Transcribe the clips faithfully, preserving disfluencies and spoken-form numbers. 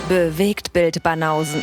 Bewegtbild Banausen.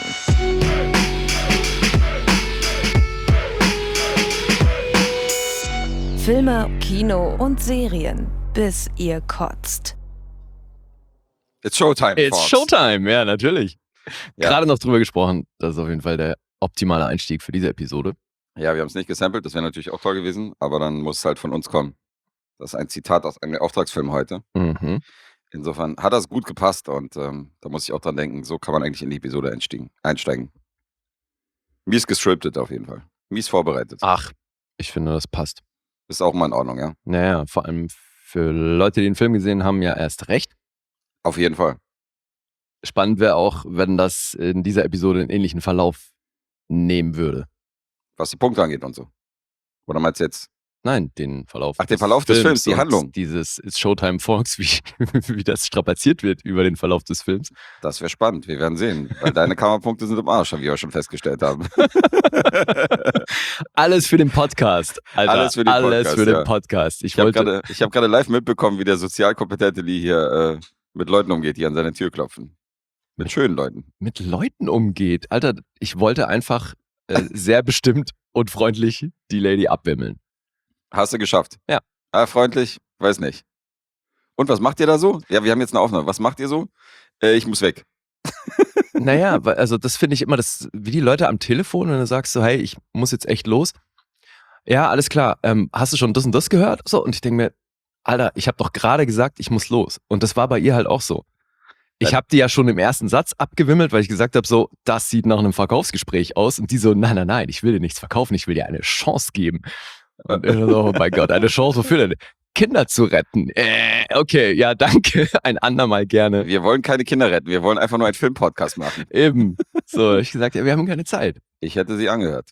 Filme, Kino und Serien, bis ihr kotzt. It's Showtime, It's Fox. Showtime, ja, natürlich. Ja. Gerade noch drüber gesprochen. Das ist auf jeden Fall der optimale Einstieg für diese Episode. Ja, wir haben es nicht gesampelt, das wäre natürlich auch toll gewesen, aber dann muss es halt von uns kommen. Das ist ein Zitat aus einem Auftragsfilm heute. Mhm. Insofern hat das gut gepasst und ähm, da muss ich auch dran denken, so kann man eigentlich in die Episode einsteigen. einsteigen. Mies gescriptet auf jeden Fall. Mies vorbereitet. Ach, ich finde, das passt. Ist auch mal in Ordnung, ja? Naja, vor allem für Leute, die den Film gesehen haben, ja erst recht. Auf jeden Fall. Spannend wäre auch, wenn das in dieser Episode einen ähnlichen Verlauf nehmen würde. Was die Punkte angeht und so. Oder meinst du jetzt? Nein, den Verlauf. Ach, den Verlauf des Films, die und Handlung. Dieses It's Showtime Fox, wie, wie das strapaziert wird über den Verlauf des Films. Das wäre spannend, wir werden sehen. Weil deine Kammerpunkte sind im Arsch, wie wir schon festgestellt haben. Alles für den Podcast, Alter. Alles für den Alles Podcast, für den ja. Podcast. Ich, Ich habe wollte. gerade hab gerade live mitbekommen, wie der sozialkompetente Lee hier äh, mit Leuten umgeht, die an seine Tür klopfen. Mit schönen Leuten. mit Leuten umgeht. Alter, ich wollte einfach äh, sehr bestimmt und freundlich die Lady abwimmeln. Hast du geschafft? Ja. Ah, freundlich? Weiß nicht. Und was macht ihr da so? Ja, wir haben jetzt eine Aufnahme. Was macht ihr so? Äh, ich muss weg. Naja, weil- also das finde ich immer, das, wie die Leute am Telefon, wenn du sagst so, hey, ich muss jetzt echt los. Ja, alles klar. Ähm, hast du schon das und das gehört? So, und ich denke mir, Alter, ich habe doch gerade gesagt, ich muss los. Und das war bei ihr halt auch so. Ich habe die ja schon im ersten Satz abgewimmelt, weil ich gesagt habe, so, das sieht nach einem Verkaufsgespräch aus. Und die so, nein, nein, nein, ich will dir nichts verkaufen, ich will dir eine Chance geben. Und ich so, oh mein Gott, eine Chance wofür denn? Kinder zu retten. Äh, okay, ja, danke. Ein andermal gerne. Wir wollen keine Kinder retten. Wir wollen einfach nur einen Filmpodcast machen. Eben. So, ich gesagt, ja, wir haben keine Zeit. Ich hätte sie angehört.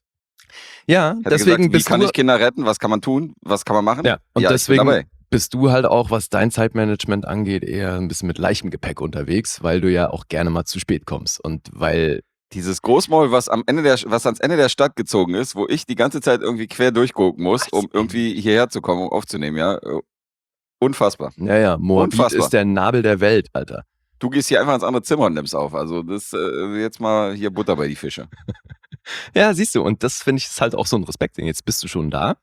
Ja, Hätte deswegen gesagt, wie bist kann du, ich Kinder retten? Was kann man tun? Was kann man machen? ja, und ja, deswegen ich bin dabei. bist du halt auch, was dein Zeitmanagement angeht, eher ein bisschen mit leichtem Gepäck unterwegs, weil du ja auch gerne mal zu spät kommst und weil Dieses Großmaul, was am Ende der, was ans Ende der Stadt gezogen ist, wo ich die ganze Zeit irgendwie quer durchgucken muss, um irgendwie hierher zu kommen, um aufzunehmen, ja. äh, Unfassbar. ja, ja, Moabit Unfassbar. ist der Nabel der Welt, Alter. Du gehst hier einfach ins andere Zimmer und nimmst auf. Also das äh, jetzt mal hier Butter bei die Fische. Ja, siehst du, und das finde ich ist halt auch so ein Respekt, denn jetzt bist du schon da.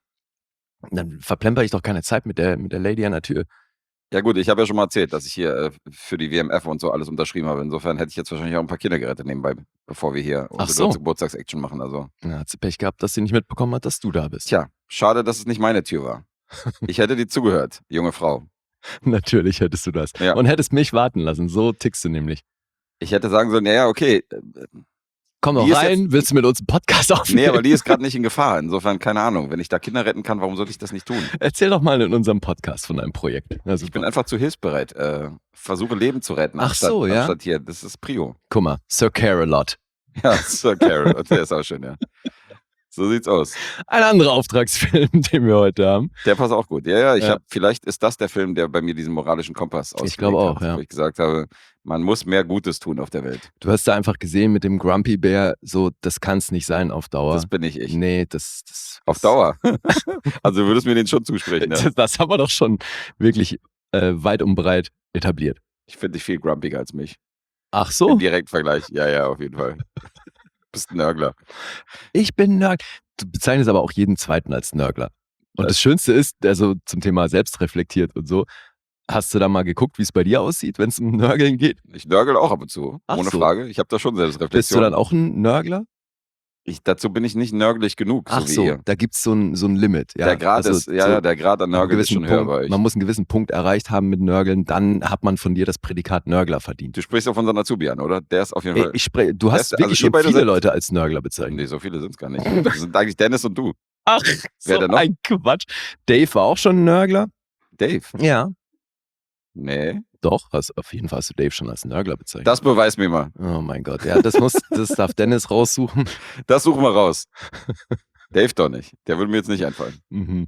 Dann verplemper ich doch keine Zeit mit der, mit der Lady an der Tür. Ja gut, ich habe ja schon mal erzählt, dass ich hier äh, für die W M F und so alles unterschrieben habe. Insofern hätte ich jetzt wahrscheinlich auch ein paar Kinder gerettet nebenbei, bevor wir hier Ach unsere so. Geburtstagsaction machen. Also Na, hat sie Pech gehabt, dass sie nicht mitbekommen hat, dass du da bist. tja, schade, dass es nicht meine Tür war. Ich hätte dir zugehört, junge Frau. Natürlich hättest du das. Ja. Und hättest mich warten lassen. So tickst du nämlich. Ich hätte sagen sollen, naja, okay. äh, Komm doch Die ist rein, willst du mit uns einen Podcast aufnehmen? Nee, aber die ist gerade nicht in Gefahr. Insofern, keine Ahnung. Wenn ich da Kinder retten kann, warum sollte ich das nicht tun? Erzähl doch mal in unserem Podcast von deinem Projekt. Ja, Ich bin super. einfach zu hilfsbereit. Äh, versuche Leben zu retten. Ach anstatt, so, ja? Anstatt hier. Das ist Prio. Guck mal, Sir Care-a-Lot. Ja, Sir Carol. Der ist auch schön, ja. So sieht's aus. Ein anderer Auftragsfilm, den wir heute haben. Der passt auch gut. Ja, ja, ich Ja. hab, vielleicht ist das der Film, der bei mir diesen moralischen Kompass ausgelegt Ich glaube auch, hat, ja. wo ich gesagt habe, man muss mehr Gutes tun auf der Welt. Du hast da einfach gesehen mit dem Grumpy Bear, so, das kann es nicht sein auf Dauer. Das bin nicht ich. Nee, das, das Auf Dauer. Also du würdest mir den schon zusprechen. Ja. Das, das haben wir doch schon wirklich äh, weit und breit etabliert. Ich finde dich viel grumpiger als mich. Ach Im so, Direktvergleich. Ja, ja, auf jeden Fall. Bist ein Nörgler. ich bin Nörgler. Du bezeichnest aber auch jeden Zweiten als Nörgler. Und Das- das Schönste ist, also zum Thema selbstreflektiert und so, hast du da mal geguckt, wie es bei dir aussieht, wenn es um Nörgeln geht? Ich nörgel auch ab und zu. Ach ohne so. Frage. Ich habe da schon Bist Selbstreflexion. du dann auch ein Nörgler? Ich, dazu bin ich nicht nörgelig genug, Ach so wie so, ihr. da gibt es so ein, so ein Limit. Ja, der Grad also ist, ja, so ja, der Grad an einen Nörgeln ist gewissen schon höher Punkt, bei euch. man muss einen gewissen Punkt erreicht haben mit Nörgeln, dann hat man von dir das Prädikat Nörgler verdient. Du sprichst auf unseren Azubi an, oder? Der ist auf jeden Ey, Fall. ich sprech, du hast Beste- also wirklich ihr schon beide viele seid- Leute als Nörgler bezeichnet. Nee, so viele sind es gar nicht. Das sind eigentlich Dennis und du. Ach, Wer so denn noch? ein Quatsch. Dave war auch schon ein Nörgler. Dave? Ja. Nee. Doch, hast, auf jeden Fall hast du Dave schon als Nörgler bezeichnet. Das beweis mir mal. oh mein Gott, ja, das muss, das darf Dennis raussuchen. Das suchen wir raus. Dave doch nicht. Der würde mir jetzt nicht einfallen. Mhm.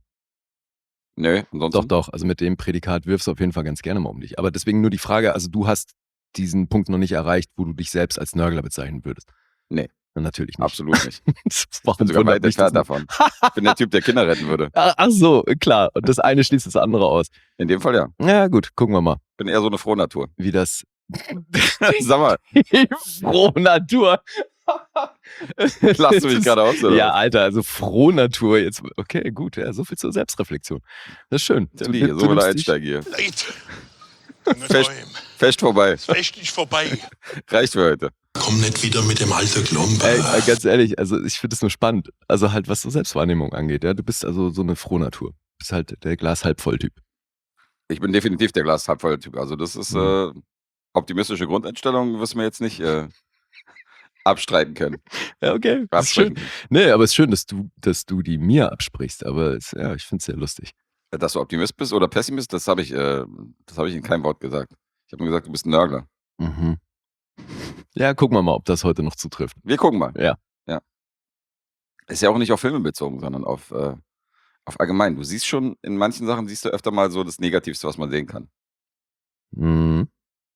Nö, ansonsten. Doch, doch, also mit dem Prädikat wirfst du auf jeden Fall ganz gerne mal um dich. Aber deswegen nur die Frage, also du hast diesen Punkt noch nicht erreicht, wo du dich selbst als Nörgler bezeichnen würdest. Nee. Na, natürlich nicht. Absolut nicht. Ich Warum bin sogar wundert weit mich das entfernt nicht? davon. Ich bin der Typ, der Kinder retten würde. Ach ach so, klar. Und das eine schließt das andere aus. In dem Fall ja. Ja, gut, gucken wir mal, Bin eher so eine Frohnatur. wie das Sag mal, Die Frohnatur. lachst du mich gerade aus, oder? Ja, Alter, also Frohnatur jetzt. Okay, gut, ja, so viel zur Selbstreflexion. Das ist schön. Der Lee, so will er einsteigen hier. Leid. Fest, fest vorbei. Fest ist vorbei. Reicht für heute. Komm nicht wieder mit dem alten Klomper. Ey, äh, ganz ehrlich, also ich finde es nur spannend. Also halt, was so Selbstwahrnehmung angeht, ja. Du bist also so eine Frohnatur. Du bist halt der Glas halb voll Typ. Ich bin definitiv der Glas halb voll Typ. Also das ist äh, optimistische Grundeinstellung, wirst du mir jetzt nicht äh, abstreiten können. Ja, okay. Das ist schön. Absprechen können. Nee, aber es ist schön, dass du, dass du die mir absprichst. Aber es, ja, ich finde es sehr lustig. Dass du Optimist bist oder Pessimist, das habe ich, äh, das habe ich in keinem Wort gesagt. Ich habe nur gesagt, du bist ein Nörgler. Mhm. Ja, gucken wir mal, ob das heute noch zutrifft. Wir gucken mal. Ja. Ja. Ist ja auch nicht auf Filme bezogen, sondern auf, äh, auf allgemein. Du siehst schon, in manchen Sachen siehst du öfter mal so das Negativste, was man sehen kann. Mhm.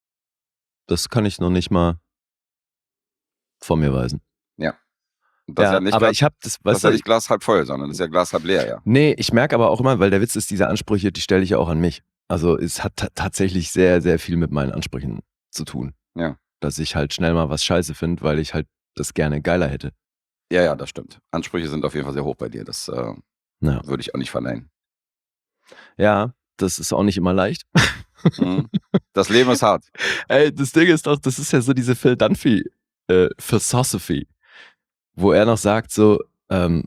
Das kann ich noch nicht mal vor mir weisen. Ja. Und das Ja, ist ja nicht, aber Glas, ich habe das, das weißt ist ja du, nicht Glas halb voll, sondern das ist ja Glas halb leer, ja. nee, ich merke aber auch immer, weil der Witz ist, diese Ansprüche, die stelle ich ja auch an mich. Also es hat ta- tatsächlich sehr, sehr viel mit meinen Ansprüchen zu tun. Ja. Dass ich halt schnell mal was scheiße finde, weil ich halt das gerne geiler hätte. Ja, ja, das stimmt. Ansprüche sind auf jeden Fall sehr hoch bei dir. Das äh, Ja. würde ich auch nicht verneinen. Ja, das ist auch nicht immer leicht. Mhm. Das Leben ist hart. Ey, das Ding ist doch, das ist ja so diese Phil Dunphy äh, Philosophy, wo er noch sagt so, ähm,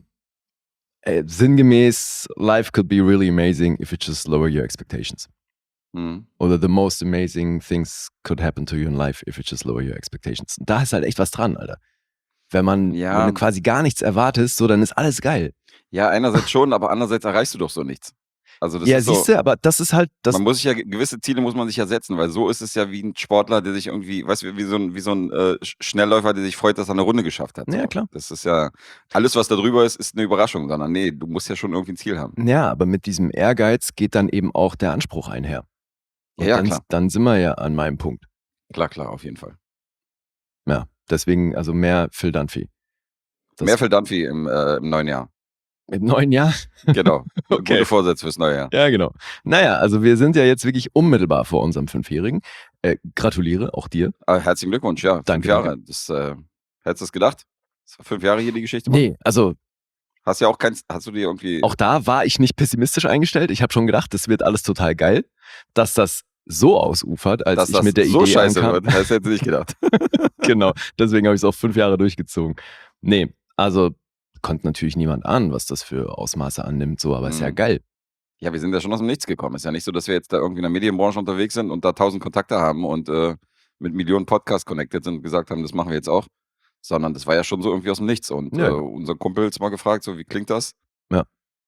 ey, sinngemäß, life could be really amazing if you just lower your expectations. Mhm. Oder the most amazing things could happen to you in life if you just lower your expectations. Und da ist halt echt was dran, Alter. Wenn man Ja. wenn du quasi gar nichts erwartest, so, dann ist alles geil. Ja, einerseits schon, aber andererseits erreichst du doch so nichts. Also das ja, ist so, siehst du, aber das ist halt, das, man muss sich ja, gewisse Ziele muss man sich ja setzen, weil so ist es ja wie ein Sportler, der sich irgendwie, weißt du, wie so ein, wie so ein äh, Sch- Schnellläufer, der sich freut, dass er eine Runde geschafft hat. So. Ja, klar. Das ist ja, alles was da drüber ist, ist eine Überraschung, sondern nee, du musst ja schon irgendwie ein Ziel haben. ja, aber mit diesem Ehrgeiz geht dann eben auch der Anspruch einher. Und Ja, ja, dann, klar. dann sind wir ja an meinem Punkt. Klar, klar, auf jeden Fall. Ja, deswegen, also mehr Phil Dunphy. Das- Mehr Phil Dunphy im, äh, im neuen Jahr. Im neuen Jahr? Genau. Okay. Gute Vorsätze fürs neue Jahr. Ja, genau. Naja, also wir sind ja jetzt wirklich unmittelbar vor unserem Fünfjährigen. Äh, gratuliere, auch dir. Ah, herzlichen Glückwunsch, ja. Danke, Fünf Jahre. Das, äh, hättest du es gedacht? Das war fünf Jahre hier die Geschichte. Nee, also Hast ja auch kein, hast du dir irgendwie. auch da war ich nicht pessimistisch eingestellt. Ich habe schon gedacht, das wird alles total geil. Dass das so ausufert, als dass ich das mit der so Idee scheiße ankam. wird, das hätte ich nicht gedacht. Genau, deswegen habe ich es auch fünf Jahre durchgezogen. Nee, also konnte natürlich niemand ahnen, was das für Ausmaße annimmt, so, aber ist ja Mhm. geil. Ja, wir sind ja schon aus dem Nichts gekommen. Ist ja nicht so, dass wir jetzt da irgendwie in der Medienbranche unterwegs sind und da tausend Kontakte haben und äh, mit Millionen Podcasts connected sind und gesagt haben, das machen wir jetzt auch. Sondern das war ja schon so irgendwie aus dem Nichts. Und Ja. äh, unser Kumpel hat mal gefragt, so wie klingt das? Ja.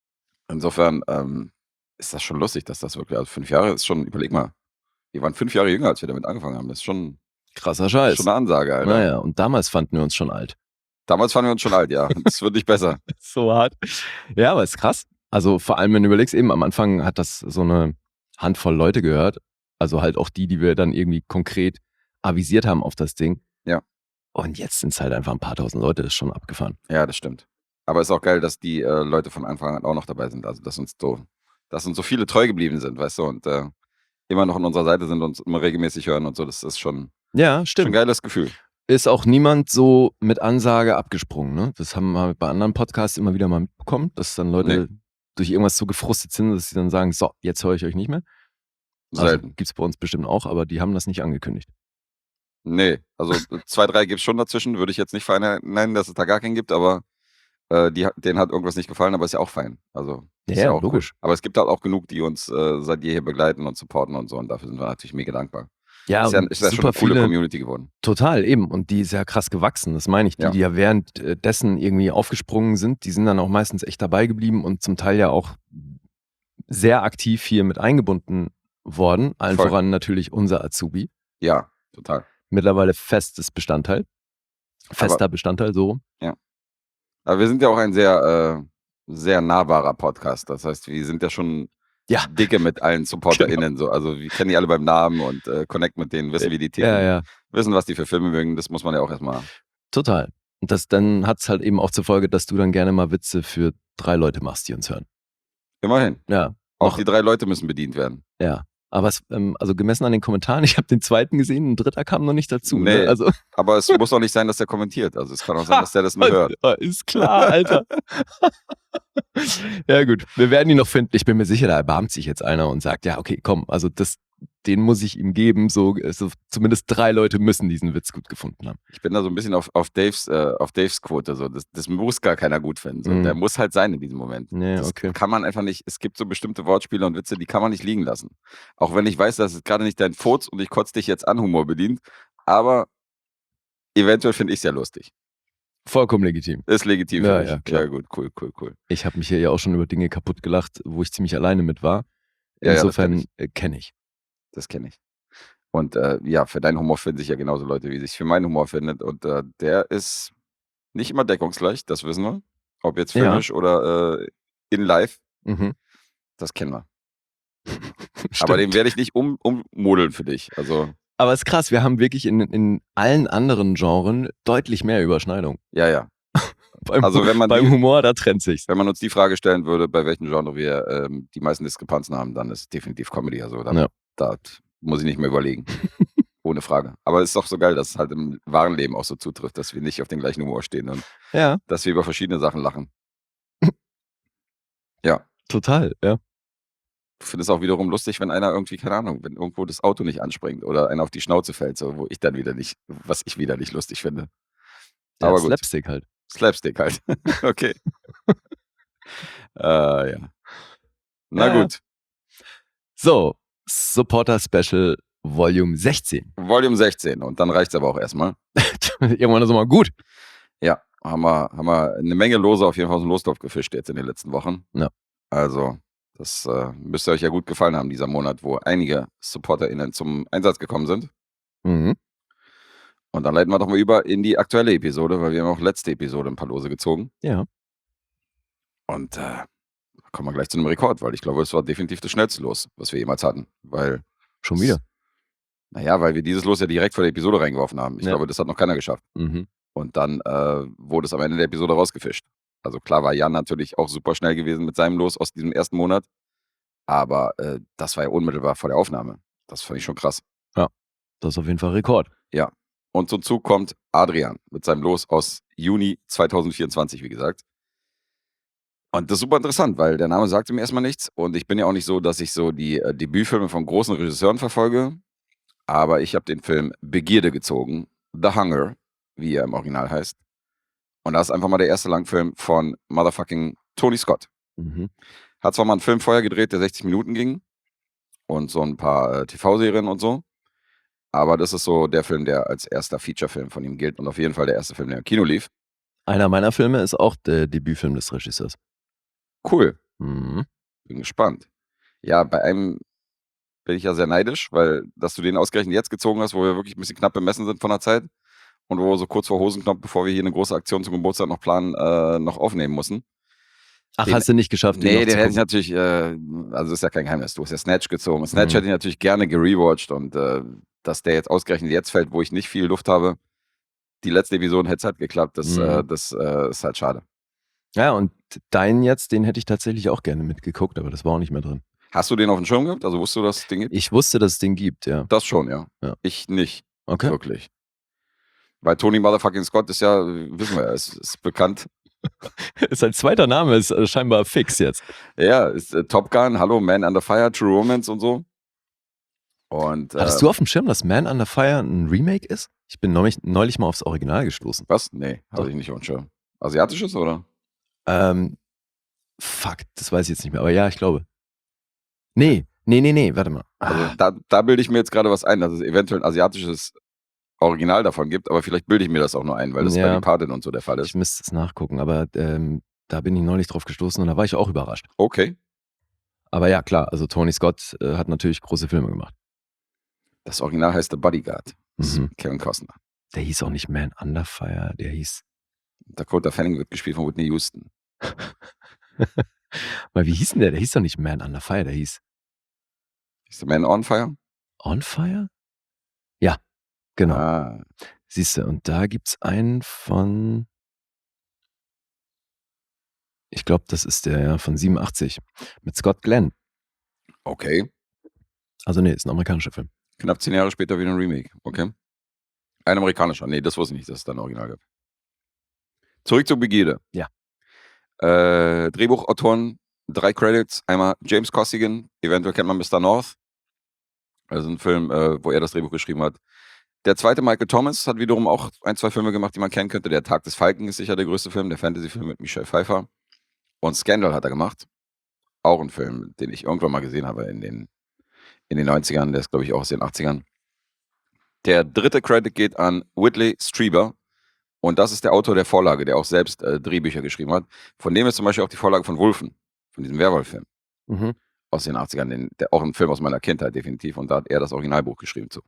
Insofern ähm, ist das schon lustig, dass das wirklich, also fünf Jahre ist schon, überleg mal, wir waren fünf Jahre jünger, als wir damit angefangen haben. Das ist schon, Krasser Scheiß. schon eine Ansage, Alter. Naja, und damals fanden wir uns schon alt. Damals fanden wir uns schon alt, ja. Das wird nicht besser. So hart. Ja, aber ist krass. Also vor allem, wenn du überlegst, eben am Anfang hat das so eine Handvoll Leute gehört. Also halt auch die, die wir dann irgendwie konkret avisiert haben auf das Ding. Ja. Und jetzt sind es halt einfach ein paar tausend Leute, das ist schon abgefahren. Ja, das stimmt. Aber es ist auch geil, dass die äh, Leute von Anfang an auch noch dabei sind. Also, dass uns so, dass uns so viele treu geblieben sind, weißt du, und äh, immer noch an unserer Seite sind und uns immer regelmäßig hören und so. Das ist schon, Ja, schon stimmt. ein geiles Gefühl. Ist auch niemand so mit Ansage abgesprungen. Ne? Das haben wir bei anderen Podcasts immer wieder mal mitbekommen, dass dann Leute durch irgendwas so gefrustet sind, dass sie dann sagen, so, jetzt höre ich euch nicht mehr. Also, Selten. gibt es bei uns bestimmt auch, aber die haben das nicht angekündigt. Nee, also zwei, drei gibt es schon dazwischen. Würde ich jetzt nicht verneinen, dass es da gar keinen gibt, aber äh, die, hat- denen hat irgendwas nicht gefallen, aber ist ja auch fein. Also, ist Ja, auch logisch. Cool. Aber es gibt halt auch genug, die uns äh, seit jeher begleiten und supporten und so. Und dafür sind wir natürlich mega dankbar. Ja, ist ja, und ist ja schon super eine coole viele, Community geworden. total eben. Und die ist ja krass gewachsen, das meine ich. Die, Ja. die ja währenddessen irgendwie aufgesprungen sind, die sind dann auch meistens echt dabei geblieben und zum Teil ja auch sehr aktiv hier mit eingebunden worden. Allen Voll. voran natürlich unser Azubi. Ja, total. Mittlerweile festes Bestandteil. Fester Bestandteil, so rum. Aber wir sind ja auch ein sehr, äh, sehr nahbarer Podcast. Das heißt, wir sind ja schon Ja. dicke mit allen SupporterInnen. So. Also wir kennen die alle beim Namen und äh, connect mit denen, wissen, wie die ticken, Ja, ja, wissen, was die für Filme mögen. Das muss man ja auch erstmal. total. Und das, dann hat es halt eben auch zur Folge, dass du dann gerne mal Witze für drei Leute machst, die uns hören. Immerhin. Ja, Auch Noch- die drei Leute müssen bedient werden. ja. Aber es, ähm, also gemessen an den Kommentaren, ich habe den zweiten gesehen, ein dritter kam noch nicht dazu. Nee. Ne? Also, Aber es muss auch nicht sein, dass der kommentiert. Also es kann auch sein, dass der das nur hört. ist klar, Alter. Ja gut, wir werden ihn noch finden. Ich bin mir sicher, da erbarmt sich jetzt einer und sagt, ja okay, komm, also das, den muss ich ihm geben. So, so zumindest drei Leute müssen diesen Witz gut gefunden haben. Ich bin da so ein bisschen auf, auf, Daves, äh, auf Daves Quote. So. Das, das muss gar keiner gut finden. So. Mhm. Der muss halt sein in diesem Moment. Ja, das okay. kann man einfach nicht, es gibt so bestimmte Wortspiele und Witze, die kann man nicht liegen lassen. Auch wenn ich weiß, dass es gerade nicht dein Furz und ich kotze dich jetzt an Humor bedient, aber eventuell finde ich es ja lustig. Vollkommen legitim. Ist legitim Ja, für mich. ja, klar. Ja gut, cool, cool, cool. Ich habe mich hier ja auch schon über Dinge kaputt gelacht, wo ich ziemlich alleine mit war. Ja, ja, das Insofern kenn äh, kenne ich. Das kenne ich. Und äh, ja, für deinen Humor finden sich ja genauso Leute, wie sich für meinen Humor findet. Und äh, der ist nicht immer deckungsgleich, das wissen wir. Ob jetzt Ja. filmisch oder äh, in live, Mhm. das kennen wir. Stimmt. Aber den werde ich nicht um, ummodeln für dich. Also, Aber es ist krass, wir haben wirklich in, in allen anderen Genren deutlich mehr Überschneidung. ja, ja. Beim, Also, wenn man beim die- Humor, da trennt sich's. Wenn man uns die Frage stellen würde, bei welchem Genre wir ähm, die meisten Diskrepanzen haben, dann ist es definitiv Comedy. Also, da, Ja. da muss ich nicht mehr überlegen. Ohne Frage. Aber es ist doch so geil, dass es halt im wahren Leben auch so zutrifft, dass wir nicht auf den gleichen Humor stehen und Ja, dass wir über verschiedene Sachen lachen. total, ja. Ich finde es auch wiederum lustig, wenn einer irgendwie, keine Ahnung, wenn irgendwo das Auto nicht anspringt oder einer auf die Schnauze fällt, so, wo ich dann wieder nicht, was ich wieder nicht lustig finde. Der Aber hat gut. Slapstick halt. Slapstick halt. Okay. äh, ja. Na Ja, ja. gut. So, Supporter Special Volume sechzehn. Volume sechzehn und dann reicht es aber auch erstmal. Irgendwann ist es mal gut. Ja, haben wir, haben wir eine Menge Lose auf jeden Fall aus dem Lostopf gefischt jetzt in den letzten Wochen. Ja. Also, das äh, müsste euch ja gut gefallen haben, dieser Monat, wo einige SupporterInnen zum Einsatz gekommen sind. Mhm. Und dann leiten wir doch mal über in die aktuelle Episode, weil wir haben auch letzte Episode ein paar Lose gezogen. Ja. Und äh, kommen wir gleich zu einem Rekord, weil ich glaube, es war definitiv das schnellste Los, was wir jemals hatten. Weil, Schon wieder. naja, weil wir dieses Los ja direkt vor der Episode reingeworfen haben. Ich Ja. glaube, das hat noch keiner geschafft. Mhm. Und dann äh, wurde es am Ende der Episode rausgefischt. Also klar war Jan natürlich auch super schnell gewesen mit seinem Los aus diesem ersten Monat. Aber äh, das war ja unmittelbar vor der Aufnahme. Das fand ich schon krass. Das ist auf jeden Fall Rekord. Und zum Zug kommt Adrian mit seinem Los aus Juni zweitausendvierundzwanzig, wie gesagt. Und das ist super interessant, weil der Name sagte mir erstmal nichts. Und ich bin ja auch nicht so, dass ich so die äh, Debütfilme von großen Regisseuren verfolge. Aber ich habe den Film Begierde gezogen. The Hunger, wie er im Original heißt. Und das ist einfach mal der erste Langfilm von motherfucking Tony Scott. Mhm. Hat zwar mal einen Film vorher gedreht, der sechzig Minuten ging. Und so ein paar äh, T V-Serien und so. Aber das ist so der Film, der als erster Feature-Film von ihm gilt. Und auf jeden Fall der erste Film, der im Kino lief. Einer meiner Filme ist auch der Debütfilm des Regisseurs. Cool. Mhm. Bin gespannt. Ja, bei einem bin ich ja sehr neidisch, weil, dass du den ausgerechnet jetzt gezogen hast, wo wir wirklich ein bisschen knapp bemessen sind von der Zeit und wo wir so kurz vor Hosenknopf, bevor wir hier eine große Aktion zum Geburtstag noch planen, äh, noch aufnehmen mussten. Ach, Den- hast du nicht geschafft, den Nee, noch den zu hätte ich gucken? natürlich, äh, also ist ja kein Geheimnis, du hast ja Snatch gezogen. Snatch Mhm. hätte ich natürlich gerne gerewatcht und äh, dass der jetzt ausgerechnet jetzt fällt, wo ich nicht viel Luft habe, die letzte Episode hätte es halt geklappt, das, Mhm. äh, das äh, ist halt schade. Ja, und deinen jetzt, den hätte ich tatsächlich auch gerne mitgeguckt, aber das war auch nicht mehr drin. Hast du den auf dem Schirm gehabt? Also wusstest du, dass es den gibt? Ich wusste, dass es den gibt, ja. Das schon, ja. Ja. Ich nicht, Okay. wirklich. Weil Tony Motherfucking Scott ist ja, wissen wir, ist, ist bekannt. Sein zweiter Name ist äh, scheinbar fix jetzt. Ja, ist äh, Top Gun, Hallo, Man Under Fire, True Romance und so. Und, Hattest äh, du auf dem Schirm, dass Man Under Fire ein Remake ist? Ich bin neulich, neulich mal aufs Original gestoßen. was? Nee, Doch. hatte ich nicht auf dem Schirm. Asiatisches, oder? Ähm, fuck, das weiß ich jetzt nicht mehr, aber ja, ich glaube. Nee, nee, nee, nee, warte mal. Also Ah, da, da bilde ich mir jetzt gerade was ein, dass es eventuell ein asiatisches Original davon gibt, aber vielleicht bilde ich mir das auch nur ein, weil das bei Ja. den Patin und so der Fall ich ist. müsste es nachgucken, aber ähm, da bin ich neulich drauf gestoßen und da war ich auch überrascht. Okay. Aber ja, klar, also Tony Scott äh, hat natürlich große Filme gemacht. Das Original heißt The Bodyguard. Das ist Mhm. Kevin Costner. Der hieß auch nicht Man Under Fire, der hieß. Dakota Fanning wird gespielt von Whitney Houston. Weil wie hieß denn der? Der hieß doch nicht Man Under Fire, der hieß Ist der Man on Fire? On Fire? Ja, genau. Ah, Siehst du, und da gibt's einen von. Ich glaube, das ist der ja, von siebenundachtzig mit Scott Glenn. okay. Also nee, ist ein amerikanischer Film. Knapp zehn Jahre später wieder ein Remake. Okay. Ein amerikanischer. Nee, das wusste ich nicht, dass es da ein Original gab. Zurück zu Begierde. Ja. Äh, Drehbuchautoren, drei Credits. Einmal James Costigan, eventuell kennt man Mister North. Also ein Film, äh, wo er das Drehbuch geschrieben hat. Der zweite, Michael Thomas, hat wiederum auch ein, zwei Filme gemacht, die man kennen könnte. Der Tag des Falken ist sicher der größte Film, der Fantasy-Film mit Michelle Pfeiffer. Und Scandal hat er gemacht. Auch ein Film, den ich irgendwann mal gesehen habe in den, in den neunzigern. Der ist, glaube ich, auch aus den achtzigern. Der dritte Credit geht an Whitley Strieber. Und das ist der Autor der Vorlage, der auch selbst äh, Drehbücher geschrieben hat. Von dem ist zum Beispiel auch die Vorlage von Wulfen, von diesem Werwolf-Film Mhm. aus den achtzigern. Den, der, auch ein Film aus meiner Kindheit, definitiv. Und da hat er das Originalbuch geschrieben zu.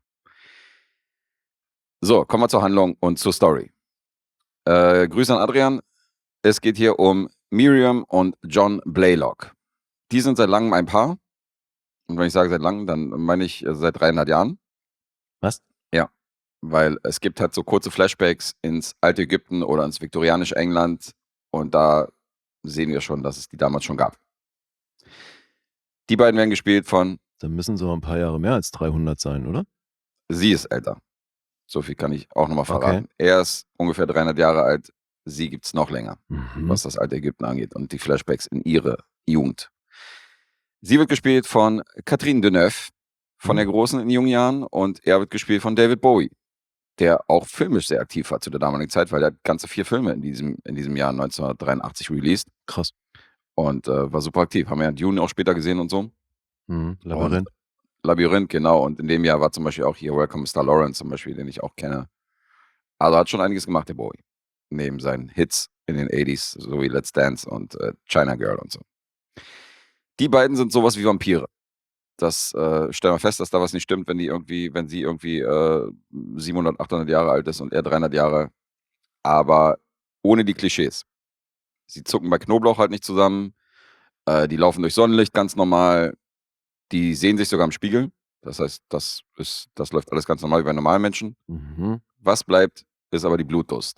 So, kommen wir zur Handlung und zur Story. Äh, Grüße an Adrian. Es geht hier um Miriam und John Blaylock. Die sind seit langem ein Paar. Und wenn ich sage seit langem, dann meine ich äh, seit dreihundert Jahren. Was? Ja, weil es gibt halt so kurze Flashbacks ins alte Ägypten oder ins viktorianische England. Und da sehen wir schon, dass es die damals schon gab. Die beiden werden gespielt von, Dann müssen so ein paar Jahre mehr als dreihundert sein, oder? sie ist älter. So viel kann ich auch nochmal Okay. verraten. Er ist ungefähr dreihundert Jahre alt. Sie gibt es noch länger, Mhm. was das alte Ägypten angeht und die Flashbacks in ihre Jugend. Sie wird gespielt von Catherine Deneuve, von Mhm. der Großen in jungen Jahren, und er wird gespielt von David Bowie, der auch filmisch sehr aktiv war zu der damaligen Zeit, weil er hat ganze vier Filme in diesem, in diesem Jahr neunzehnhundertdreiundachtzig released Krass. und äh, war super aktiv. Haben wir ja Dune auch später gesehen und so. Mhm. Labyrinth. Labyrinth, genau. Und in dem Jahr war zum Beispiel auch hier Welcome Mister Lawrence zum Beispiel, den ich auch kenne. Also hat schon einiges gemacht, der Bowie. Neben seinen Hits in den achtziger, so wie Let's Dance und äh, China Girl und so. Die beiden sind sowas wie Vampire. Das äh, stellen wir fest, dass da was nicht stimmt, wenn die irgendwie, wenn sie irgendwie äh, siebenhundert, achthundert Jahre alt ist und er dreihundert Jahre. Aber ohne die Klischees. Sie zucken bei Knoblauch halt nicht zusammen. Äh, die laufen durch Sonnenlicht ganz normal. Die sehen sich sogar im Spiegel. Das heißt, das, ist, das läuft alles ganz normal wie bei normalen Menschen. Mhm. Was bleibt, ist aber die Blutdurst.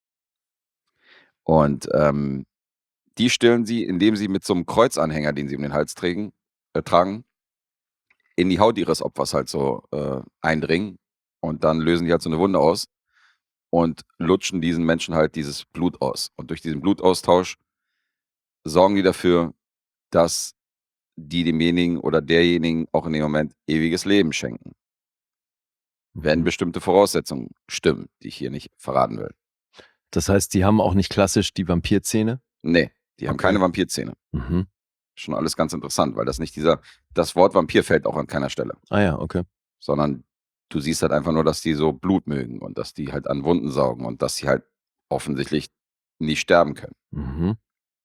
Und ähm, die stillen sie, indem sie mit so einem Kreuzanhänger, den sie um den Hals tragen, äh, tragen, in die Haut ihres Opfers halt so äh, eindringen. Und dann lösen die halt so eine Wunde aus und lutschen diesen Menschen halt dieses Blut aus. Und durch diesen Blutaustausch sorgen die dafür, dass die demjenigen oder derjenigen auch in dem Moment ewiges Leben schenken. Wenn Mhm. bestimmte Voraussetzungen stimmen, die ich hier nicht verraten will. Das heißt, die haben auch nicht klassisch die Vampirzähne? Nee, die haben Okay. keine Vampirzähne. Mhm. Schon alles ganz interessant, weil das nicht dieser, das Wort Vampir fällt auch an keiner Stelle, Ah ja, okay. sondern du siehst halt einfach nur, dass die so Blut mögen und dass die halt an Wunden saugen und dass sie halt offensichtlich nicht sterben können. Mhm.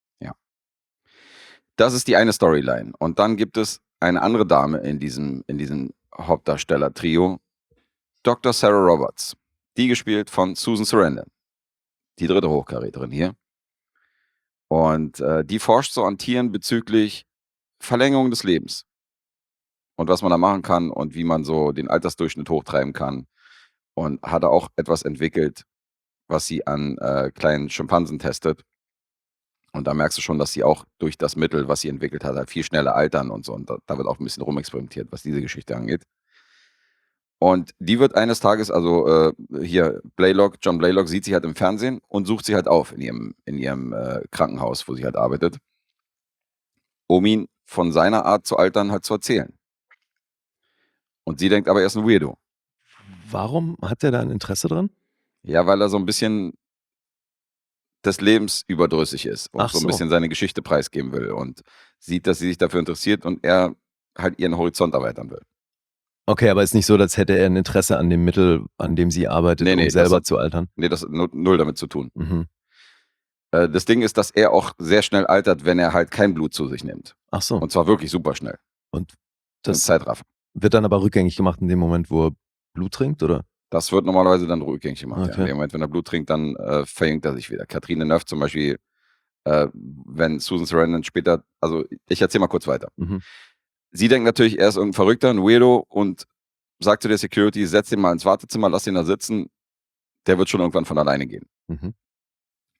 Das ist die eine Storyline. Und dann gibt es eine andere Dame in diesem, in diesem Hauptdarsteller-Trio, Doktor Sarah Roberts, die gespielt von Susan Sarandon, die dritte Hochkaräterin hier. Und äh, die forscht so an Tieren bezüglich Verlängerung des Lebens und was man da machen kann und wie man so den Altersdurchschnitt hochtreiben kann. Und hat auch etwas entwickelt, was sie an äh, kleinen Schimpansen testet. Und da merkst du schon, dass sie auch durch das Mittel, was sie entwickelt hat, halt viel schneller altern und so. Und da, da wird auch ein bisschen rumexperimentiert, was diese Geschichte angeht. Und die wird eines Tages, also äh, hier Blaylock, John Blaylock sieht sie halt im Fernsehen und sucht sie halt auf in ihrem, in ihrem äh, Krankenhaus, wo sie halt arbeitet, um ihn von seiner Art zu altern halt zu erzählen. Und sie denkt aber, er ist ein Weirdo. Warum hat der da ein Interesse dran? Ja, weil er so ein bisschen des Lebens überdrüssig ist und Ach so ein so. bisschen seine Geschichte preisgeben will und sieht, dass sie sich dafür interessiert und er halt ihren Horizont erweitern will. Okay, aber ist nicht so, als hätte er ein Interesse an dem Mittel, an dem sie arbeitet, Nee, nee, um das selber hat- zu altern. Nee, das hat nu- null damit zu tun. Mhm. Äh, Das Ding ist, dass er auch sehr schnell altert, wenn er halt kein Blut zu sich nimmt. Ach so. Und zwar wirklich super schnell. Und Im das Zeitraffer. wird dann aber rückgängig gemacht in dem Moment, wo er Blut trinkt, oder? Das wird normalerweise dann rückgängig gemacht. Ja. Okay. In dem Moment, wenn er Blut trinkt, dann äh, verjüngt er sich wieder. Catherine Deneuve zum Beispiel, äh, wenn Susan Sarandon später, also ich erzähle mal kurz weiter. Mhm. Sie denkt natürlich, er ist irgendein Verrückter, ein Weirdo und sagt zu der Security, setz ihn mal ins Wartezimmer, lass ihn da sitzen, der wird schon irgendwann von alleine gehen. Mhm.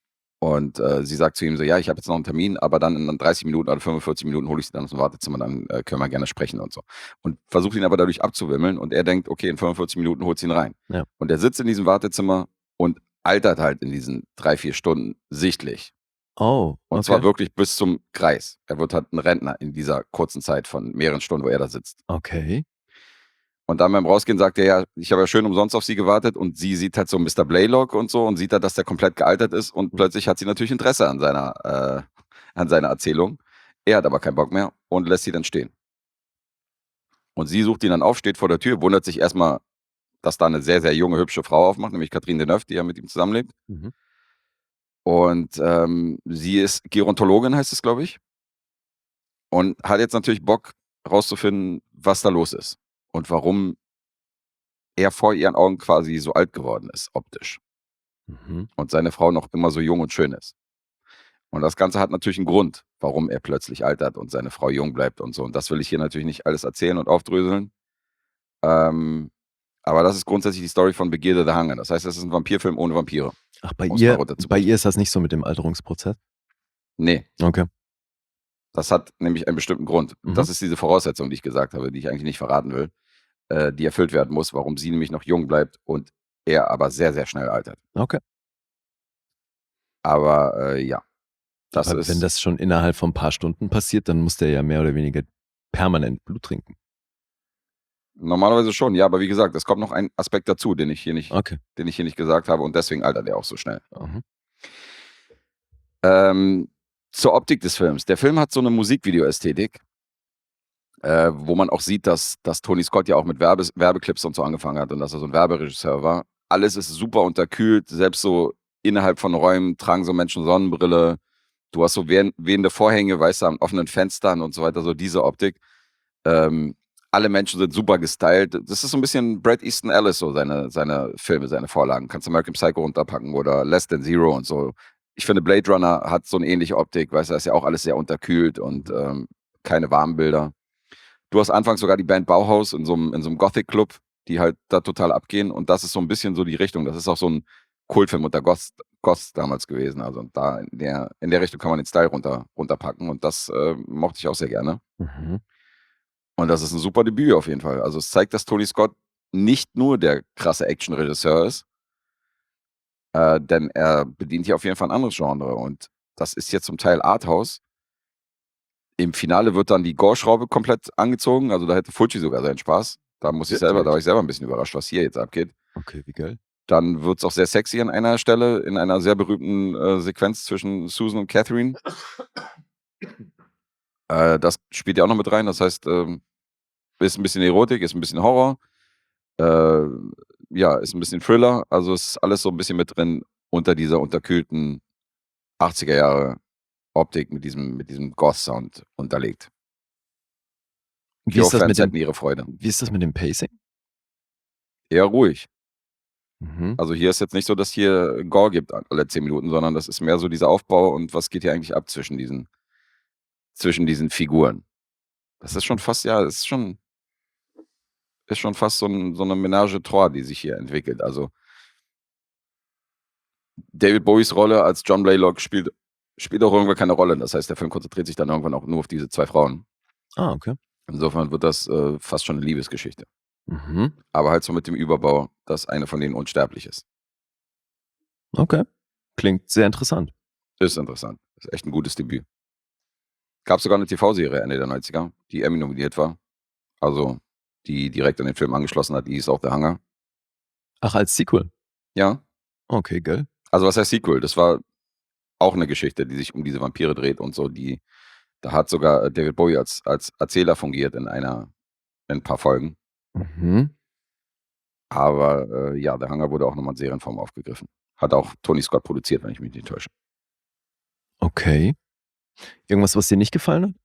Und äh, sie sagt zu ihm so, ja, ich habe jetzt noch einen Termin, aber dann in dreißig Minuten oder fünfundvierzig Minuten hole ich sie dann aus dem Wartezimmer, dann äh, können wir gerne sprechen und so. Und versucht ihn aber dadurch abzuwimmeln und er denkt, okay, in fünfundvierzig Minuten holt sie ihn rein. Ja. Und er sitzt in diesem Wartezimmer und altert halt in diesen drei, vier Stunden sichtlich. Oh, Und okay. zwar wirklich bis zum Kreis. Er wird halt ein Rentner in dieser kurzen Zeit von mehreren Stunden, wo er da sitzt. Okay. Und dann beim Rausgehen sagt er, ja, ich habe ja schön umsonst auf sie gewartet und sie sieht halt so Mister Blaylock und so und sieht halt, dass der komplett gealtert ist und plötzlich hat sie natürlich Interesse an seiner, äh, an seiner Erzählung. Er hat aber keinen Bock mehr und lässt sie dann stehen. Und sie sucht ihn dann auf, steht vor der Tür, wundert sich erstmal, dass da eine sehr, sehr junge, hübsche Frau aufmacht, nämlich Catherine Deneuve, die ja mit ihm zusammenlebt. Mhm. Und ähm, sie ist Gerontologin, heißt es, glaube ich. Und hat jetzt natürlich Bock, rauszufinden, was da los ist. Und warum er vor ihren Augen quasi so alt geworden ist, optisch. Mhm. Und seine Frau noch immer so jung und schön ist. Und das Ganze hat natürlich einen Grund, warum er plötzlich altert und seine Frau jung bleibt und so. Und das will ich hier natürlich nicht alles erzählen und aufdröseln. Ähm, aber das ist grundsätzlich die Story von Begierde the Hunger. Das heißt, es ist ein Vampirfilm ohne Vampire. Ach, bei Um's mal ihr, runterzubrechen. bei ihr ist das nicht so mit dem Alterungsprozess? Nee, Okay. das hat nämlich einen bestimmten Grund. Mhm. Das ist diese Voraussetzung, die ich gesagt habe, die ich eigentlich nicht verraten will, äh, die erfüllt werden muss, warum sie nämlich noch jung bleibt und er aber sehr, sehr schnell altert. Okay. Aber äh, ja, das Aber ist... wenn das schon innerhalb von ein paar Stunden passiert, dann muss der ja mehr oder weniger permanent Blut trinken. Normalerweise schon, ja, aber wie gesagt, es kommt noch ein Aspekt dazu, den ich hier nicht, Okay. den ich hier nicht gesagt habe und deswegen altert er auch so schnell. Mhm. Ähm, zur Optik des Films. Der Film hat so eine Musikvideo-Ästhetik, äh, wo man auch sieht, dass, dass Tony Scott ja auch mit Werbe, Werbeclips und so angefangen hat und dass er so ein Werberegisseur war. Alles ist super unterkühlt, selbst so innerhalb von Räumen tragen so Menschen Sonnenbrille. Du hast so weh- wehende Vorhänge, weißt du, an offenen Fenstern und so weiter, so diese Optik. Ähm, alle Menschen sind super gestylt. Das ist so ein bisschen Bret Easton Ellis, so seine, seine Filme, seine Vorlagen. Kannst du American Psycho runterpacken oder Less Than Zero und so. Ich finde, Blade Runner hat so eine ähnliche Optik, weißt du, da ist ja auch alles sehr unterkühlt und ähm, keine warmen Bilder. Du hast anfangs sogar die Band Bauhaus in so einem, in so einem Gothic-Club, die halt da total abgehen und das ist so ein bisschen so die Richtung. Das ist auch so ein Kultfilm unter Goths, Goths damals gewesen. Also da in der, in der Richtung kann man den Style runter, runterpacken und das äh, mochte ich auch sehr gerne. Mhm. Und das ist ein super Debüt auf jeden Fall. Also es zeigt, dass Tony Scott nicht nur der krasse Action-Regisseur ist, äh, denn er bedient hier auf jeden Fall ein anderes Genre. Und das ist jetzt zum Teil Arthouse. Im Finale wird dann die Gore-Schraube komplett angezogen. Also da hätte Fulci sogar seinen Spaß. Da muss ich selber, da war ich selber ein bisschen überrascht, was hier jetzt abgeht. Okay, wie geil. Dann wird es auch sehr sexy an einer Stelle, in einer sehr berühmten äh, Sequenz zwischen Susan und Catherine. Äh, das spielt ja auch noch mit rein. Das heißt, ähm, ist ein bisschen Erotik, ist ein bisschen Horror. Äh, ja, ist ein bisschen Thriller. Also es ist alles so ein bisschen mit drin unter dieser unterkühlten achtziger Jahre Optik mit diesem, mit diesem Goth-Sound unterlegt. Wie ist, das mit Fans dem, hätten ihre Freude. wie ist das mit dem Pacing? Eher ruhig. Mhm. Also hier ist jetzt nicht so, dass hier Gore gibt alle zehn Minuten, sondern das ist mehr so dieser Aufbau und was geht hier eigentlich ab zwischen diesen, zwischen diesen Figuren. Das ist schon fast, ja, das ist schon, ist schon fast so, ein, so eine Ménage à trois, die sich hier entwickelt. Also David Bowies Rolle als John Blaylock spielt, spielt auch irgendwann keine Rolle. Das heißt, der Film konzentriert sich dann irgendwann auch nur auf diese zwei Frauen. Ah, okay. Insofern wird das äh, fast schon eine Liebesgeschichte. Mhm. Aber halt so mit dem Überbau, dass eine von denen unsterblich ist. Okay. Klingt sehr interessant. Ist interessant. Ist echt ein gutes Debüt. Gab sogar eine T V-Serie Ende der neunziger, die Emmy nominiert war. Also, die direkt an den Film angeschlossen hat, die hieß auch The Hunger. Ach, als Sequel? Ja. Okay, geil. Also, was heißt Sequel? Das war auch eine Geschichte, die sich um diese Vampire dreht und so. Die, da hat sogar David Bowie als, als Erzähler fungiert in einer, in ein paar Folgen. Mhm. Aber äh, ja, The Hunger wurde auch nochmal in Serienform aufgegriffen. Hat auch Tony Scott produziert, wenn ich mich nicht täusche. Okay. Irgendwas, was dir nicht gefallen hat?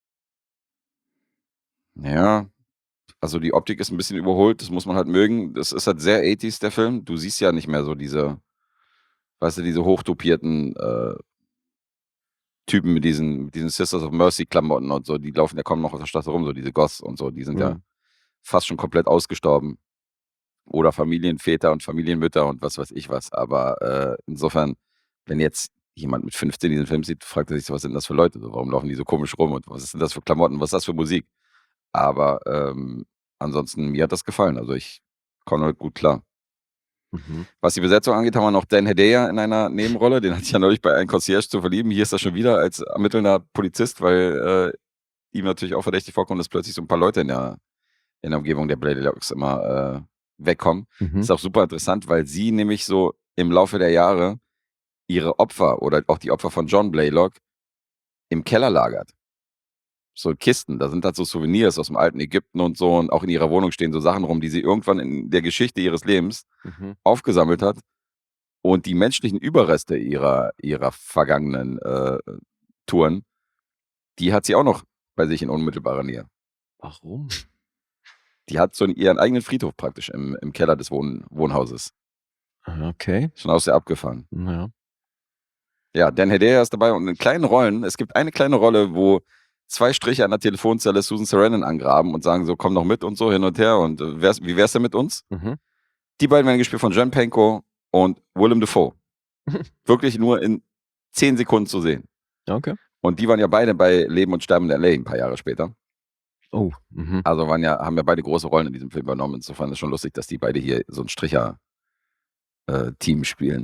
Ja, also die Optik ist ein bisschen überholt, das muss man halt mögen. Das ist halt sehr achtziger, der Film. Du siehst ja nicht mehr so diese, weißt du, diese hochdopierten äh, Typen mit diesen, mit diesen Sisters of Mercy Klamotten und so, die laufen ja kaum noch auf der Straße rum, so diese Goths und so, die sind ja Mhm. fast schon komplett ausgestorben. Oder Familienväter und Familienmütter und was weiß ich was. Aber äh, insofern, wenn jetzt jemand mit fünfzehn diesen Film sieht, fragt er sich so, was sind das für Leute? So, warum laufen die so komisch rum und was sind das für Klamotten, was ist das für Musik? Aber ähm, ansonsten, mir hat das gefallen. Also ich komme halt gut klar. Mhm. Was die Besetzung angeht, haben wir noch Dan Hedaya in einer Nebenrolle. Den hatte ich ja neulich bei einem Concierge zu verlieben. Hier ist er schon wieder als ermittelnder Polizist, weil äh, ihm natürlich auch verdächtig vorkommt, dass plötzlich so ein paar Leute in der, in der Umgebung der Blaylocks immer äh, wegkommen. Mhm. Ist auch super interessant, weil sie nämlich so im Laufe der Jahre ihre Opfer oder auch die Opfer von John Blaylock im Keller lagert. So Kisten, da sind halt so Souvenirs aus dem alten Ägypten und so, und auch in ihrer Wohnung stehen so Sachen rum, die sie irgendwann in der Geschichte ihres Lebens Mhm. aufgesammelt hat und die menschlichen Überreste ihrer, ihrer vergangenen äh, Touren, die hat sie auch noch bei sich in unmittelbarer Nähe. Warum? Die hat so ihren eigenen Friedhof praktisch im, im Keller des Wohn Wohnhauses. Okay. Schon aus der abgefahren. Ja. Ja, Dan Hedaya ist dabei und in kleinen Rollen, es gibt eine kleine Rolle, wo zwei Striche an der Telefonzelle Susan Sarandon angraben und sagen so, komm doch mit und so hin und her und äh, wär's, wie wär's denn mit uns? Mhm. Die beiden werden gespielt von Jen Penko und Willem Dafoe. Wirklich nur in zehn Sekunden zu sehen. Okay. Und die waren ja beide bei Leben und Sterben in L A ein paar Jahre später. Oh. Mhm. Also waren ja, haben ja beide große Rollen in diesem Film übernommen. Insofern ist es schon lustig, dass die beide hier so ein Stricher-Team spielen.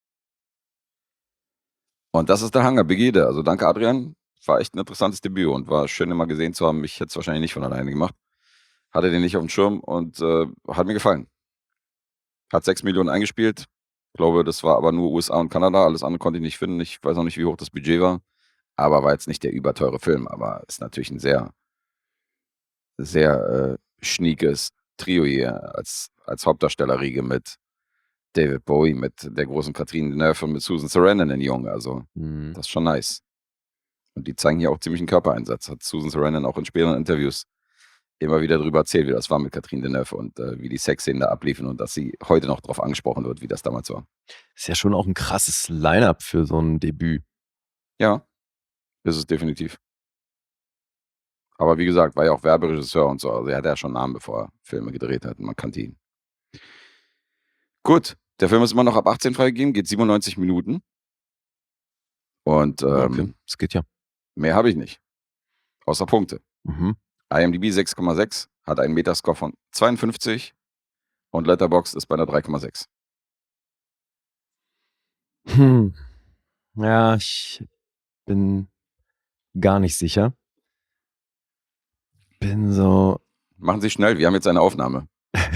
Und das ist der Hunger, Begide. Also danke, Adrian. War echt ein interessantes Debüt und war schön, immer gesehen zu haben. Ich hätte es wahrscheinlich nicht von alleine gemacht. Hatte den nicht auf dem Schirm und äh, hat mir gefallen. Hat sechs Millionen eingespielt. Ich glaube, das war aber nur U S A und Kanada. Alles andere konnte ich nicht finden. Ich weiß auch nicht, wie hoch das Budget war. Aber war jetzt nicht der überteure Film. Aber ist natürlich ein sehr, sehr äh, schniekes Trio hier als, als Hauptdarstellerriege mit David Bowie, mit der großen Catherine Deneuve und mit Susan Sarandon in Jung. Also Mhm. das ist schon nice. Und die zeigen hier auch ziemlich einen Körpereinsatz. Hat Susan Sarandon auch in späteren Interviews immer wieder darüber erzählt, wie das war mit Catherine Deneuve und äh, wie die Sexszenen da abliefen und dass sie heute noch darauf angesprochen wird, wie das damals war. Ist ja schon auch ein krasses Line-Up für so ein Debüt. Ja, ist es definitiv. Aber wie gesagt, war ja auch Werberegisseur und so. Also er hatte ja schon Namen, bevor er Filme gedreht hat. Man kannte ihn. Gut, der Film ist immer noch ab achtzehn freigegeben, geht siebenundneunzig Minuten. Und ähm, Okay, das geht ja. mehr habe ich nicht. Außer Punkte. Mhm. IMDb sechs Komma sechs, hat einen Metascore von zweiundfünfzig und Letterboxd ist bei einer drei Komma sechs. Hm. Ja, ich bin gar nicht sicher. Bin so. Machen Sie schnell, wir haben jetzt eine Aufnahme.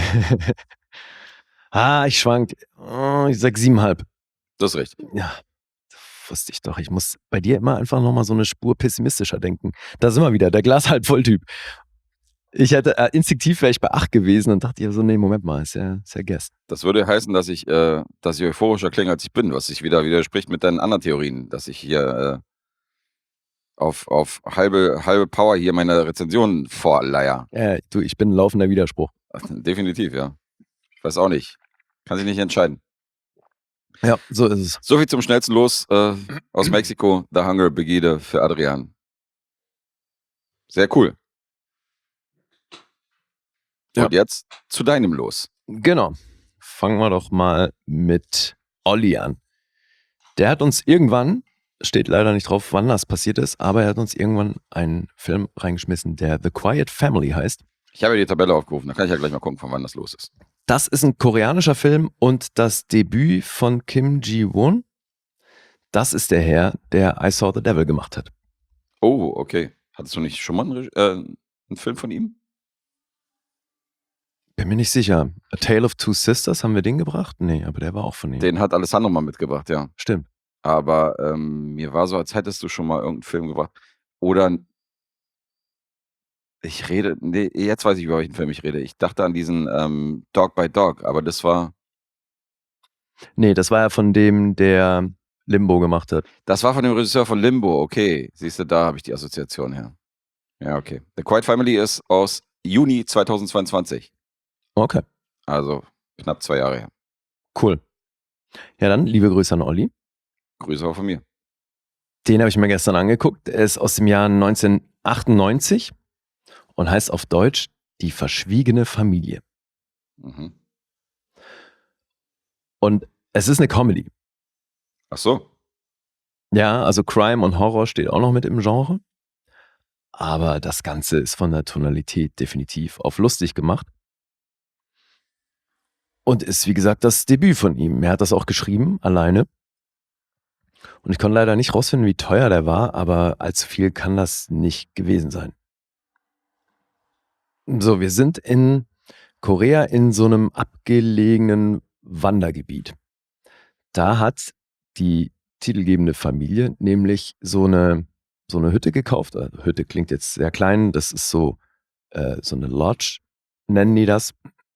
ah, ich schwank. Oh, ich sag siebenhalb. Das ist richtig. Ja, wusste ich doch. Ich muss bei dir immer einfach nochmal so eine Spur pessimistischer denken. Da sind wir wieder, der Glas halb voll Typ. Ich hätte, äh, instinktiv wäre ich bei acht gewesen und dachte, ja, so, nee, Moment mal, ist ja, ist ja Guess. Das würde heißen, dass ich, äh, dass ich euphorischer klinge, als ich bin, was sich wieder widerspricht mit deinen anderen Theorien, dass ich hier äh, auf, auf halbe, halbe Power hier meine Rezensionen vorleier. Ja, du, ich bin ein laufender Widerspruch. Definitiv, ja. Ich weiß auch nicht. Kann sich nicht entscheiden. Ja, so ist es. So viel zum schnellsten Los äh, aus Mexiko. The Hunger, Begide für Adrian. Sehr cool. Ja. Und jetzt zu deinem Los. Genau. Fangen wir doch mal mit Olli an. Der hat uns irgendwann, steht leider nicht drauf, wann das passiert ist, aber er hat uns irgendwann einen Film reingeschmissen, der The Quiet Family heißt. Ich habe ja die Tabelle aufgerufen, da kann ich ja gleich mal gucken, von wann das los ist. Das ist ein koreanischer Film und das Debüt von Kim Ji-won. Das ist der Herr, der I Saw the Devil gemacht hat. Oh, okay. Hattest du nicht schon mal einen, Reg- äh, einen Film von ihm? Bin mir nicht sicher. A Tale of Two Sisters, haben wir den gebracht? Nee, aber der war auch von ihm. Den hat Alessandro mal mitgebracht, ja. Stimmt. Aber ähm, mir war so, als hättest du schon mal irgendeinen Film gebracht. Oder ich rede, nee, jetzt weiß ich, über welchen Film ich rede. Ich dachte an diesen ähm, Dog by Dog, aber das war, Nee, das war ja von dem, der Limbo gemacht hat. das war von dem Regisseur von Limbo. Okay, siehst du, da habe ich die Assoziation her. Ja, okay. The Quiet Family ist aus Juni zweitausendzweiundzwanzig. Okay, Also knapp zwei Jahre her. cool. Ja, dann liebe Grüße an Olli. Grüße auch von mir. Den habe ich mir gestern angeguckt. Er ist aus dem Jahr neunzehnhundertachtundneunzig und heißt auf Deutsch Die verschwiegene Familie. Mhm. Und es ist eine Comedy. Ach so. Ja, also Crime und Horror steht auch noch mit im Genre. Aber das Ganze ist von der Tonalität definitiv auf lustig gemacht. Und ist, wie gesagt, das Debüt von ihm. Er hat das auch geschrieben, alleine. Und ich konnte leider nicht rausfinden, wie teuer der war, aber allzu viel kann das nicht gewesen sein. So, wir sind in Korea in so einem abgelegenen Wandergebiet. Da hat die titelgebende Familie nämlich so eine, so eine Hütte gekauft. Also Hütte klingt jetzt sehr klein, das ist so, äh, so eine Lodge, nennen die das.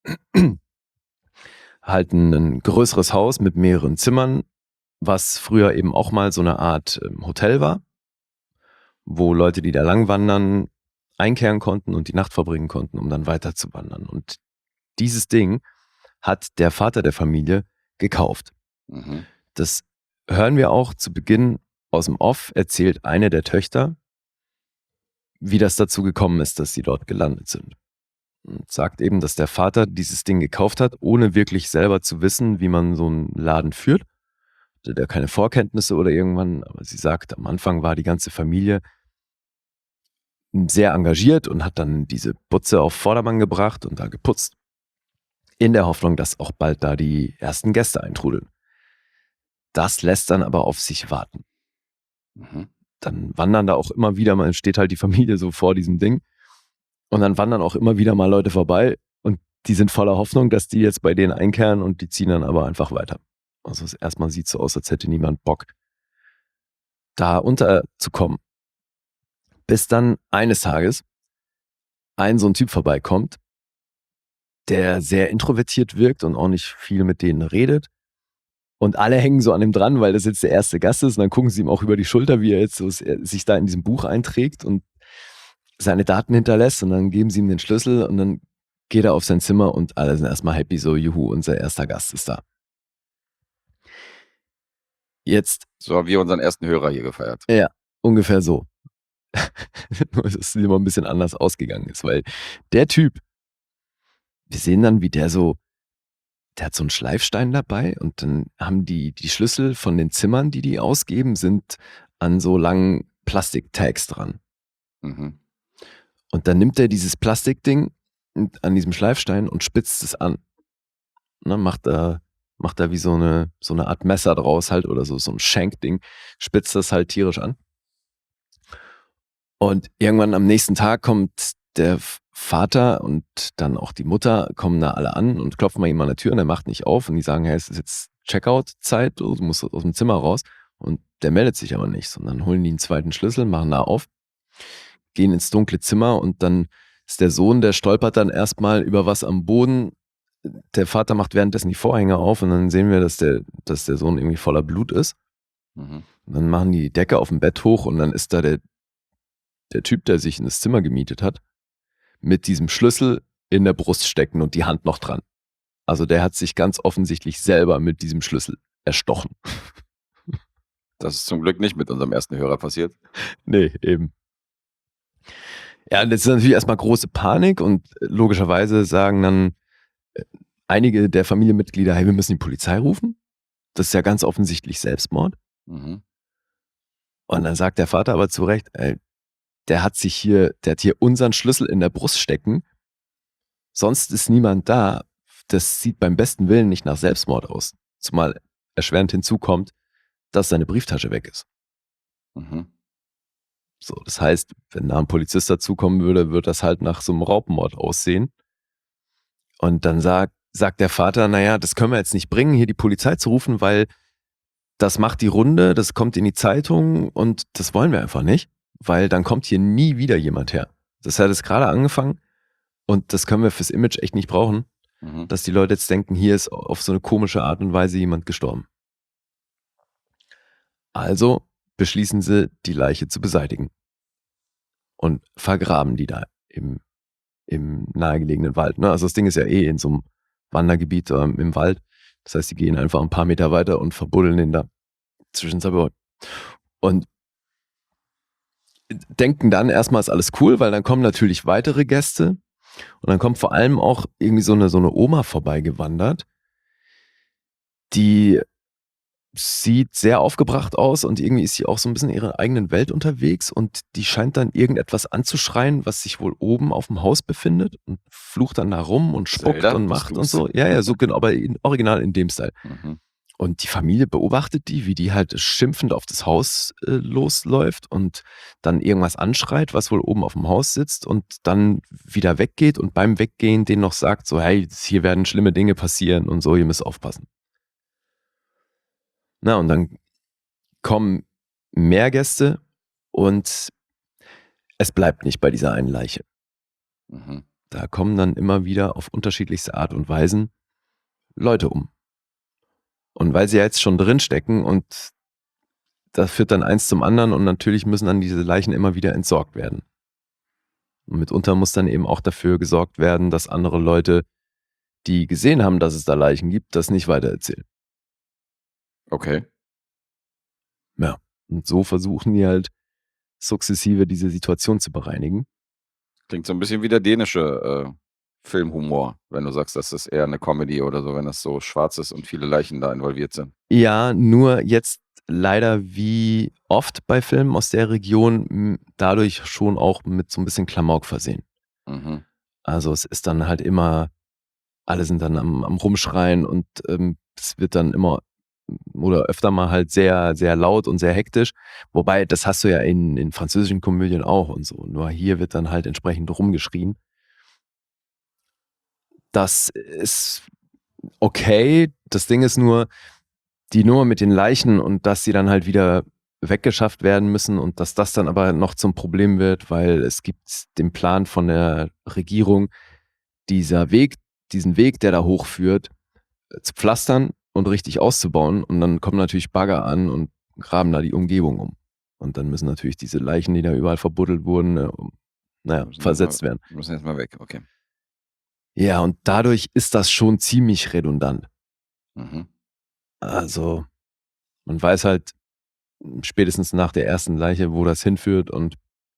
Halt ein, ein größeres Haus mit mehreren Zimmern, was früher eben auch mal so eine Art ähm, Hotel war, wo Leute, die da lang wandern, einkehren konnten und die Nacht verbringen konnten, um dann weiter zu wandern. Und dieses Ding hat der Vater der Familie gekauft. Mhm. Das hören wir auch zu Beginn aus dem Off, erzählt eine der Töchter, wie das dazu gekommen ist, dass sie dort gelandet sind. Und sagt eben, dass der Vater dieses Ding gekauft hat, ohne wirklich selber zu wissen, wie man so einen Laden führt. Hatte der keine Vorkenntnisse oder irgendwann, aber sie sagt, am Anfang war die ganze Familie sehr engagiert und hat dann diese Butze auf Vordermann gebracht und da geputzt. In der Hoffnung, dass auch bald da die ersten Gäste eintrudeln. Das lässt dann aber auf sich warten. Mhm. Dann wandern da auch immer wieder mal, steht halt die Familie so vor diesem Ding und dann wandern auch immer wieder mal Leute vorbei und die sind voller Hoffnung, dass die jetzt bei denen einkehren und die ziehen dann aber einfach weiter. Also erstmal sieht es so aus, als hätte niemand Bock, da unterzukommen. Bis dann eines Tages ein so ein Typ vorbeikommt, der sehr introvertiert wirkt und auch nicht viel mit denen redet. Und alle hängen so an ihm dran, weil das jetzt der erste Gast ist. Und dann gucken sie ihm auch über die Schulter, wie er jetzt so sich da in diesem Buch einträgt und seine Daten hinterlässt. Und dann geben sie ihm den Schlüssel und dann geht er auf sein Zimmer und alle sind erstmal happy, so juhu, unser erster Gast ist da. Jetzt. So haben wir unseren ersten Hörer hier gefeiert. Ja, ungefähr so. Nur, dass es immer ein bisschen anders ausgegangen ist, weil der Typ, wir sehen dann, wie der so, der hat so einen Schleifstein dabei und dann haben die, die Schlüssel von den Zimmern, die die ausgeben, sind an so langen Plastiktags dran. Mhm. Und dann nimmt er dieses Plastikding an diesem Schleifstein und spitzt es an. Ne, macht da, macht da wie so eine, so eine Art Messer draus halt oder so, so ein Shankding, spitzt das halt tierisch an. Und irgendwann am nächsten Tag kommt der Vater und dann auch die Mutter, kommen da alle an und klopfen bei ihm an der Tür und er macht nicht auf und die sagen, hey, es ist jetzt Checkout-Zeit, du musst aus dem Zimmer raus. Und der meldet sich aber nicht, sondern holen die einen zweiten Schlüssel, machen da auf, gehen ins dunkle Zimmer und dann ist der Sohn, der stolpert dann erstmal über was am Boden. Der Vater macht währenddessen die Vorhänge auf und dann sehen wir, dass der, dass der Sohn irgendwie voller Blut ist. Mhm. Und dann machen die die Decke auf dem Bett hoch und dann ist da der, der Typ, der sich in das Zimmer gemietet hat, mit diesem Schlüssel in der Brust stecken und die Hand noch dran. Also der hat sich ganz offensichtlich selber mit diesem Schlüssel erstochen. Das ist zum Glück nicht mit unserem ersten Hörer passiert. Nee, eben. Ja, und das ist natürlich erstmal große Panik und logischerweise sagen dann einige der Familienmitglieder, hey, wir müssen die Polizei rufen. Das ist ja ganz offensichtlich Selbstmord. Mhm. Und dann sagt der Vater aber zu Recht, ey, der hat sich hier, der hat hier unseren Schlüssel in der Brust stecken. Sonst ist niemand da. Das sieht beim besten Willen nicht nach Selbstmord aus. Zumal erschwerend hinzukommt, dass seine Brieftasche weg ist. Mhm. So, das heißt, wenn da ein Polizist dazukommen würde, würde das halt nach so einem Raubmord aussehen. Und dann sagt, sagt der Vater, naja, das können wir jetzt nicht bringen, hier die Polizei zu rufen, weil das macht die Runde, das kommt in die Zeitung und das wollen wir einfach nicht, weil dann kommt hier nie wieder jemand her. Das hat jetzt gerade angefangen und das können wir fürs Image echt nicht brauchen, Mhm. dass die Leute jetzt denken, hier ist auf so eine komische Art und Weise jemand gestorben. Also beschließen sie, die Leiche zu beseitigen und vergraben die da im, im nahegelegenen Wald. Ne? Also das Ding ist ja eh in so einem Wandergebiet ähm, im Wald. Das heißt, die gehen einfach ein paar Meter weiter und verbuddeln den da zwischen zwei Bäumen. Und denken dann erstmal ist alles cool, weil dann kommen natürlich weitere Gäste und dann kommt vor allem auch irgendwie so eine, so eine Oma vorbeigewandert, die sieht sehr aufgebracht aus und irgendwie ist sie auch so ein bisschen in ihrer eigenen Welt unterwegs und die scheint dann irgendetwas anzuschreien, was sich wohl oben auf dem Haus befindet und flucht dann da rum und spuckt Zelda, und bist macht und du's? so. Ja, ja, so genau, aber in, original in dem Style. Mhm. Und die Familie beobachtet die, wie die halt schimpfend auf das Haus äh, losläuft und dann irgendwas anschreit, was wohl oben auf dem Haus sitzt und dann wieder weggeht und beim Weggehen denen noch sagt, so, hey, hier werden schlimme Dinge passieren und so, ihr müsst aufpassen. Na, und dann kommen mehr Gäste und es bleibt nicht bei dieser einen Leiche. Mhm. Da kommen dann immer wieder auf unterschiedlichste Art und Weisen Leute um. Und weil sie jetzt schon drinstecken und das führt dann eins zum anderen und natürlich müssen dann diese Leichen immer wieder entsorgt werden. Und mitunter muss dann eben auch dafür gesorgt werden, dass andere Leute, die gesehen haben, dass es da Leichen gibt, das nicht weitererzählen. Okay. Ja. Und so versuchen die halt sukzessive diese Situation zu bereinigen. Klingt so ein bisschen wie der dänische äh, Filmhumor, wenn du sagst, das ist eher eine Comedy oder so, wenn das so schwarz ist und viele Leichen da involviert sind. Ja, nur jetzt leider wie oft bei Filmen aus der Region m, dadurch schon auch mit so ein bisschen Klamauk versehen. Mhm. Also es ist dann halt immer, alle sind dann am, am Rumschreien und ähm, es wird dann immer oder öfter mal halt sehr, sehr laut und sehr hektisch. Wobei, das hast du ja in, in französischen Komödien auch und so. Nur hier wird dann halt entsprechend rumgeschrien. Das ist okay. Das Ding ist nur, die Nummer mit den Leichen und dass sie dann halt wieder weggeschafft werden müssen und dass das dann aber noch zum Problem wird, weil es gibt den Plan von der Regierung, dieser Weg, diesen Weg, der da hochführt, äh, zu pflastern und richtig auszubauen und dann kommen natürlich Bagger an und graben da die Umgebung um. Und dann müssen natürlich diese Leichen, die da überall verbuddelt wurden, äh, um- naja, Müssen versetzt jetzt mal, werden. müssen jetzt mal weg, okay. Ja, und dadurch ist das schon ziemlich redundant. Mhm. Also man weiß halt spätestens nach der ersten Leiche, wo das hinführt und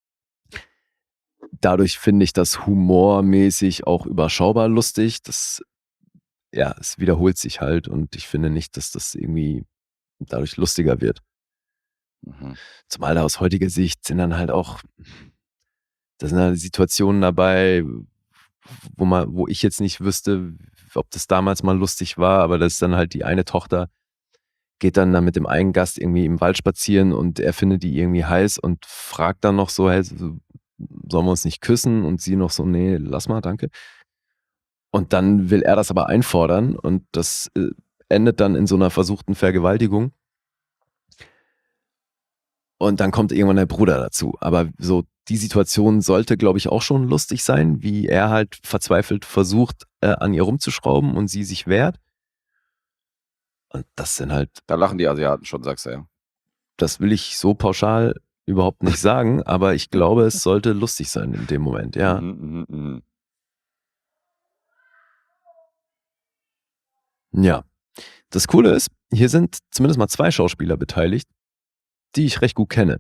dadurch finde ich das humormäßig auch überschaubar lustig. Das, ja, es wiederholt sich halt und ich finde nicht, dass das irgendwie dadurch lustiger wird. Mhm. Zumal da aus heutiger Sicht sind dann halt auch, da sind halt Situationen dabei, wo man, wo ich jetzt nicht wüsste, ob das damals mal lustig war, aber das ist dann halt die eine Tochter, geht dann da mit dem einen Gast irgendwie im Wald spazieren und er findet die irgendwie heiß und fragt dann noch so, hey, so, sollen wir uns nicht küssen? Und sie noch so, nee, lass mal, danke. Und dann will er das aber einfordern und das äh, endet dann in so einer versuchten Vergewaltigung. Und dann kommt irgendwann der Bruder dazu. Aber so die Situation sollte, glaube ich, auch schon lustig sein, wie er halt verzweifelt versucht, äh, an ihr rumzuschrauben und sie sich wehrt. Und das sind halt, Da lachen die Asiaten schon, sagst du ja. das will ich so pauschal überhaupt nicht sagen, aber ich glaube, es sollte lustig sein in dem Moment, ja. Mhm, mhm, mhm. Ja. Das Coole ist, hier sind zumindest mal zwei Schauspieler beteiligt, die ich recht gut kenne.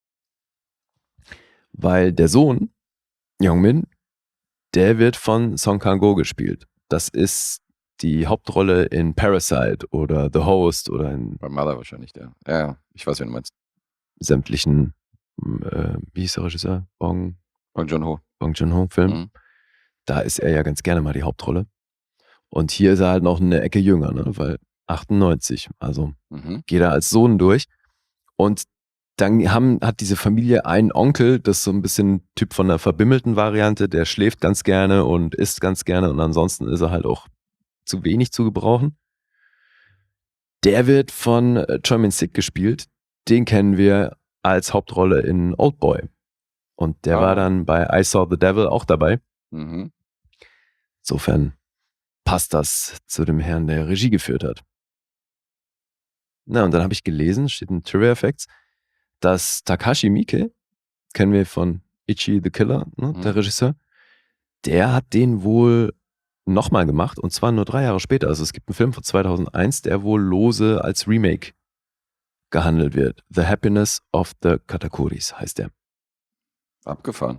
Weil der Sohn, Youngmin, der wird von Song Kang-go gespielt. Das ist die Hauptrolle in Parasite oder The Host oder in Bei Mother wahrscheinlich, der. Ja, ja, ich weiß, wen du meinst. sämtlichen, äh, wie hieß der Regisseur? Bong, Bong Joon-ho. Bong Joon-ho-Filmen. Mhm. Da ist er ja ganz gerne mal die Hauptrolle. Und hier ist er halt noch eine Ecke jünger, ne? Weil achtundneunzig, also Mhm. geht er als Sohn durch. Und dann haben, hat diese Familie einen Onkel, das ist so ein bisschen Typ von der verbimmelten Variante, der schläft ganz gerne und isst ganz gerne und ansonsten ist er halt auch zu wenig zu gebrauchen. Der wird von äh, Choi Min-sik gespielt. Den kennen wir als Hauptrolle in Oldboy. Und der Ah. war dann bei I Saw the Devil auch dabei. Mhm. Insofern passt das zu dem Herrn, der Regie geführt hat. Na, und dann habe ich gelesen, steht in Trivia Facts, dass Takashi Miike, kennen wir von Ichi the Killer, ne, Mhm. der Regisseur, der hat den wohl nochmal gemacht und zwar nur drei Jahre später. Also es gibt einen Film von zweitausendeins, der wohl lose als Remake gehandelt wird. The Happiness of the Katakuris heißt der. Abgefahren.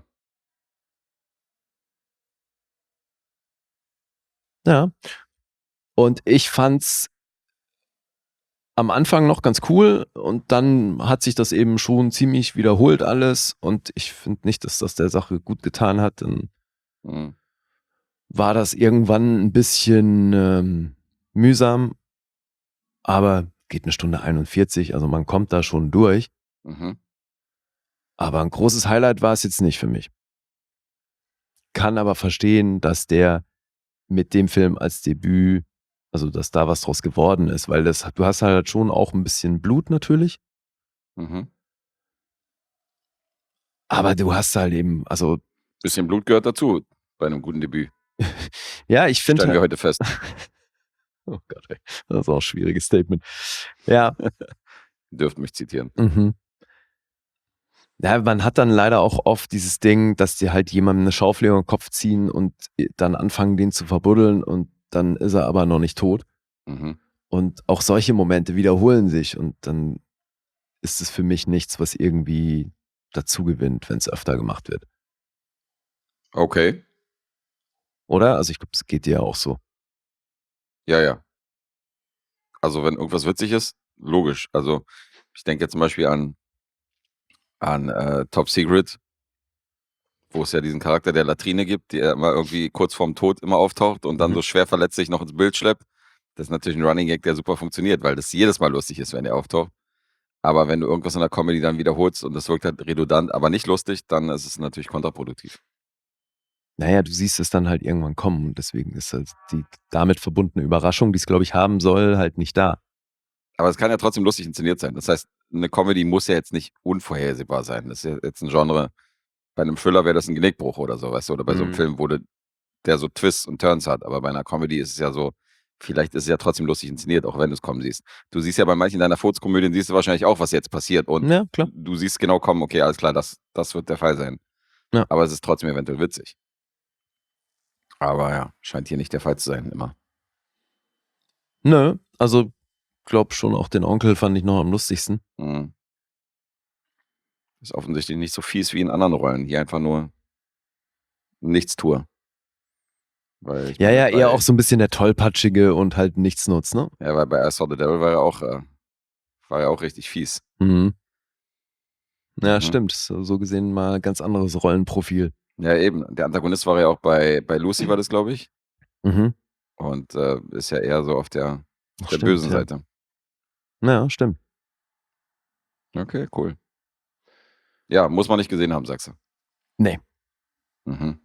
Ja. Und ich fand's am Anfang noch ganz cool und dann hat sich das eben schon ziemlich wiederholt alles und ich finde nicht, dass das der Sache gut getan hat. Dann Mhm. war das irgendwann ein bisschen ähm, mühsam, aber geht eine Stunde einundvierzig, also man kommt da schon durch. Mhm. Aber ein großes Highlight war es jetzt nicht für mich. Kann aber verstehen, dass der mit dem Film als Debüt, also dass da was draus geworden ist, weil das, du hast halt schon auch ein bisschen Blut natürlich, Mhm. aber du hast halt eben, also Bisschen Blut gehört dazu bei einem guten Debüt. ja, ich finde Stellen wir halt, heute fest. oh Gott, ey, das ist auch ein schwieriges Statement. Ja, Dürft mich zitieren. mhm. Ja, man hat dann leider auch oft dieses Ding, dass die halt jemandem eine Schaufel über den Kopf ziehen und dann anfangen, den zu verbuddeln und dann ist er aber noch nicht tot. Mhm. Und auch solche Momente wiederholen sich und dann ist es für mich nichts, was irgendwie dazu gewinnt, wenn es öfter gemacht wird. Okay. Oder? Also ich glaube, es geht dir ja auch so. Ja, ja. Also wenn irgendwas witzig ist, logisch. Also ich denke jetzt zum Beispiel an, an äh, Top Secret, wo es ja diesen Charakter der Latrine gibt, der immer irgendwie kurz vorm Tod immer auftaucht und dann Mhm. so schwer verletzt sich noch ins Bild schleppt. Das ist natürlich ein Running Gag, der super funktioniert, weil das jedes Mal lustig ist, wenn er auftaucht. Aber wenn du irgendwas in der Comedy dann wiederholst und das wirkt halt redundant, aber nicht lustig, dann ist es natürlich kontraproduktiv. Naja, du siehst es dann halt irgendwann kommen und deswegen ist halt die damit verbundene Überraschung, die es, glaube ich, haben soll, halt nicht da. Aber es kann ja trotzdem lustig inszeniert sein. Das heißt, eine Comedy muss ja jetzt nicht unvorhersehbar sein. Das ist ja jetzt ein Genre, bei einem Thriller wäre das ein Genickbruch oder so, weißt du, oder bei so einem Mhm. Film, wo de, der so Twists und Turns hat. Aber bei einer Comedy ist es ja so, vielleicht ist es ja trotzdem lustig inszeniert, auch wenn du es kommen siehst. Du siehst ja bei manchen deiner Furzkomödien, siehst du wahrscheinlich auch, was jetzt passiert. Und Ja, klar. du siehst genau kommen, okay, alles klar, das, das wird der Fall sein. Ja. Aber es ist trotzdem eventuell witzig. Aber ja, scheint hier nicht der Fall zu sein, immer. Nö, also glaub schon, auch den Onkel fand ich noch am lustigsten. Mhm. Ist offensichtlich nicht so fies wie in anderen Rollen. Hier einfach nur Nichtstour. Weil ich Ja, meine, ja, eher bei, auch so ein bisschen der Tollpatschige und halt Nichtsnutz, ne? ja, weil bei I Saw the Devil war er auch, äh, war er auch richtig fies. Mhm. Ja, Mhm. stimmt. So, so gesehen mal ganz anderes Rollenprofil. Ja, eben. Der Antagonist war ja auch bei, bei Lucy, war das, glaube ich. Mhm. Und äh, ist ja eher so auf der, Ach, der stimmt, bösen ja. Seite. Ja, stimmt. Okay, cool. Ja, muss man nicht gesehen haben, sagst du. Nee. Mhm.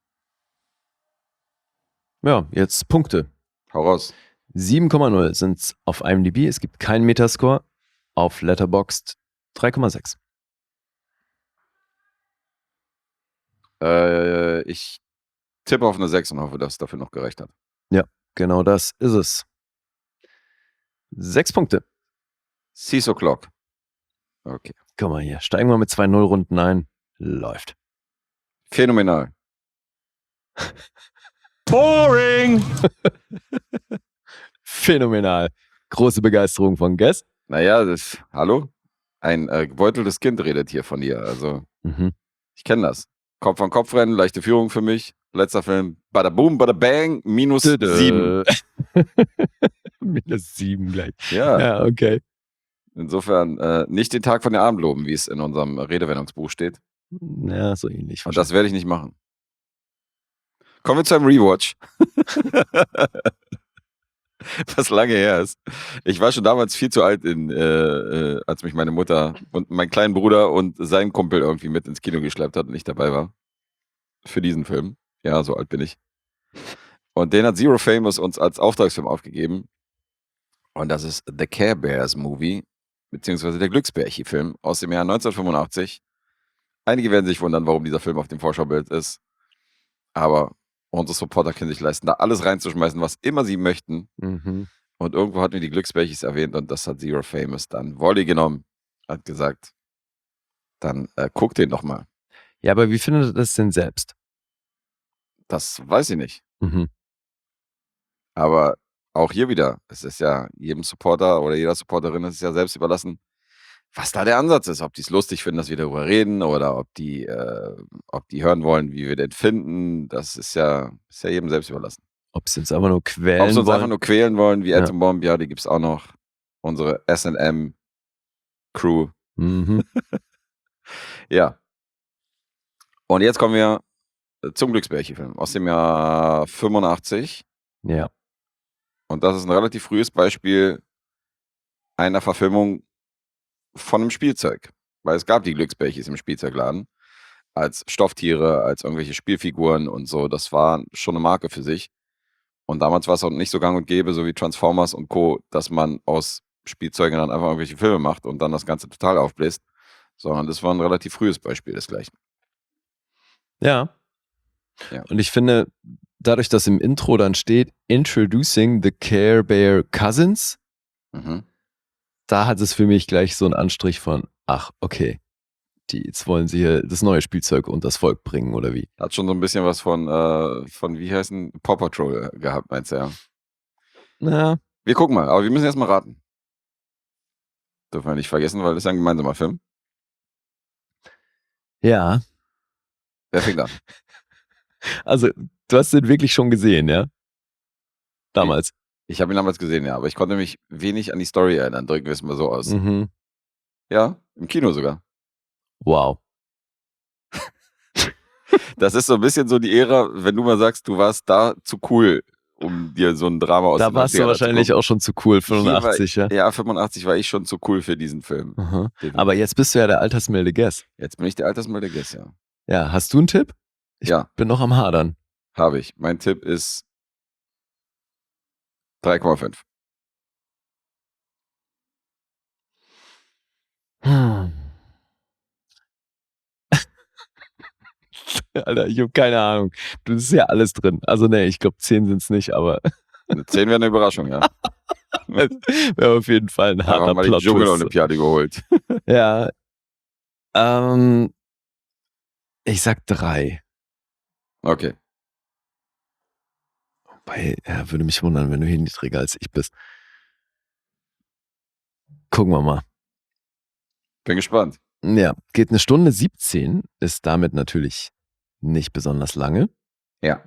Ja, jetzt Punkte. Hau raus. sieben Komma null sind auf IMDb. Es gibt keinen Metascore. Auf Letterboxd drei Komma sechs. Äh, ich tippe auf eine sechs und hoffe, dass es dafür noch gereicht hat. Ja, genau das ist es. Sechs Punkte. Six o'clock. Okay. Guck mal hier. Steigen wir mit zwei null Runden ein. Läuft. Phänomenal. Boring! Phänomenal. Große Begeisterung von Guess. Naja, das, hallo? Ein äh, gebeuteltes Kind redet hier von dir. Also, Mhm. ich kenne das. Kopf an Kopf rennen, leichte Führung für mich. Letzter Film, bada boom, bada bang, minus sieben. Minus sieben gleich. Ja, Ja, okay. insofern äh, nicht den Tag von der Abend loben, wie es in unserem Redewendungsbuch steht. Ja, so ähnlich. Und das werde ich nicht machen. Kommen wir zu einem Rewatch. Was lange her ist. Ich war schon damals viel zu alt, in, äh, äh, als mich meine Mutter und mein kleiner Bruder und sein Kumpel irgendwie mit ins Kino geschleppt hat und ich dabei war. Für diesen Film. Ja, so alt bin ich. Und den hat Zero Famous uns als Auftragsfilm aufgegeben. Und das ist The Care Bears Movie, beziehungsweise der Glücksbärchi-Film aus dem Jahr neunzehnhundertfünfundachtzig. Einige werden sich wundern, warum dieser Film auf dem Vorschaubild ist. Aber unsere Supporter können sich leisten, da alles reinzuschmeißen, was immer sie möchten. Mhm. Und irgendwo hatten wir die Glücksbärchis erwähnt und das hat Zero Famous dann Volley genommen. Hat gesagt, dann äh, guck den doch mal. Ja, aber wie findet ihr das denn selbst? Das weiß ich nicht. Mhm. Aber auch hier wieder, es ist ja jedem Supporter oder jeder Supporterin ist es ja selbst überlassen, was da der Ansatz ist. Ob die es lustig finden, dass wir darüber reden oder ob die, äh, ob die hören wollen, wie wir den finden. Das ist ja, ist ja jedem selbst überlassen. Ob sie uns einfach nur quälen Ob sie uns wollen. einfach nur quälen wollen, wie Ja. Atom Bomb, ja, die gibt es auch noch. Unsere S and M-Crew. Mhm. Ja. Und jetzt kommen wir zum Glücksbärchen-Film aus dem Jahr fünfundachtzig. Ja. Und das ist ein relativ frühes Beispiel einer Verfilmung von einem Spielzeug. Weil es gab die Glücksbärchis im Spielzeugladen als Stofftiere, als irgendwelche Spielfiguren und so. Das war schon eine Marke für sich. Und damals war es auch nicht so gang und gäbe, so wie Transformers und Co., dass man aus Spielzeugen dann einfach irgendwelche Filme macht und dann das Ganze total aufbläst. Sondern das war ein relativ frühes Beispiel desgleichen. Ja. Ja. Und ich finde, dadurch, dass im Intro dann steht, Introducing the Care Bear Cousins, Mhm. da hat es für mich gleich so einen Anstrich von, ach, okay, die, jetzt wollen sie hier das neue Spielzeug und das Volk bringen, oder wie? Hat schon so ein bisschen was von, äh, von wie heißen, Paw Patrol gehabt, meinst du, ja? Na, Wir gucken mal, aber wir müssen erst mal raten. Dürfen wir nicht vergessen, weil das ist ja ein gemeinsamer Film. ja. Wer fängt an? Also, du hast den wirklich schon gesehen, ja? Damals. Ich habe ihn damals gesehen, ja, aber ich konnte mich wenig an die Story erinnern, drücken wir es mal so aus. Mhm. Ja, im Kino sogar. Wow. Das ist so ein bisschen so die Ära, wenn du mal sagst, du warst da zu cool, um dir so ein Drama aus Da den warst du neunzigern wahrscheinlich anzugucken. auch schon zu cool, Hier war- fünfundachtzig, ja? Ja, fünfundachtzig war ich schon zu cool für diesen Film. Aha. Den- Aber jetzt bist du ja der altersmilde Guess. Jetzt bin ich der altersmilde Guess, ja. Ja, hast du einen Tipp? Ich Ja, bin noch am Hadern. habe ich. Mein Tipp ist drei Komma fünf. Hm. Alter, ich habe keine Ahnung. Du, das ist ja alles drin. Also, nee, ich glaube, zehn sind es nicht, aber Eine zehn wäre eine Überraschung, ja. wäre auf jeden Fall ein Einfach harter mal die Plot. Dschungel-Olympiade geholt. Ja. Ähm, ich sag drei. Okay. Wobei, ja, würde mich wundern, wenn du hier niedriger als ich bist. Gucken wir mal. Bin gespannt. Ja, geht eine Stunde siebzehn, ist damit natürlich nicht besonders lange. Ja.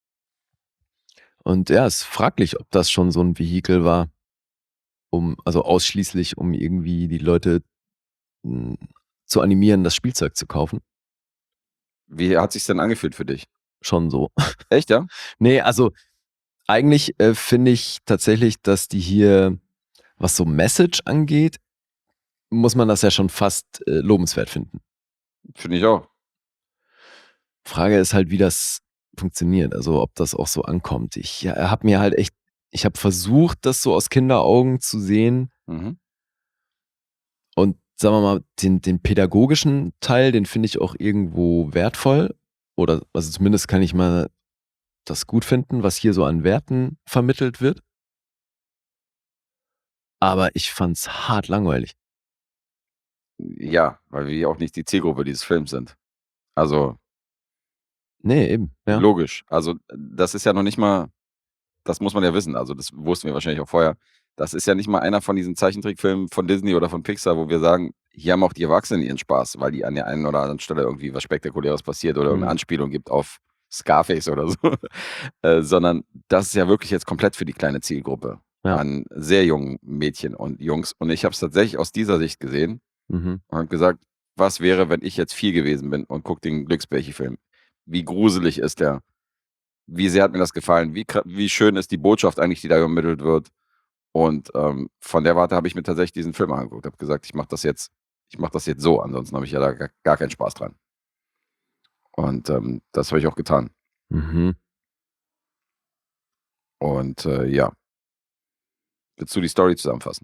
Und ja, es ist fraglich, ob das schon so ein Vehikel war, um, also ausschließlich, um irgendwie die Leute mh, zu animieren, das Spielzeug zu kaufen. Wie hat sich's denn angefühlt für dich? Schon so. Echt, ja? Nee, also eigentlich äh, finde ich tatsächlich, dass die hier, was so Message angeht, muss man das ja schon fast äh, lobenswert finden. Finde ich auch. Frage ist halt, wie das funktioniert, also ob das auch so ankommt. Ich ja, habe mir halt echt, ich habe versucht, das so aus Kinderaugen zu sehen Mhm. und sagen wir mal, den, den pädagogischen Teil, den finde ich auch irgendwo wertvoll oder also zumindest kann ich mal das gut finden, was hier so an Werten vermittelt wird. Aber ich fand's hart langweilig. Ja, weil wir auch nicht die Zielgruppe dieses Films sind. Also, Nee, eben. Ja. logisch. Also, das ist ja noch nicht mal, das muss man ja wissen, also das wussten wir wahrscheinlich auch vorher. Das ist ja nicht mal einer von diesen Zeichentrickfilmen von Disney oder von Pixar, wo wir sagen, hier haben auch die Erwachsenen ihren Spaß, weil die an der einen oder anderen Stelle irgendwie was Spektakuläres passiert oder Mhm. irgendeine Anspielung gibt auf Scarface oder so. äh, sondern das ist ja wirklich jetzt komplett für die kleine Zielgruppe Ja. an sehr jungen Mädchen und Jungs. Und ich habe es tatsächlich aus dieser Sicht gesehen Mhm. und habe gesagt, was wäre, wenn ich jetzt vier gewesen bin und gucke den Glücksbärchen-Film? Wie gruselig ist der? Wie sehr hat mir das gefallen? Wie, kra- wie schön ist die Botschaft eigentlich, die da übermittelt wird? Und ähm, von der Warte habe ich mir tatsächlich diesen Film angeguckt. Habe gesagt, ich mache das jetzt, ich mache das jetzt so. Ansonsten habe ich ja da gar, gar keinen Spaß dran. Und ähm, das habe ich auch getan. Mhm. Und äh, ja. Willst du die Story zusammenfassen?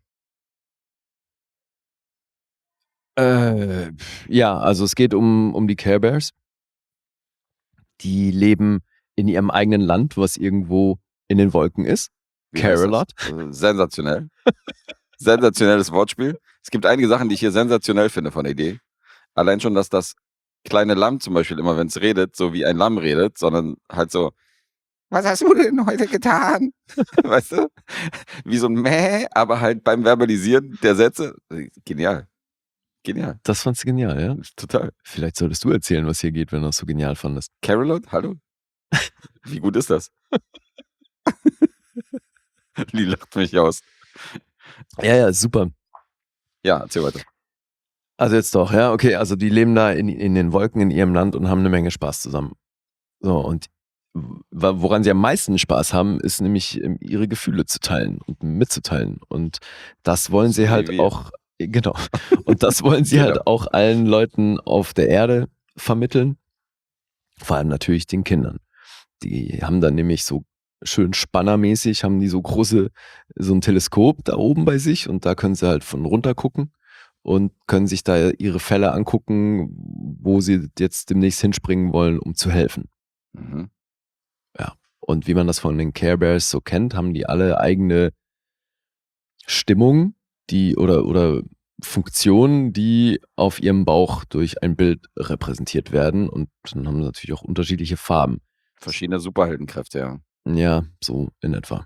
Äh, ja, also es geht um, um die Care Bears. Die leben in ihrem eigenen Land, was irgendwo in den Wolken ist. Wie heißt das? Carolot. Äh, sensationell. Sensationelles Wortspiel. Es gibt einige Sachen, die ich hier sensationell finde von der Idee. Allein schon, dass das kleine Lamm zum Beispiel immer, wenn es redet, so wie ein Lamm redet, sondern halt so, was hast du denn heute getan? Weißt du? Wie so ein Mäh, aber halt beim Verbalisieren der Sätze. Genial. Genial. Das fandst du genial, ja? Total. Vielleicht solltest du erzählen, was hier geht, wenn du das so genial fandest. Carolot, hallo? Wie gut ist das? Die lacht mich aus. Ja, ja, super. Ja, erzähl weiter. Also jetzt doch, ja, okay, also die leben da in, in den Wolken in ihrem Land und haben eine Menge Spaß zusammen. So, und w- woran sie am meisten Spaß haben, ist nämlich ähm, ihre Gefühle zu teilen und mitzuteilen. Und das wollen So sie wie halt wir. auch, genau, und das wollen sie Genau. halt auch allen Leuten auf der Erde vermitteln, vor allem natürlich den Kindern. Die haben dann nämlich so schön spannermäßig, haben die so große, so ein Teleskop da oben bei sich und da können sie halt von runter gucken und können sich da ihre Fälle angucken, wo sie jetzt demnächst hinspringen wollen, um zu helfen. Mhm. Ja. Und wie man das von den Care Bears so kennt, haben die alle eigene Stimmung, die oder, oder Funktionen, die auf ihrem Bauch durch ein Bild repräsentiert werden und dann haben sie natürlich auch unterschiedliche Farben. Verschiedene Superheldenkräfte, ja. Ja, so in etwa.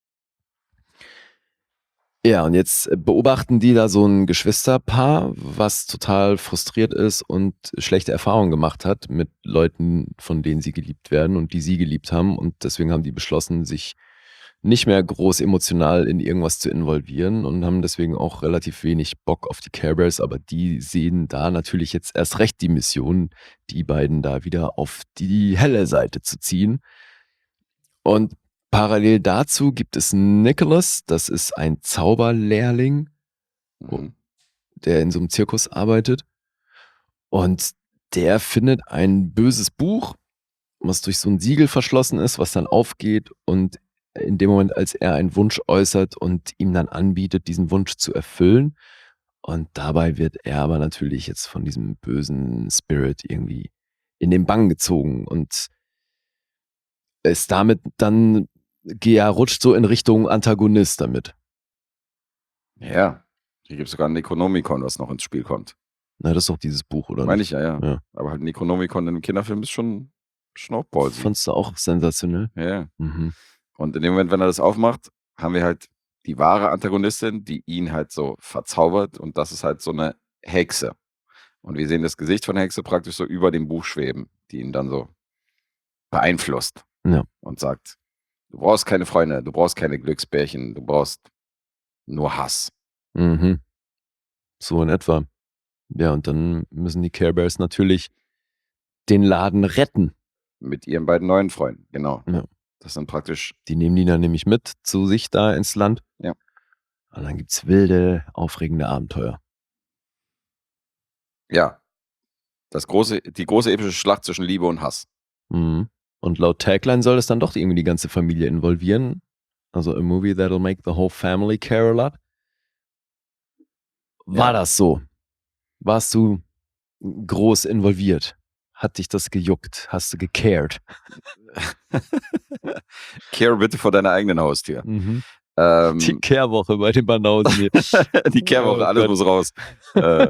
Ja, und jetzt beobachten die da so ein Geschwisterpaar, was total frustriert ist und schlechte Erfahrungen gemacht hat mit Leuten, von denen sie geliebt werden und die sie geliebt haben. Und deswegen haben die beschlossen, sich nicht mehr groß emotional in irgendwas zu involvieren und haben deswegen auch relativ wenig Bock auf die Care Bears. Aber die sehen da natürlich jetzt erst recht die Mission, die beiden da wieder auf die helle Seite zu ziehen. Und parallel dazu gibt es Nicholas, das ist ein Zauberlehrling, Mhm. der in so einem Zirkus arbeitet. Und der findet ein böses Buch, was durch so ein Siegel verschlossen ist, was dann aufgeht. Und in dem Moment, als er einen Wunsch äußert und ihm dann anbietet, diesen Wunsch zu erfüllen. Und dabei wird er aber natürlich jetzt von diesem bösen Spirit irgendwie in den Bann gezogen und ist damit dann, er rutscht so in Richtung Antagonist damit. Ja. Hier gibt es sogar ein Necronomicon, was noch ins Spiel kommt. Na, das ist doch dieses Buch, oder Meine nicht? ich, ja, ja, Ja. Aber halt Necronomicon in einem Kinderfilm ist schon Schnaubbalsy. Fandst du auch sensationell? Ja, ja. Mhm. Und in dem Moment, wenn er das aufmacht, haben wir halt die wahre Antagonistin, die ihn halt so verzaubert. Und das ist halt so eine Hexe. Und wir sehen das Gesicht von der Hexe praktisch so über dem Buch schweben, die ihn dann so beeinflusst. Ja. Und sagt, du brauchst keine Freunde, du brauchst keine Glücksbärchen, du brauchst nur Hass. Mhm. So in etwa. Ja, und dann müssen die Care Bears natürlich den Laden retten. Mit ihren beiden neuen Freunden, genau. Ja. Das sind praktisch, Die nehmen die dann nämlich mit zu sich da ins Land. Ja. Und dann gibt's wilde, aufregende Abenteuer. ja, das große, die große epische Schlacht zwischen Liebe und Hass. Mhm. Und laut Tagline soll es dann doch irgendwie die ganze Familie involvieren. Also a movie that'll make the whole family care a lot. War Ja. das so? Warst du groß involviert? Hat dich das gejuckt? Hast du gecared? Care bitte vor deiner eigenen Haustür. Mhm. Ähm, Die Kehrwoche bei den Banausen hier. die Kehrwoche, Oh alles Gott. muss raus. äh,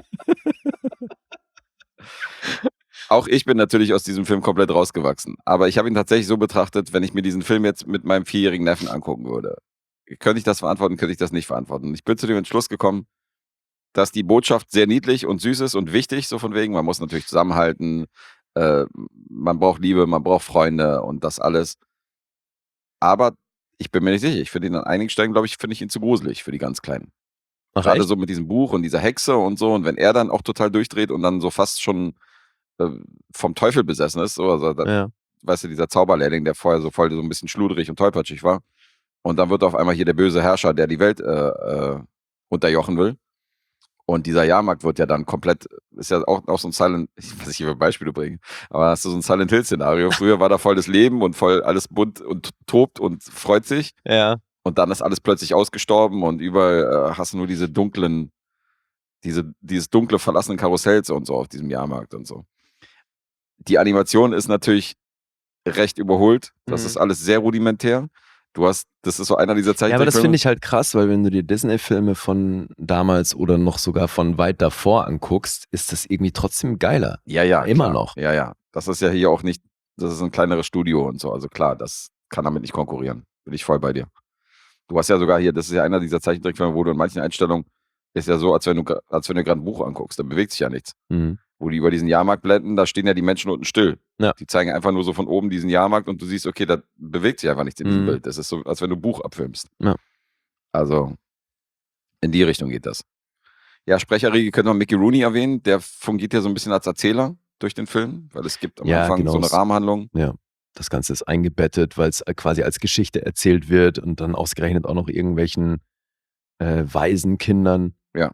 auch ich bin natürlich aus diesem Film komplett rausgewachsen. Aber ich habe ihn tatsächlich so betrachtet, wenn ich mir diesen Film jetzt mit meinem vierjährigen Neffen angucken würde. Könnte ich das verantworten, könnte ich das nicht verantworten. Und ich bin zu dem Entschluss gekommen, dass die Botschaft sehr niedlich und süß ist und wichtig, so von wegen. Man muss natürlich zusammenhalten, äh, man braucht Liebe, man braucht Freunde und das alles. Aber ich bin mir nicht sicher. Ich finde ihn an einigen Stellen, glaube ich, finde ich ihn zu gruselig für die ganz Kleinen. Ach, Gerade echt? so mit diesem Buch und dieser Hexe und so. Und wenn er dann auch total durchdreht und dann so fast schon äh, vom Teufel besessen ist, so, also da, Ja. weißt du, dieser Zauberlehrling, der vorher so voll so ein bisschen schludrig und tollpatschig war. Und dann wird auf einmal hier der böse Herrscher, der die Welt äh, äh, unterjochen will. Und dieser Jahrmarkt wird ja dann komplett, ist ja auch, auch so ein Silent, ich weiß nicht, wie viele Beispiele bringen, aber hast du so ein Silent Hill-Szenario. Früher war da voll das Leben und voll alles bunt und tobt und freut sich. Ja. Und dann ist alles plötzlich ausgestorben und überall äh, hast du nur diese dunklen, diese, dieses dunkle verlassene Karussells und so auf diesem Jahrmarkt und so. Die Animation ist natürlich recht überholt. Das Mhm. ist alles sehr rudimentär. Du hast, das ist so einer dieser Zeichentrickfilme. Ja, aber das finde ich halt krass, weil wenn du dir Disney-Filme von damals oder noch sogar von weit davor anguckst, ist das irgendwie trotzdem geiler. Ja, ja. Immer klar. noch. Ja, ja. Das ist ja hier auch nicht, das ist ein kleineres Studio und so. Also klar, das kann damit nicht konkurrieren. Bin ich voll bei dir. Du hast ja sogar hier, das ist ja einer dieser Zeichentrickfilme, wo du in manchen Einstellungen ist ja so, als wenn du, gra- als wenn du gerade ein Buch anguckst, da bewegt sich ja nichts. Mhm. Wo die über diesen Jahrmarkt blenden, da stehen ja die Menschen unten still. Ja. Die zeigen einfach nur so von oben diesen Jahrmarkt und du siehst, okay, da bewegt sich einfach nichts in diesem Mhm. Bild. Das ist so, als wenn du ein Buch abfilmst. Ja. Also, In die Richtung geht das. Ja, Sprecherriege können wir Mickey Rooney erwähnen. Der fungiert ja so ein bisschen als Erzähler durch den Film, weil es gibt am Ja, Anfang genau. so eine Rahmenhandlung. Ja, das Ganze ist eingebettet, weil es quasi als Geschichte erzählt wird und dann ausgerechnet auch noch irgendwelchen äh, Waisenkindern. Ja.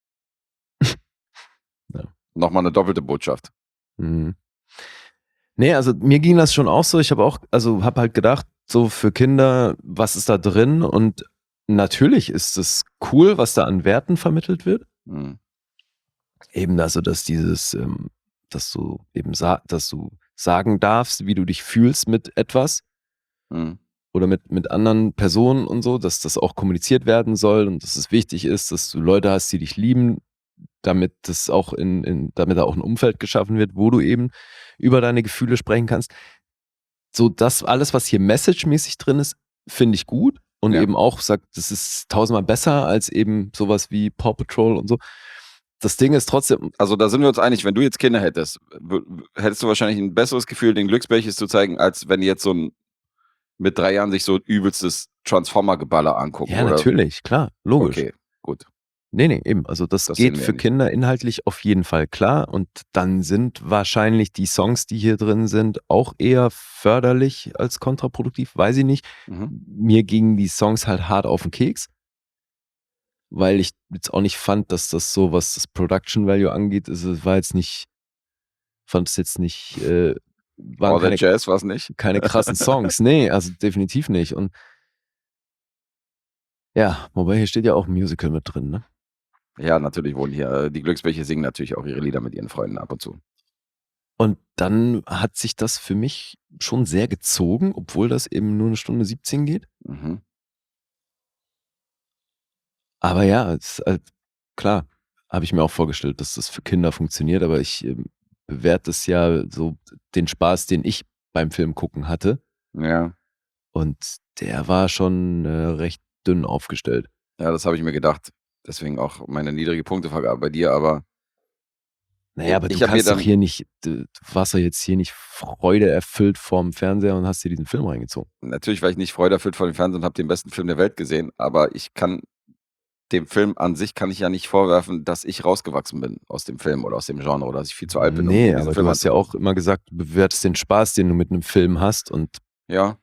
Ja. Nochmal eine doppelte Botschaft. Mhm. Nee, also mir ging das schon auch so. Ich habe auch, also habe halt gedacht, so für Kinder, was ist da drin? Und natürlich ist es cool, was da an Werten vermittelt wird. Mhm. Eben also, dass dieses, ähm, dass du eben sa- dass du sagen darfst, wie du dich fühlst mit etwas Mhm. oder mit, mit anderen Personen und so, dass das auch kommuniziert werden soll und dass es wichtig ist, dass du Leute hast, die dich lieben, damit das auch in, in damit da auch ein Umfeld geschaffen wird, wo du eben über deine Gefühle sprechen kannst. So das alles, was hier messagemäßig drin ist, finde ich gut und Ja. eben auch sagt, das ist tausendmal besser als eben sowas wie Paw Patrol und so. Das Ding ist trotzdem, Also da sind wir uns einig, wenn du jetzt Kinder hättest, w- w- hättest du wahrscheinlich ein besseres Gefühl, den Glücksbärches zu zeigen, als wenn die jetzt so ein mit drei Jahren sich so übelstes Transformer-Geballer angucken. ja oder? natürlich, klar, logisch. Okay, gut. Nee, nee, eben. Also das, Das sehen geht wir für nicht. Kinder inhaltlich auf jeden Fall klar. Und dann sind wahrscheinlich die Songs, die hier drin sind, auch eher förderlich als kontraproduktiv. Weiß ich nicht. Mhm. Mir gingen die Songs halt hart auf den Keks. Weil ich jetzt auch nicht fand, dass das so, was das Production Value angeht, ist, es war jetzt nicht, fand es jetzt nicht, äh, waren All keine, that Jazz war es nicht. keine krassen Songs. Nee, also definitiv nicht. Und ja, wobei hier steht ja auch ein Musical mit drin, ne? Ja, natürlich wohnen hier. äh, Die Glücksbärche singen natürlich auch ihre Lieder mit ihren Freunden ab und zu. Und dann hat sich das für mich schon sehr gezogen, obwohl das eben nur eine Stunde siebzehn geht. Mhm. Aber ja, es ist halt, klar, habe ich mir auch vorgestellt, dass das für Kinder funktioniert, aber ich ähm, bewerte es ja so den Spaß, den ich beim Film gucken hatte. Ja. Und der war schon äh, recht dünn aufgestellt. Ja, das habe ich mir gedacht. Deswegen auch meine niedrige Punktevergabe bei dir, aber Naja, aber Ich du hab mir kannst doch dann- hier nicht, du du warst doch jetzt hier nicht Freude erfüllt vorm Fernseher und hast dir diesen Film reingezogen. natürlich war ich nicht freudeerfüllt vor dem Fernsehen und habe den besten Film der Welt gesehen, aber ich kann dem Film an sich kann ich ja nicht vorwerfen, dass ich rausgewachsen bin aus dem Film oder aus dem Genre oder dass ich viel zu alt bin. um Nee, diesen aber Film du hast ja anzugucken. auch immer gesagt, du bewertest den Spaß, den du mit einem Film hast. Und Ja.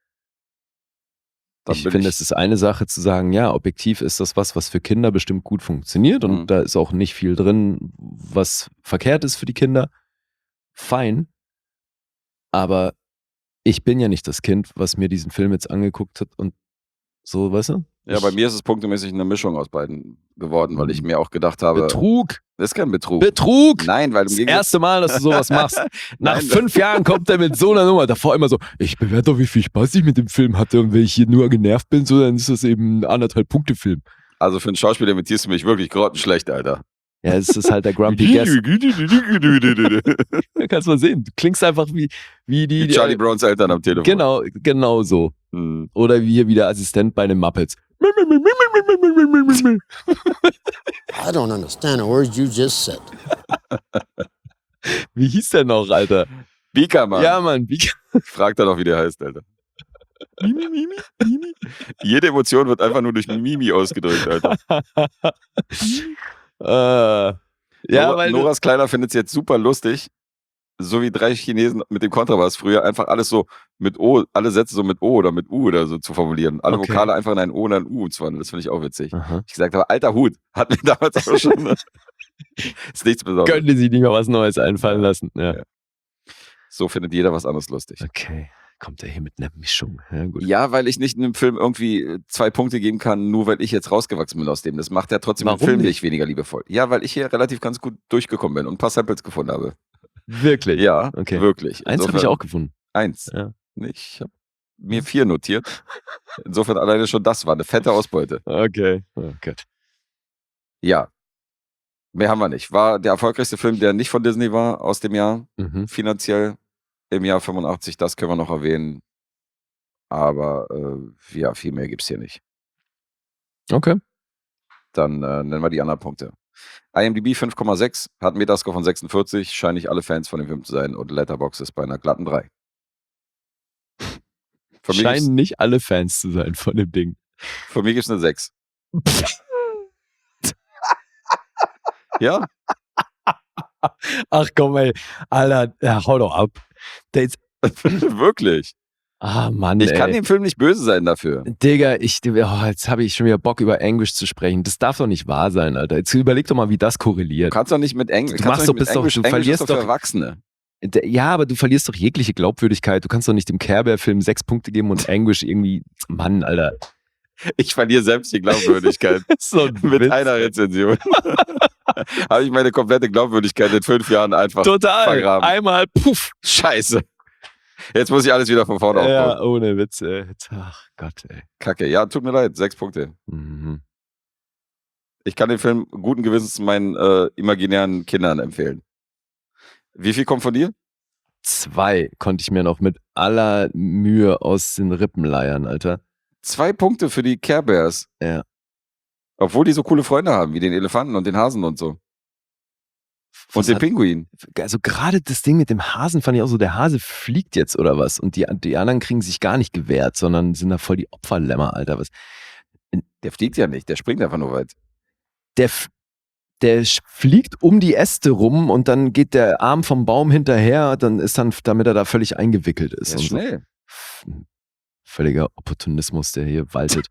Dann ich bin finde, ich- es ist eine Sache zu sagen, ja, objektiv ist das was, was für Kinder bestimmt gut funktioniert. Und Mhm. da ist auch nicht viel drin, was verkehrt ist für die Kinder. Fein. Aber ich bin ja nicht das Kind, was mir diesen Film jetzt angeguckt hat und so, weißt du? Ja, ich, bei mir ist es punktemäßig eine Mischung aus beiden geworden, weil ich Mhm. mir auch gedacht habe, Betrug! das ist kein Betrug. Betrug! Nein, weil im Das Gegensatz, erste Mal, dass du sowas machst. Nach Nein, fünf Jahren kommt er mit so einer Nummer. Davor immer so, ich bewerte doch, wie viel Spaß ich mit dem Film hatte. Und wenn ich hier nur genervt bin, so, dann ist das eben ein anderthalb Punkte Film. also für einen Schauspieler imitierst du mich wirklich grottenschlecht, Alter. Ja, es ist halt der Grumpy Guest. Da kannst du mal sehen. Du klingst einfach wie, wie die. Wie Charlie äh, Browns Eltern am Telefon. Genau, genau so. Hm. Oder wie hier wieder Assistent bei den Muppets. I don't understand a word you just said. Wie hieß der noch, Alter? Bika, Mann. Ja, Mann. Wie, Fragt er doch, wie der heißt, Alter. Mimi, Mimi, Mimi. Jede Emotion wird einfach nur durch Mimi ausgedrückt, Alter. äh, ja, Nora, weil. du- Noras Kleiner findet es jetzt super lustig, so wie drei Chinesen mit dem Kontrabass früher, einfach alles so mit O, alle Sätze so mit O oder mit U oder so zu formulieren. Alle Okay. Vokale einfach in ein O oder ein U zu wandeln. Das finde ich auch witzig. Aha. Ich gesagt habe, alter Hut, hat mir damals auch schon. Ist nichts Besonderes. Könnte sich nicht mal was Neues einfallen lassen. Ja. Ja. So findet jeder was anderes lustig. Okay. Kommt er hier mit einer Mischung. Ja, gut. Ja, weil ich nicht in einem Film irgendwie äh, zwei Punkte geben kann, nur weil ich jetzt rausgewachsen bin aus dem. Das macht ja trotzdem Warum den Film nicht? nicht weniger liebevoll. Ja, weil ich hier relativ ganz gut durchgekommen bin und ein paar Samples gefunden habe. Wirklich? Ja, Okay. wirklich. Eins habe ich Insofern- auch gefunden. Eins. Ja. Ich habe mir vier notiert. Insofern alleine schon das war eine fette Ausbeute. Okay. Oh Gott. Ja. Mehr haben wir nicht. War der erfolgreichste Film, der nicht von Disney war aus dem Jahr. Mhm. Finanziell im Jahr fünfundachtzig. Das können wir noch erwähnen. Aber äh, ja, viel mehr gibt es hier nicht. Okay. Dann äh, nennen wir die anderen Punkte. IMDb fünf Komma sechs, hat einen Metascore von sechsundvierzig, scheinen nicht alle Fans von dem Film zu sein und Letterboxd ist bei einer glatten drei. Für mich, Scheinen gibt's, nicht alle Fans zu sein von dem Ding. für mich gibt es eine sechs. Ja, Ach komm, ey. Alter, ja, hau doch ab. Der ist, wirklich. ah, Mann, Ich kann ey. dem Film nicht böse sein dafür. Digga, ich, oh, jetzt habe ich schon wieder Bock, über Anguish zu sprechen. Das darf doch nicht wahr sein, Alter. Jetzt überleg doch mal, wie das Du korreliert. kannst doch nicht mit Englisch. Du machst doch, bist doch, du Englisch verlierst ist doch für doch, Erwachsene. D- ja, aber du verlierst doch jegliche Glaubwürdigkeit. Du kannst doch nicht dem Care Bear Film sechs Punkte geben und Anguish irgendwie, Mann, Alter. Ich verliere selbst die Glaubwürdigkeit So ein mit Witz, einer ey. Rezension. Habe ich meine komplette Glaubwürdigkeit in fünf Jahren einfach Total. vergraben. Einmal, puff. Scheiße. Jetzt muss ich alles wieder von vorne aufbauen. Ja, ohne Witz, ey. Ach Gott, ey. Kacke. Ja, tut mir leid. Sechs Punkte. Mhm. Ich kann den Film guten Gewissens meinen äh, imaginären Kindern empfehlen. Wie viel kommt von dir? Zwei konnte ich mir noch mit aller Mühe aus den Rippen leiern, Alter. Zwei Punkte für die Care Bears. Ja. Obwohl die so coole Freunde haben, wie den Elefanten und den Hasen und so. Und Was den hat- Pinguin. Also gerade das Ding mit dem Hasen fand ich auch so, der Hase fliegt jetzt oder was und die, die anderen kriegen sich gar nicht gewehrt, sondern sind da voll die Opferlämmer, Alter. Was? Der fliegt ja nicht, der springt einfach nur weit. Der, f- der sch- fliegt um die Äste rum und dann geht der Arm vom Baum hinterher, dann ist dann, damit er da völlig eingewickelt ist. Der ist und so. schnell. F- Völliger Opportunismus, der hier waltet.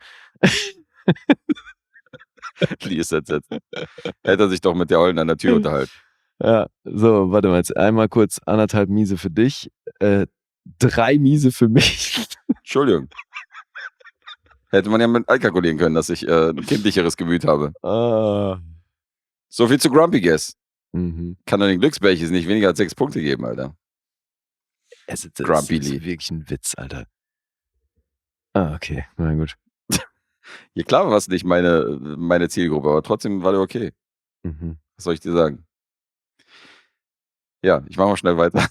Die ist entsetzt. Hätte er sich doch mit der Ollen an der Tür unterhalten. Ja, so, warte mal, jetzt einmal kurz anderthalb Miese für dich, äh, drei Miese für mich. Entschuldigung. Hätte man ja mit einkalkulieren können, dass ich äh, ein kindlicheres Gemüt habe. Ah. So viel zu Grumpy Guess. Mhm. Kann doch den Glücksbärchis nicht weniger als sechs Punkte geben, Alter. Es ist, das Grumpy ist Lee. wirklich ein Witz, Alter. Ah, okay, na gut. Ja, klar war es nicht meine, meine Zielgruppe, aber trotzdem war der okay. Mhm. Was soll ich dir sagen? Ja, ich mache mal schnell weiter.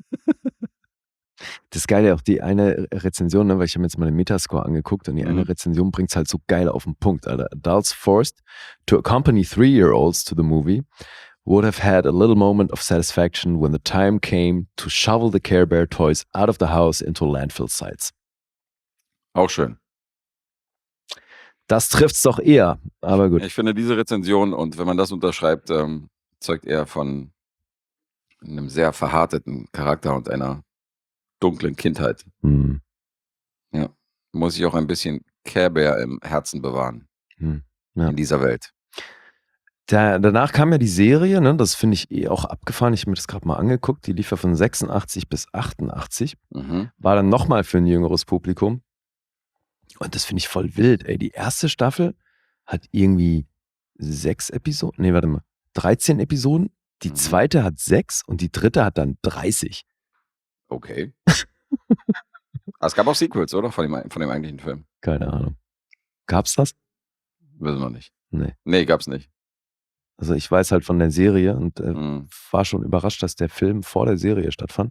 Das ist geil, ja auch die eine Rezension, ne, weil ich habe mir jetzt mal den Metascore angeguckt und die Mhm. eine Rezension bringt es halt so geil auf den Punkt, Alter. Adults forced to accompany three-year-olds to the movie would have had a little moment of satisfaction when the time came to shovel the Care Bear toys out of the house into landfill sites. Auch schön. Das trifft's doch eher, aber gut. Ich finde diese Rezension, und wenn man das unterschreibt, ähm, zeugt eher von einem sehr verhärteten Charakter und einer dunklen Kindheit. Hm. Muss ich auch ein bisschen Care Bear im Herzen bewahren Hm. Ja. in dieser Welt. Da, danach kam ja die Serie, ne, das finde ich eh auch abgefahren. Ich habe mir das gerade mal angeguckt. Die lief ja von sechsundachtzig bis achtundachtzig. Mhm. War dann nochmal für ein jüngeres Publikum. Und das finde ich voll wild, ey. Die erste Staffel hat irgendwie sechs Episoden, nee, warte mal, dreizehn Episoden. Die Mhm. zweite hat sechs und die dritte hat dann dreißig. Okay. Ah, es gab auch Sequels, oder? Von dem, von dem eigentlichen Film. Keine Ahnung. Gab's das? Wissen wir nicht. Nee. Nee, gab's nicht. Also ich weiß halt von der Serie und äh, Mhm. war schon überrascht, dass der Film vor der Serie stattfand.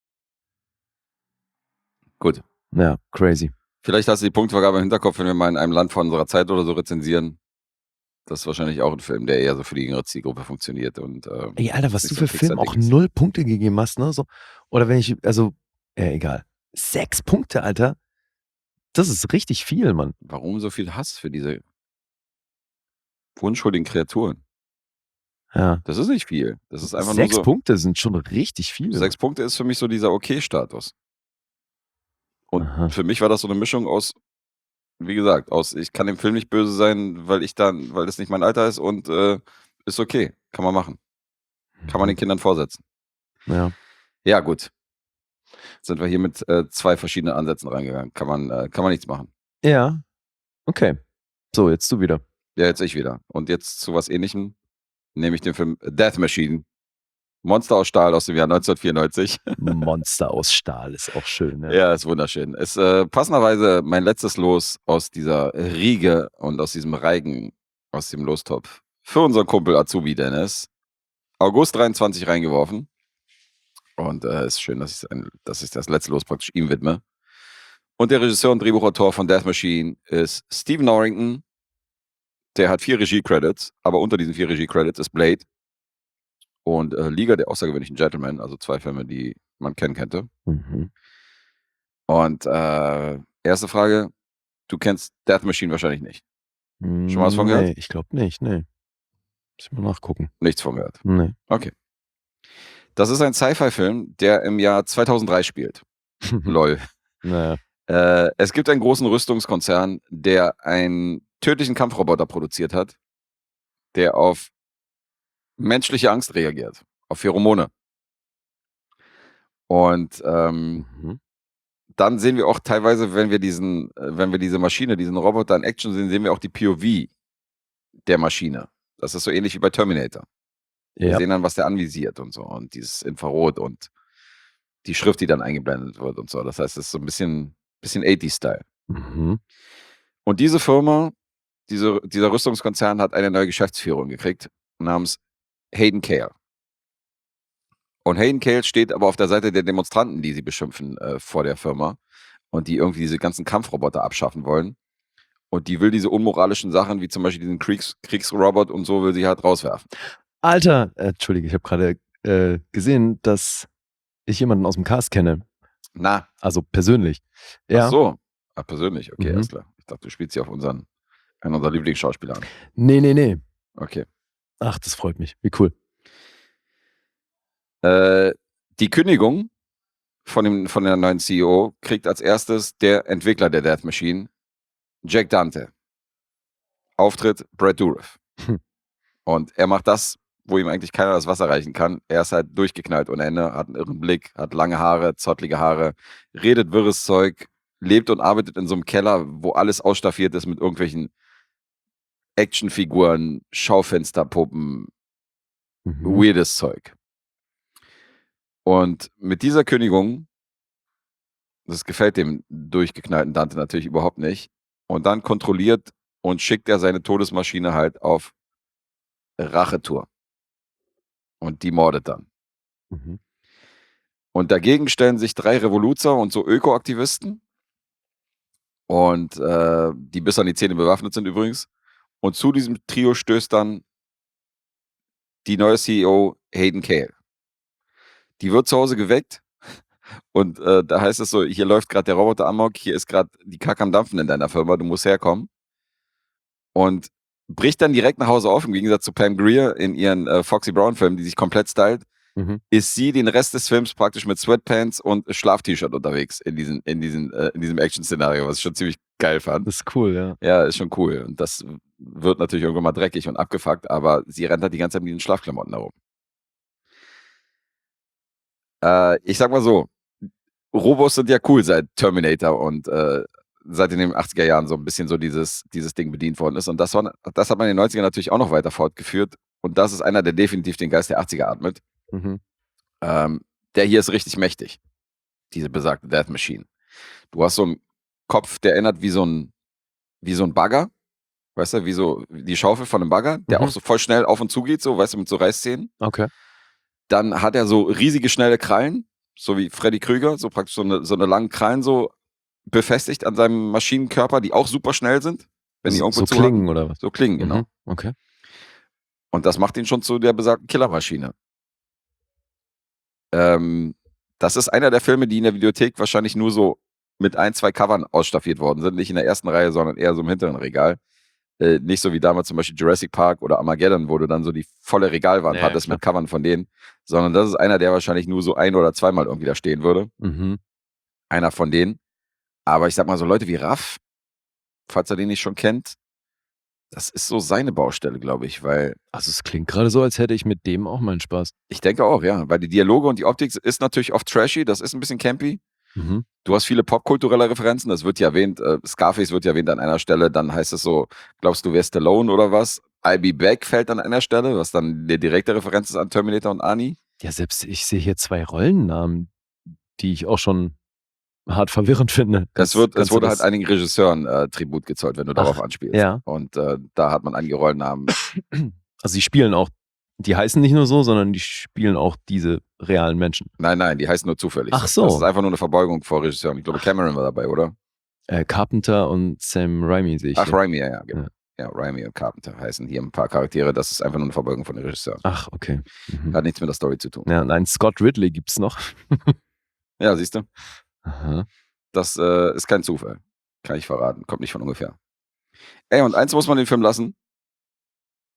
Gut. Ja, crazy. Vielleicht hast du die Punktvergabe im Hinterkopf, wenn wir mal in einem Land von unserer Zeit oder so rezensieren. Das ist wahrscheinlich auch ein Film, der eher so für die jüngere Zielgruppe funktioniert. Und, ähm, Ey, Alter, was nicht du so für ein Film auch Pixar-Ding ist. null Punkte gegeben hast, ne? So. Oder wenn ich, also, ja, egal. Sechs Punkte, Alter. Das ist richtig viel, Mann. Warum so viel Hass für diese unschuldigen Kreaturen? Ja. Das ist nicht viel. Das ist einfach Sechs nur so. Punkte sind schon richtig viel. Sechs Punkte ist für mich so dieser Okay-Status. Und Aha. für mich war das so eine Mischung aus, wie gesagt, aus, ich kann dem Film nicht böse sein, weil ich dann, weil das nicht mein Alter ist und äh, ist okay. Kann man machen. Kann man den Kindern vorsetzen. Ja. Ja, gut. Sind wir hier mit äh, zwei verschiedenen Ansätzen reingegangen. Kann man, äh, kann man nichts machen. Ja. Okay. So, jetzt du wieder. Ja, jetzt ich wieder. Und jetzt zu was Ähnlichem, nehme ich den Film Death Machine. Monster aus Stahl aus dem Jahr neunzehnhundertvierundneunzig. Monster aus Stahl ist auch schön, ne? Ja, ist wunderschön. Ist äh, passenderweise mein letztes Los aus dieser Riege und aus diesem Reigen, aus dem Lostopf. Für unseren Kumpel Azubi Dennis. August dreiundzwanzig reingeworfen. Und es äh, ist schön, dass ich, ein, dass ich das letzte Los praktisch ihm widme. Und der Regisseur und Drehbuchautor von Death Machine ist Stephen Norrington. Der hat vier Regie-Credits, aber unter diesen vier Regie-Credits ist Blade und äh, Liga der außergewöhnlichen Gentlemen, also zwei Filme, die man kennen könnte. Mhm. Und äh, erste Frage, du kennst Death Machine wahrscheinlich nicht. Schon mal was von gehört? Nee, ich glaube nicht, nee. Muss ich mal nachgucken. Nichts von gehört. Nee. Okay. Das ist ein Sci-Fi-Film, der im Jahr zweitausenddrei spielt. Lol. Naja. Äh, es gibt einen großen Rüstungskonzern, der einen tödlichen Kampfroboter produziert hat, der auf menschliche Angst reagiert, auf Pheromone. Und ähm, Mhm. dann sehen wir auch teilweise, wenn wir diesen, äh, wenn wir diese Maschine, diesen Roboter in Action sehen, sehen wir auch die P O V der Maschine. Das ist so ähnlich wie bei Terminator. Wir Ja. sehen dann, was der anvisiert und so und dieses Infrarot und die Schrift, die dann eingeblendet wird und so. Das heißt, es ist so ein bisschen, bisschen achtziger-Style. Mhm. Und diese Firma, diese, dieser Rüstungskonzern hat eine neue Geschäftsführung gekriegt, namens Hayden Cale. Und Hayden Cale steht aber auf der Seite der Demonstranten, die sie beschimpfen äh, vor der Firma und die irgendwie diese ganzen Kampfroboter abschaffen wollen. Und die will diese unmoralischen Sachen, wie zum Beispiel diesen Kriegs Kriegsrobot und so, will sie halt rauswerfen. Alter, äh, Entschuldige, ich habe gerade äh, gesehen, dass ich jemanden aus dem Cast kenne. Na, Also persönlich. Ja. ach so. Ah, persönlich, okay, Mhm. alles klar. Ich dachte, du spielst hier auf unseren, einen unserer Lieblingsschauspieler an. Nee, nee, nee. Okay. Ach, das freut mich. Wie cool. Äh, die Kündigung von, dem, von der neuen C E O kriegt als erstes der Entwickler der Death Machine, Jack Dante. Auftritt Brad Dourif. Hm. Und er macht das, wo ihm eigentlich keiner das Wasser reichen kann. Er ist halt durchgeknallt ohne Ende, hat einen irren Blick, hat lange Haare, zottlige Haare, redet wirres Zeug, lebt und arbeitet in so einem Keller, wo alles ausstaffiert ist mit irgendwelchen Actionfiguren, Schaufensterpuppen, Mhm. weirdes Zeug. Und mit dieser Kündigung, das gefällt dem durchgeknallten Dante natürlich überhaupt nicht, und dann kontrolliert und schickt er seine Todesmaschine halt auf Rachetour. Und die mordet dann. Mhm. Und dagegen stellen sich drei Revoluzer und so Ökoaktivisten. Und äh, die bis an die Zähne bewaffnet sind übrigens. Und zu diesem Trio stößt dann die neue C E O Hayden Cale. Die wird zu Hause geweckt. Und äh, da heißt es so, hier läuft gerade der Roboter amok, hier ist gerade die Kacke am Dampfen in deiner Firma, du musst herkommen. Und bricht dann direkt nach Hause auf, im Gegensatz zu Pam Grier in ihren äh, Foxy Brown-Filmen, die sich komplett stylt, Mhm. ist sie den Rest des Films praktisch mit Sweatpants und Schlaf-T-Shirt unterwegs in, diesen, in, diesen, äh, in diesem Action-Szenario, was ich schon ziemlich geil fand. Das ist cool, ja. Ja, ist schon cool. Und das wird natürlich irgendwann mal dreckig und abgefuckt, aber sie rennt halt die ganze Zeit mit den Schlafklamotten herum. Äh, ich sag mal so, Robos sind ja cool seit Terminator und äh, seit in den achtziger Jahren so ein bisschen so dieses, dieses Ding bedient worden ist. Und das, war, das hat man in den neunzigern natürlich auch noch weiter fortgeführt. Und das ist einer, der definitiv den Geist der achtziger atmet. Mhm. Ähm, der hier ist richtig mächtig. Diese besagte Death Machine. Du hast so einen Kopf, der erinnert wie so ein, wie so ein Bagger. Weißt du, wie so die Schaufel von einem Bagger, der Mhm. auch so voll schnell auf und zu geht, so, weißt du, mit so Reißzähnen. Okay. Dann hat er so riesige, schnelle Krallen, so wie Freddy Krüger, so praktisch so eine, so eine langen Krallen so befestigt an seinem Maschinenkörper, die auch super schnell sind. Wenn die so irgendwo so zuhaken. klingen oder was? So klingen, genau. Mhm. Okay. Und das macht ihn schon zu der besagten Killermaschine. Ähm, das ist einer der Filme, die in der Videothek wahrscheinlich nur so mit ein, zwei Covern ausstaffiert worden sind. Nicht in der ersten Reihe, sondern eher so im hinteren Regal. Äh, nicht so wie damals zum Beispiel Jurassic Park oder Armageddon, wo du dann so die volle Regalwand Ja, hattest klar. mit Covern von denen. Sondern das ist einer, der wahrscheinlich nur so ein- oder zweimal irgendwie da stehen würde. Mhm. Einer von denen. Aber ich sag mal so, Leute wie Raff, falls er den nicht schon kennt, das ist so seine Baustelle, glaube ich, weil Also es klingt gerade so, als hätte ich mit dem auch meinen Spaß. ich denke auch, ja, weil die Dialoge und die Optik ist natürlich oft trashy, das ist ein bisschen campy. Mhm. Du hast viele popkulturelle Referenzen, das wird ja erwähnt, äh, Scarface wird ja erwähnt an einer Stelle, dann heißt es so, glaubst du, wärst Stallone oder was? I'll be back fällt an einer Stelle, was dann die direkte Referenz ist an Terminator und Arnie. Ja, selbst ich sehe hier zwei Rollennamen, die ich auch schon hart verwirrend finde. Es, Kannst- wird, es kannst du wurde das- halt einigen Regisseuren äh, Tribut gezollt, wenn du darauf Ach, anspielst. ja. Und äh, da hat man einige Rollennamen. Also die spielen auch, die heißen nicht nur so, sondern die spielen auch diese realen Menschen. Nein, nein, die heißen nur zufällig. Ach so. Das ist einfach nur eine Verbeugung vor Regisseuren. Ich glaube, Cameron war dabei, oder? Äh, Carpenter und Sam Raimi sehe ich. Ach, hier. Raimi, ja, ja, genau. Ja, Raimi und Carpenter heißen hier ein paar Charaktere. Das ist einfach nur eine Verbeugung von den Regisseuren. Ach, okay. Mhm. Hat nichts mit der Story zu tun. Ja, nein, Scott Ridley gibt's noch. Ja, siehst du? Aha. Das äh, ist kein Zufall. Kann ich verraten. Kommt nicht von ungefähr. Ey, und eins muss man den Film lassen.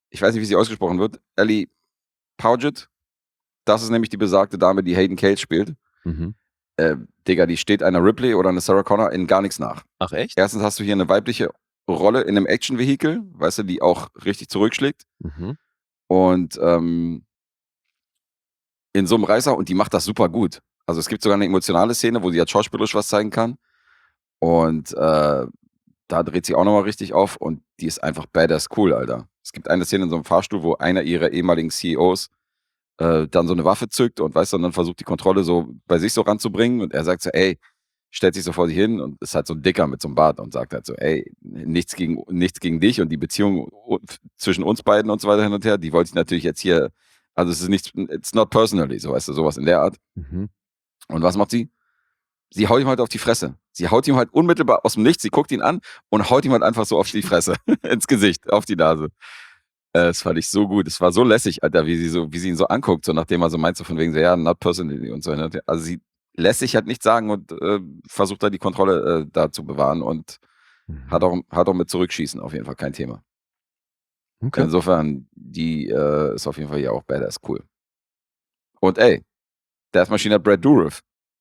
ich weiß nicht, wie sie ausgesprochen wird, Ellie Paget, das ist nämlich die besagte Dame, die Hayden Cage spielt. Mhm. Äh, Digga, die steht einer Ripley oder einer Sarah Connor in gar nichts nach. Ach echt? Erstens hast du hier eine weibliche Rolle in einem Action-Vehikel, weißt du, die auch richtig zurückschlägt. Mhm. Und ähm, in so einem Reißer, und die macht das super gut. Also es gibt sogar eine emotionale Szene, wo sie jetzt schauspielerisch was zeigen kann. Und äh, da dreht sie auch nochmal richtig auf und die ist einfach badass cool, Alter. Es gibt eine Szene in so einem Fahrstuhl, wo einer ihrer ehemaligen C E Os äh, dann so eine Waffe zückt und weißt du, und dann versucht die Kontrolle so bei sich so ranzubringen und er sagt so, ey, stellt sich so vor sie hin und ist halt so ein Dicker mit so einem Bart und sagt halt so, ey, nichts gegen, nichts gegen dich und die Beziehung zwischen uns beiden und so weiter hin und her, die wollte ich natürlich jetzt hier, also es ist nichts, it's not personally, so weißt du, sowas in der Art. Mhm. Und was macht sie? Sie haut ihm halt auf die Fresse. Sie haut ihm halt unmittelbar aus dem Nichts, sie guckt ihn an und haut ihm halt einfach so auf die Fresse, ins Gesicht, auf die Nase. Äh, das fand ich so gut. Es war so lässig, Alter, wie sie so, wie sie ihn so anguckt, so nachdem er so meint, so von wegen so, ja, not personally und so. Also sie lässt sich halt nichts sagen und äh, versucht da die Kontrolle äh, da zu bewahren und Mhm. hat auch, hat auch mit Zurückschießen auf jeden Fall kein Thema. Okay. Insofern, die äh, ist auf jeden Fall hier auch badass cool. Und ey, Death Machine hat Brad Dourif,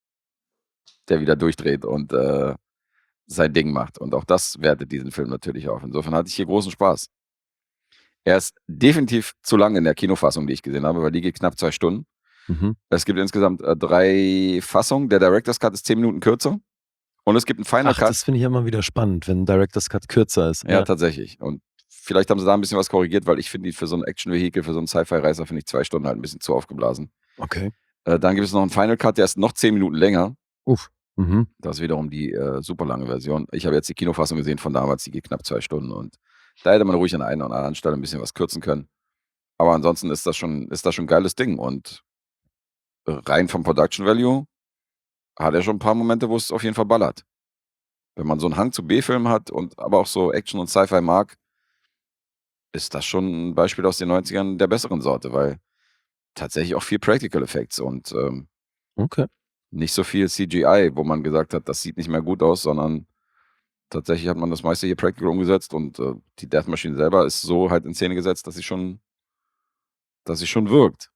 der wieder durchdreht und äh, sein Ding macht. Und auch das wertet diesen Film natürlich auf. Insofern hatte ich hier großen Spaß. Er ist definitiv zu lang in der Kinofassung, die ich gesehen habe, weil die geht knapp zwei Stunden. Mhm. Es gibt insgesamt äh, drei Fassungen. Der Director's Cut ist zehn Minuten kürzer. Und es gibt einen Final Ach, Cut. das finde ich immer wieder spannend, wenn ein Director's Cut kürzer ist. Ja, tatsächlich. Und vielleicht haben sie da ein bisschen was korrigiert, weil ich finde, die für so ein Action-Vehikel, für so einen Sci-Fi-Reißer, finde ich zwei Stunden halt ein bisschen zu aufgeblasen. Okay. Äh, dann gibt es noch einen Final Cut, der ist noch zehn Minuten länger. Uff. Mhm. Das ist wiederum die äh, super lange Version. Ich habe jetzt die Kinofassung gesehen von damals, die geht knapp zwei Stunden. Und da hätte man ruhig an einer oder anderen Stelle ein bisschen was kürzen können. Aber ansonsten ist das schon, ist das schon ein geiles Ding. Und rein vom Production Value hat er schon ein paar Momente, wo es auf jeden Fall ballert. Wenn man so einen Hang zu B-Filmen hat und aber auch so Action und Sci-Fi mag, ist das schon ein Beispiel aus den neunzigern der besseren Sorte, weil tatsächlich auch viel Practical Effects und ähm, Okay. nicht so viel C G I, wo man gesagt hat, das sieht nicht mehr gut aus, sondern tatsächlich hat man das meiste hier Practical umgesetzt und äh, die Death Machine selber ist so halt in Szene gesetzt, dass sie schon, dass sie schon wirkt.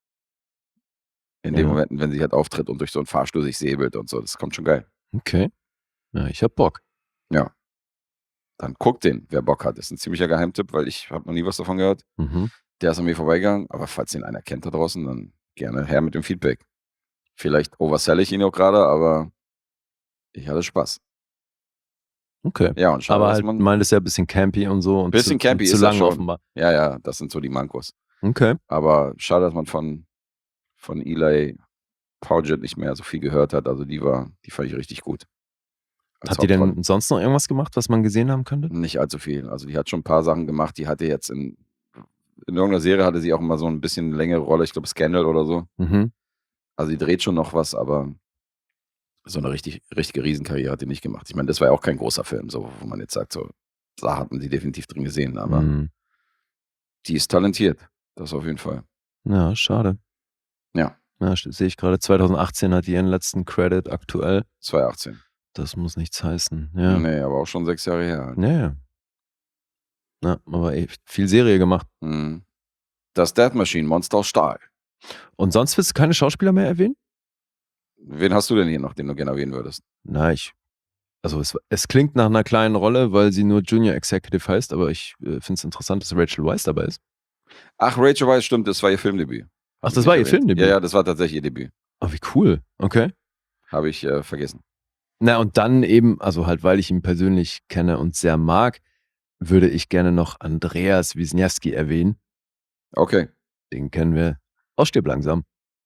In den Ja. Momenten, wenn sie halt auftritt und durch so einen Fahrstuhl sich säbelt und so, das kommt schon geil. Okay. Ja, ich hab Bock. Ja. Dann guckt den, wer Bock hat. Das ist ein ziemlicher Geheimtipp, weil ich habe noch nie was davon gehört. Mhm. Der ist an mir vorbeigegangen, aber falls den einer kennt da draußen, dann gerne her mit dem Feedback. Vielleicht oversell ich ihn auch gerade, aber ich hatte Spaß. Okay. Ja, und schade, Aber dass halt, man. meint es ja ein bisschen campy und so. Und Bisschen zu, campy und zu ist er lang schon. offenbar. Ja, ja, das sind so die Mankos. Okay. Aber schade, dass man von, von Eli Paget nicht mehr so viel gehört hat. Also die war, die fand ich richtig gut. Als Hat die Hauptrolle. denn sonst noch irgendwas gemacht, was man gesehen haben könnte? Nicht allzu viel. Also die hat schon ein paar Sachen gemacht. Die hatte jetzt in, in irgendeiner Serie hatte sie auch immer so ein bisschen längere Rolle. Ich glaube Scandal oder so. Mhm. Also die dreht schon noch was, aber so eine richtig, richtige Riesenkarriere hat die nicht gemacht. Ich meine, das war ja auch kein großer Film, so, wo man jetzt sagt, so, da hat man sie definitiv drin gesehen, aber Mhm. die ist talentiert. Das auf jeden Fall. Ja, schade. Ja, Ja, st- sehe ich gerade. zwanzig achtzehn hat die ihren letzten Credit aktuell. zwanzig achtzehn. Das muss nichts heißen. Ja. Nee, aber auch schon sechs Jahre her. Ja, ja. Ja, aber echt viel Serie gemacht. Mhm. Das Death Machine, Monster aus Stahl. Und sonst willst du keine Schauspieler mehr erwähnen? Wen hast du denn hier noch, den du gerne erwähnen würdest? Na, ich. Also, es, es klingt nach einer kleinen Rolle, weil sie nur Junior Executive heißt, aber ich äh, finde es interessant, dass Rachel Weisz dabei ist. Ach, Rachel Weisz, stimmt, das war ihr Filmdebüt. Ach, Hab ich das nicht war ihr erwähnt. Filmdebüt? Ja, ja, das war tatsächlich ihr Debüt. Oh, wie cool. Okay. Habe ich äh, vergessen. Na, und dann eben, also halt, weil ich ihn persönlich kenne und sehr mag, würde ich gerne noch Andreas Wisniewski erwähnen. Okay. Den kennen wir aus Stirb langsam.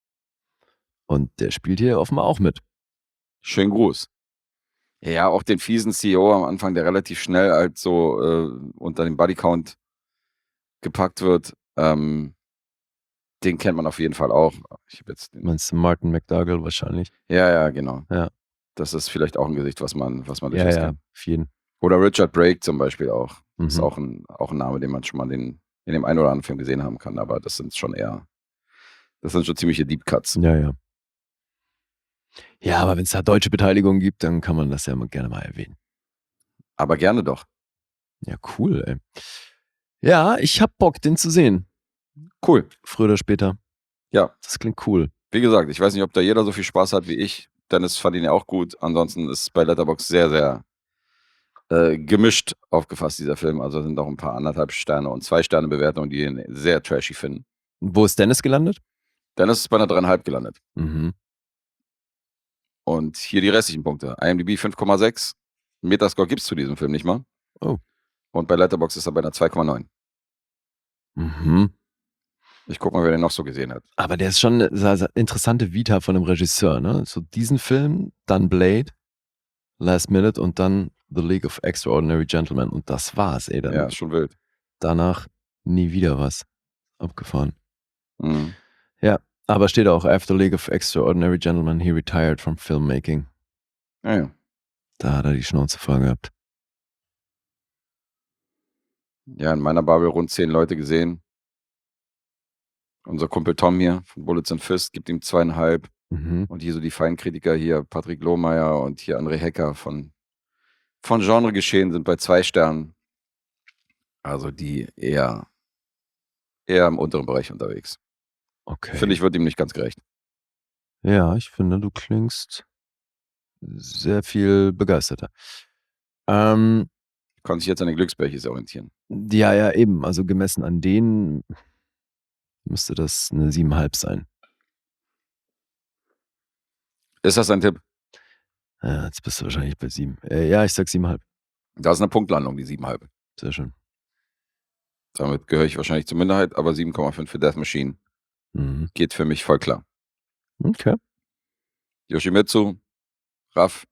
Und der spielt hier offenbar auch mit. Schönen Gruß. Ja, auch den fiesen C E O am Anfang, der relativ schnell halt so äh, unter den Bodycount gepackt wird. Ähm, den kennt man auf jeden Fall auch. Ich habe jetzt den, Meinst du Martin McDougall wahrscheinlich? ja, ja, genau. Ja. Das ist vielleicht auch ein Gesicht, was man, was man Ja, durchaus ja, kennt. auf jeden. Oder Richard Brake zum Beispiel auch. Ist Mhm. auch ein, auch ein Name, den man schon mal den, in dem einen oder anderen Film gesehen haben kann. Aber das sind schon eher, das sind schon ziemliche Deep Cuts. Ja, ja. Ja, aber wenn es da deutsche Beteiligung gibt, dann kann man das ja mal gerne mal erwähnen. Aber gerne doch. Ja, cool, ey. Ja, ich hab Bock, den zu sehen. Cool. Früher oder später. Ja. Das klingt cool. Wie gesagt, ich weiß nicht, ob da jeder so viel Spaß hat wie ich. Dennis fand ihn ja auch gut. Ansonsten ist bei Letterboxd sehr, sehr äh, gemischt aufgefasst, dieser Film. Also sind auch ein paar anderthalb Sterne und zwei Sterne Bewertungen, die ihn sehr trashy finden. Wo ist Dennis gelandet? Dennis ist bei einer dreieinhalb gelandet. Mhm. Und hier die restlichen Punkte. IMDb fünf Komma sechs. Metascore gibt es zu diesem Film nicht mal. Oh. Und bei Letterboxd ist er bei einer zwei Komma neun. Mhm. Ich guck mal, wer den noch so gesehen hat. Aber der ist schon eine so- so interessante Vita von einem Regisseur, ne? So diesen Film, dann Blade, Last Minute und dann The League of Extraordinary Gentlemen. Und das war's, ey. Dann Ja, ist schon wild. danach nie wieder was. Abgefahren. Mhm. Ja, aber steht auch, after League of Extraordinary Gentlemen, he retired from filmmaking. Ja, ja. Da hat er die Schnauze voll gehabt. Ja, in meiner Bubble rund zehn Leute gesehen. Unser Kumpel Tom hier von Bullets and Fist gibt ihm zweieinhalb. Mhm. Und hier so die Feinkritiker hier, Patrick Lohmeier und hier André Hecker von, von Genre Geschehen sind bei zwei Sternen. Also die eher, eher im unteren Bereich unterwegs. Okay. Finde ich, wird ihm nicht ganz gerecht. Ja, ich finde, du klingst sehr viel begeisterter. Ähm, Kann sich jetzt an den Glücksbärchis orientieren. ja, ja, eben. Also gemessen an denen müsste das eine siebeneinhalb sein. Ist das ein Tipp? Ja, jetzt bist du wahrscheinlich bei sieben. Äh, ja, ich sag siebeneinhalb. Da ist eine Punktlandung, die siebeneinhalb. Sehr schön. Damit gehöre ich wahrscheinlich zur Minderheit, aber sieben Komma fünf für Death Machine Mhm. geht für mich voll klar. Okay. Yoshimitsu, Raff,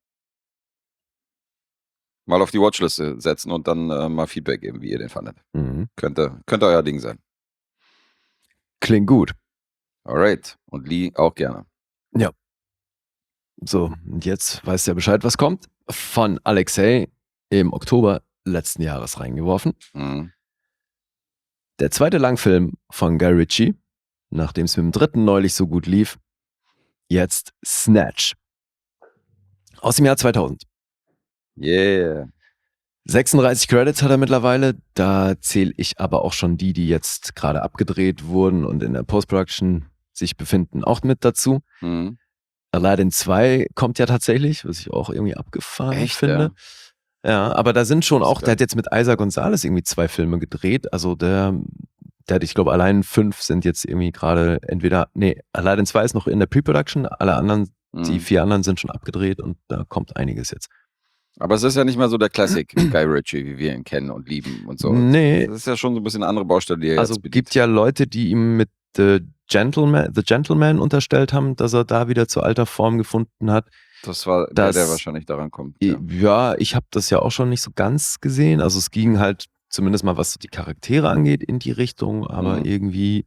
mal auf die Watchliste setzen und dann äh, mal Feedback geben, wie ihr den fandet. Mhm. Könnte, könnte euer Ding sein. Klingt gut. Alright. Und Lee auch gerne. So, und jetzt weißt du ja Bescheid, was kommt. Von Alexei im Oktober letzten Jahres reingeworfen. Mhm. Der zweite Langfilm von Guy Ritchie, nachdem es mit dem dritten neulich so gut lief. Jetzt Snatch. Aus dem Jahr zweitausend. Yeah. sechsunddreißig Credits hat er mittlerweile. Da zähle ich aber auch schon die, die jetzt gerade abgedreht wurden und in der Post-Production sich befinden, auch mit dazu. Mhm. Aladdin zwei kommt ja tatsächlich, was ich auch irgendwie abgefahren Echt, finde. Ja, aber da sind schon Das ist auch, der geil. hat jetzt mit Isaac Gonzalez irgendwie zwei Filme gedreht. Also der, der hat, ich glaube, allein fünf sind jetzt irgendwie gerade entweder, nee, Aladdin zwei ist noch in der Pre-Production, alle anderen, Mhm. die vier anderen sind schon abgedreht und da kommt einiges jetzt. Aber es ist ja nicht mehr so der Classic Guy Ritchie, wie wir ihn kennen und lieben und so. Nee, Das ist ja schon so ein bisschen eine andere Baustelle, die er also jetzt bedient. gibt ja Leute, die ihm mit The Gentleman, The Gentleman unterstellt haben, dass er da wieder zur alter Form gefunden hat. Das war das- der, der wahrscheinlich daran kommt. Ja. Ja, ich habe das ja auch schon nicht so ganz gesehen. Also es ging halt zumindest mal, was so die Charaktere angeht, in die Richtung, aber Mhm. irgendwie,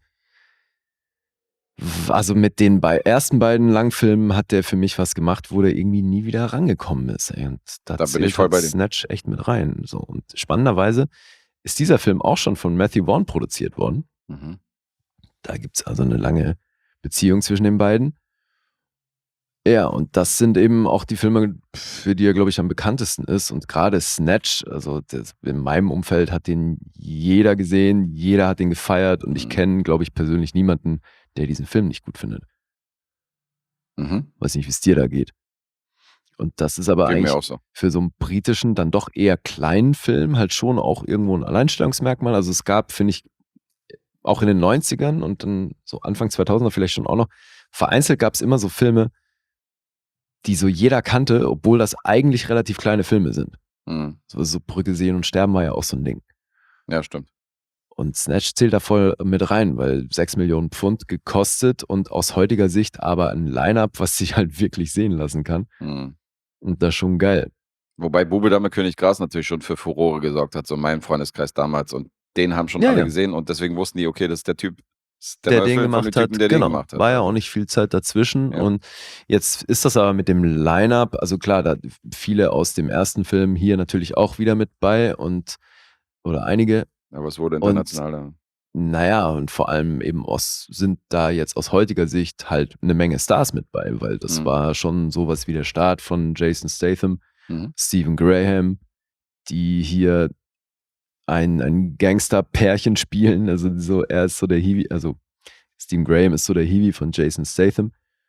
also mit den bei ersten beiden Langfilmen hat der für mich was gemacht, wo der irgendwie nie wieder rangekommen ist. Ey. Und da, Da bin zählt ich voll halt bei dir. Snatch echt mit rein. So. Und spannenderweise ist dieser Film auch schon von Matthew Vaughn produziert worden. Mhm. Da gibt es also eine lange Beziehung zwischen den beiden. Ja, und das sind eben auch die Filme, für die er, glaube ich, am bekanntesten ist. Und gerade Snatch, also das, in meinem Umfeld hat den jeder gesehen, jeder hat den gefeiert und ich Mhm. kenne, glaube ich, persönlich niemanden, der diesen Film nicht gut findet. Mhm. Weiß nicht, wie es dir da geht. Und das ist aber Geht eigentlich mir auch so. für so einen britischen, dann doch eher kleinen Film halt schon auch irgendwo ein Alleinstellungsmerkmal. Also es gab, finde ich, auch in den neunzigern und dann so Anfang zweitausender vielleicht schon auch noch, vereinzelt gab es immer so Filme, die so jeder kannte, obwohl das eigentlich relativ kleine Filme sind. Mhm. So, so Brücke sehen und sterben war ja auch so ein Ding. Ja, stimmt. Und Snatch zählt da voll mit rein, weil sechs Millionen Pfund gekostet und aus heutiger Sicht aber ein Line-Up, was sich halt wirklich sehen lassen kann. Mhm. Und das schon geil. Wobei Bube Dame König Gras natürlich schon für Furore gesorgt hat, so mein Freundeskreis damals. Und den haben schon Ja, alle ja. gesehen und deswegen wussten die, okay, das ist der Typ, das ist Der, neue den Film von gemacht dem hat, Typen, der genau. den gemacht hat. War ja auch nicht viel Zeit dazwischen. Ja. Und jetzt ist das aber mit dem Line-Up, also klar, da viele aus dem ersten Film hier natürlich auch wieder mit bei und oder einige. Aber es wurde Und- international dann. Naja, und vor allem eben aus, sind da jetzt aus heutiger Sicht halt eine Menge Stars mit bei, weil das Mhm. war schon sowas wie der Start von Jason Statham, Mhm. Stephen Graham, die hier ein, ein Gangster-Pärchen spielen. Also so, er ist so der Hiwi, also Stephen Graham ist so der Hiwi von Jason Statham.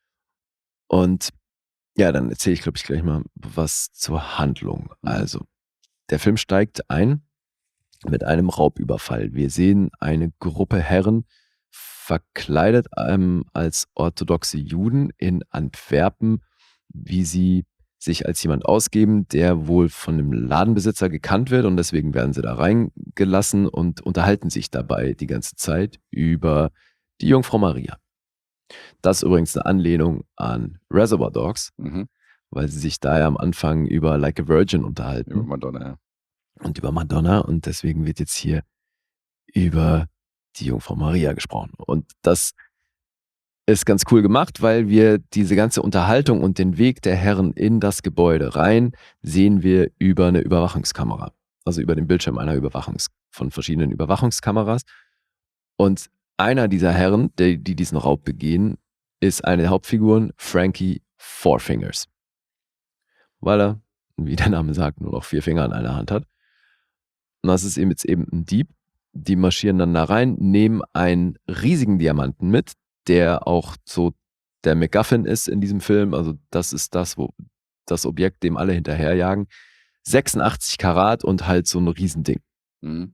Und ja, dann erzähle ich, glaube ich, gleich mal was zur Handlung. Also, der Film steigt ein mit einem Raubüberfall. Wir sehen eine Gruppe Herren verkleidet ähm, als orthodoxe Juden in Antwerpen, wie sie sich als jemand ausgeben, der wohl von dem Ladenbesitzer gekannt wird, und deswegen werden sie da reingelassen und unterhalten sich dabei die ganze Zeit über die Jungfrau Maria. Das ist übrigens eine Anlehnung an Reservoir Dogs, Mhm. weil sie sich da ja am Anfang über Like a Virgin unterhalten. Über Madonna, ja. Und über Madonna, und deswegen wird jetzt hier über die Jungfrau Maria gesprochen. Und das ist ganz cool gemacht, weil wir diese ganze Unterhaltung und den Weg der Herren in das Gebäude rein sehen wir über eine Überwachungskamera. Also über den Bildschirm einer Überwachungs von verschiedenen Überwachungskameras. Und einer dieser Herren, die, die diesen Raub begehen, ist eine der Hauptfiguren, Frankie Four Fingers. Weil er, wie der Name sagt, nur noch vier Finger an einer Hand hat. Und das ist eben jetzt eben ein Dieb. Die marschieren dann da rein, nehmen einen riesigen Diamanten mit, der auch so der MacGuffin ist in diesem Film. Also das ist das, wo das Objekt, dem alle hinterherjagen. sechsundachtzig Karat und halt so ein Riesending. Mhm.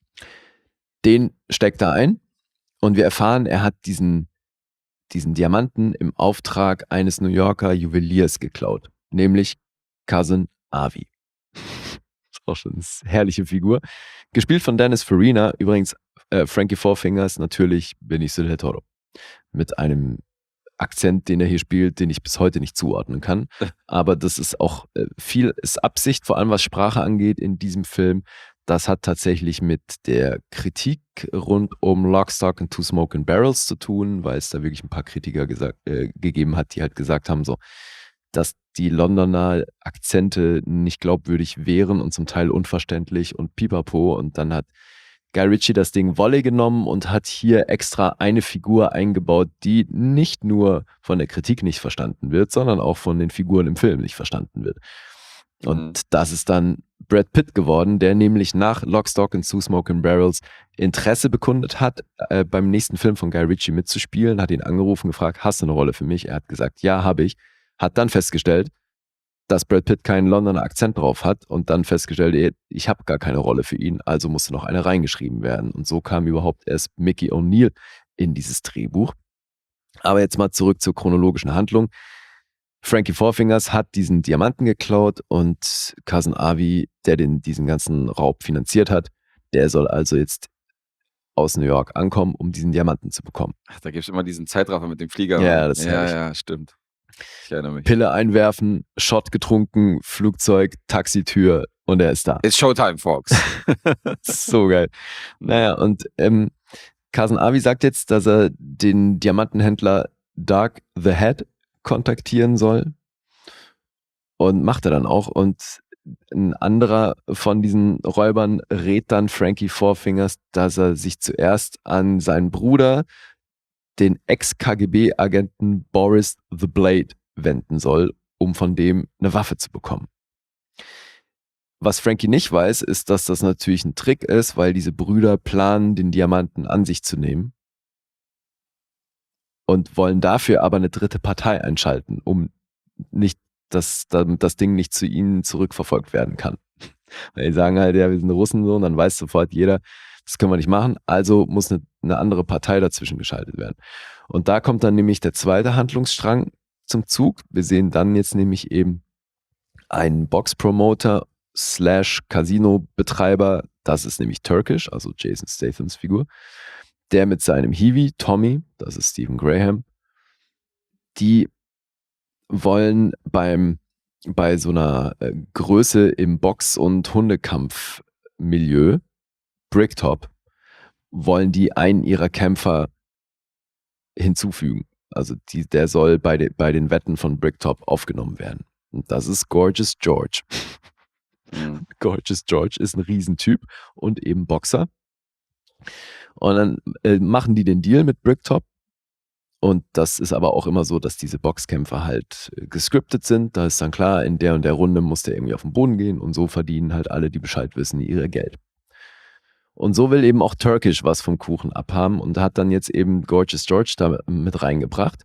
Den steckt er ein und wir erfahren, er hat diesen, diesen Diamanten im Auftrag eines New Yorker Juweliers geklaut. Nämlich Cousin Avi. Ist auch schon eine herrliche Figur. Gespielt von Dennis Farina. Übrigens, äh, Frankie Four Fingers, natürlich Benicio del Toro. Mit einem Akzent, den er hier spielt, den ich bis heute nicht zuordnen kann. Aber das ist auch äh, viel, ist Absicht, vor allem was Sprache angeht in diesem Film. Das hat tatsächlich mit der Kritik rund um Lock, Stock and Two Smoking Barrels zu tun, weil es da wirklich ein paar Kritiker gesagt, äh, gegeben hat, die halt gesagt haben, so, dass die Londoner Akzente nicht glaubwürdig wären und zum Teil unverständlich und pipapo. Und dann hat Guy Ritchie das Ding Volley genommen und hat hier extra eine Figur eingebaut, die nicht nur von der Kritik nicht verstanden wird, sondern auch von den Figuren im Film nicht verstanden wird. Und Mhm. das ist dann Brad Pitt geworden, der nämlich nach Lock, Stock and Two Smoking Barrels Interesse bekundet hat, äh, beim nächsten Film von Guy Ritchie mitzuspielen, hat ihn angerufen, gefragt, hast du eine Rolle für mich? Er hat gesagt, ja, habe ich. Hat dann festgestellt, dass Brad Pitt keinen Londoner Akzent drauf hat und dann festgestellt, ey, ich habe gar keine Rolle für ihn, also musste noch eine reingeschrieben werden. Und so kam überhaupt erst Mickey O'Neill in dieses Drehbuch. Aber jetzt mal zurück zur chronologischen Handlung. Frankie Four Fingers hat diesen Diamanten geklaut und Cousin Avi, der den, diesen ganzen Raub finanziert hat, der soll also jetzt aus New York ankommen, um diesen Diamanten zu bekommen. Ach, da gibt es immer diesen Zeitraffer mit dem Flieger. Ja, das ist ja, herrlich. ja, stimmt. Ich erinnere mich. Pille einwerfen, Shot getrunken, Flugzeug, Taxitür und er ist da. It's Showtime, Fox. So geil. Naja, und ähm, Cousin Avi sagt jetzt, dass er den Diamantenhändler Dark the Head kontaktieren soll. Und macht er dann auch. Und ein anderer von diesen Räubern rät dann Frankie Four Fingers, dass er sich zuerst an seinen Bruder, den Ex-K G B-Agenten Boris the Blade, wenden soll, um von dem eine Waffe zu bekommen. Was Frankie nicht weiß, ist, dass das natürlich ein Trick ist, weil diese Brüder planen, den Diamanten an sich zu nehmen und wollen dafür aber eine dritte Partei einschalten, um nicht, dass das Ding nicht zu ihnen zurückverfolgt werden kann. Weil die sagen halt, ja, wir sind Russen so, und dann weiß sofort jeder, das können wir nicht machen, also muss eine, eine andere Partei dazwischen geschaltet werden. Und da kommt dann nämlich der zweite Handlungsstrang zum Zug. Wir sehen dann jetzt nämlich eben einen Box-Promoter slash Casino-Betreiber, das ist nämlich Turkish, also Jason Stathams Figur, der mit seinem Hiwi, Tommy, das ist Stephen Graham, die wollen beim, bei so einer äh, Größe im Box- und Hundekampf-Milieu, Bricktop, wollen die einen ihrer Kämpfer hinzufügen. Also die, der soll bei, de, bei den Wetten von Bricktop aufgenommen werden. Und das ist Gorgeous George. Mhm. Gorgeous George ist ein Riesentyp und eben Boxer. Und dann äh, machen die den Deal mit Bricktop. Und das ist aber auch immer so, dass diese Boxkämpfer halt äh, gescriptet sind. Da ist dann klar, in der und der Runde muss der irgendwie auf den Boden gehen und so verdienen halt alle, die Bescheid wissen, ihr Geld. Und so will eben auch Turkish was vom Kuchen abhaben und hat dann jetzt eben Gorgeous George da mit reingebracht.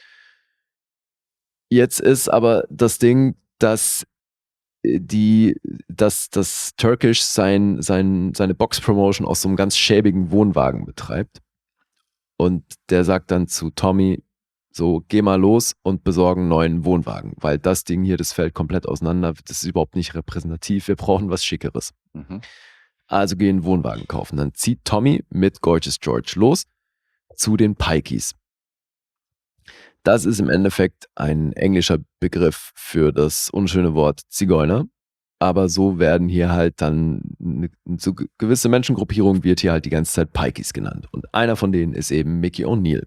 Jetzt ist aber das Ding, dass die, dass das Turkish sein, sein, seine Box-Promotion aus so einem ganz schäbigen Wohnwagen betreibt. Und der sagt dann zu Tommy, so, geh mal los und besorgen einen neuen Wohnwagen, weil das Ding hier, das fällt komplett auseinander, das ist überhaupt nicht repräsentativ, wir brauchen was Schickeres. Mhm. Also geh einen Wohnwagen kaufen. Dann zieht Tommy mit Gorgeous George los zu den Pikeys. Das ist im Endeffekt ein englischer Begriff für das unschöne Wort Zigeuner. Aber so werden hier halt dann, eine, so gewisse Menschengruppierung wird hier halt die ganze Zeit Pikeys genannt. Und einer von denen ist eben Mickey O'Neill.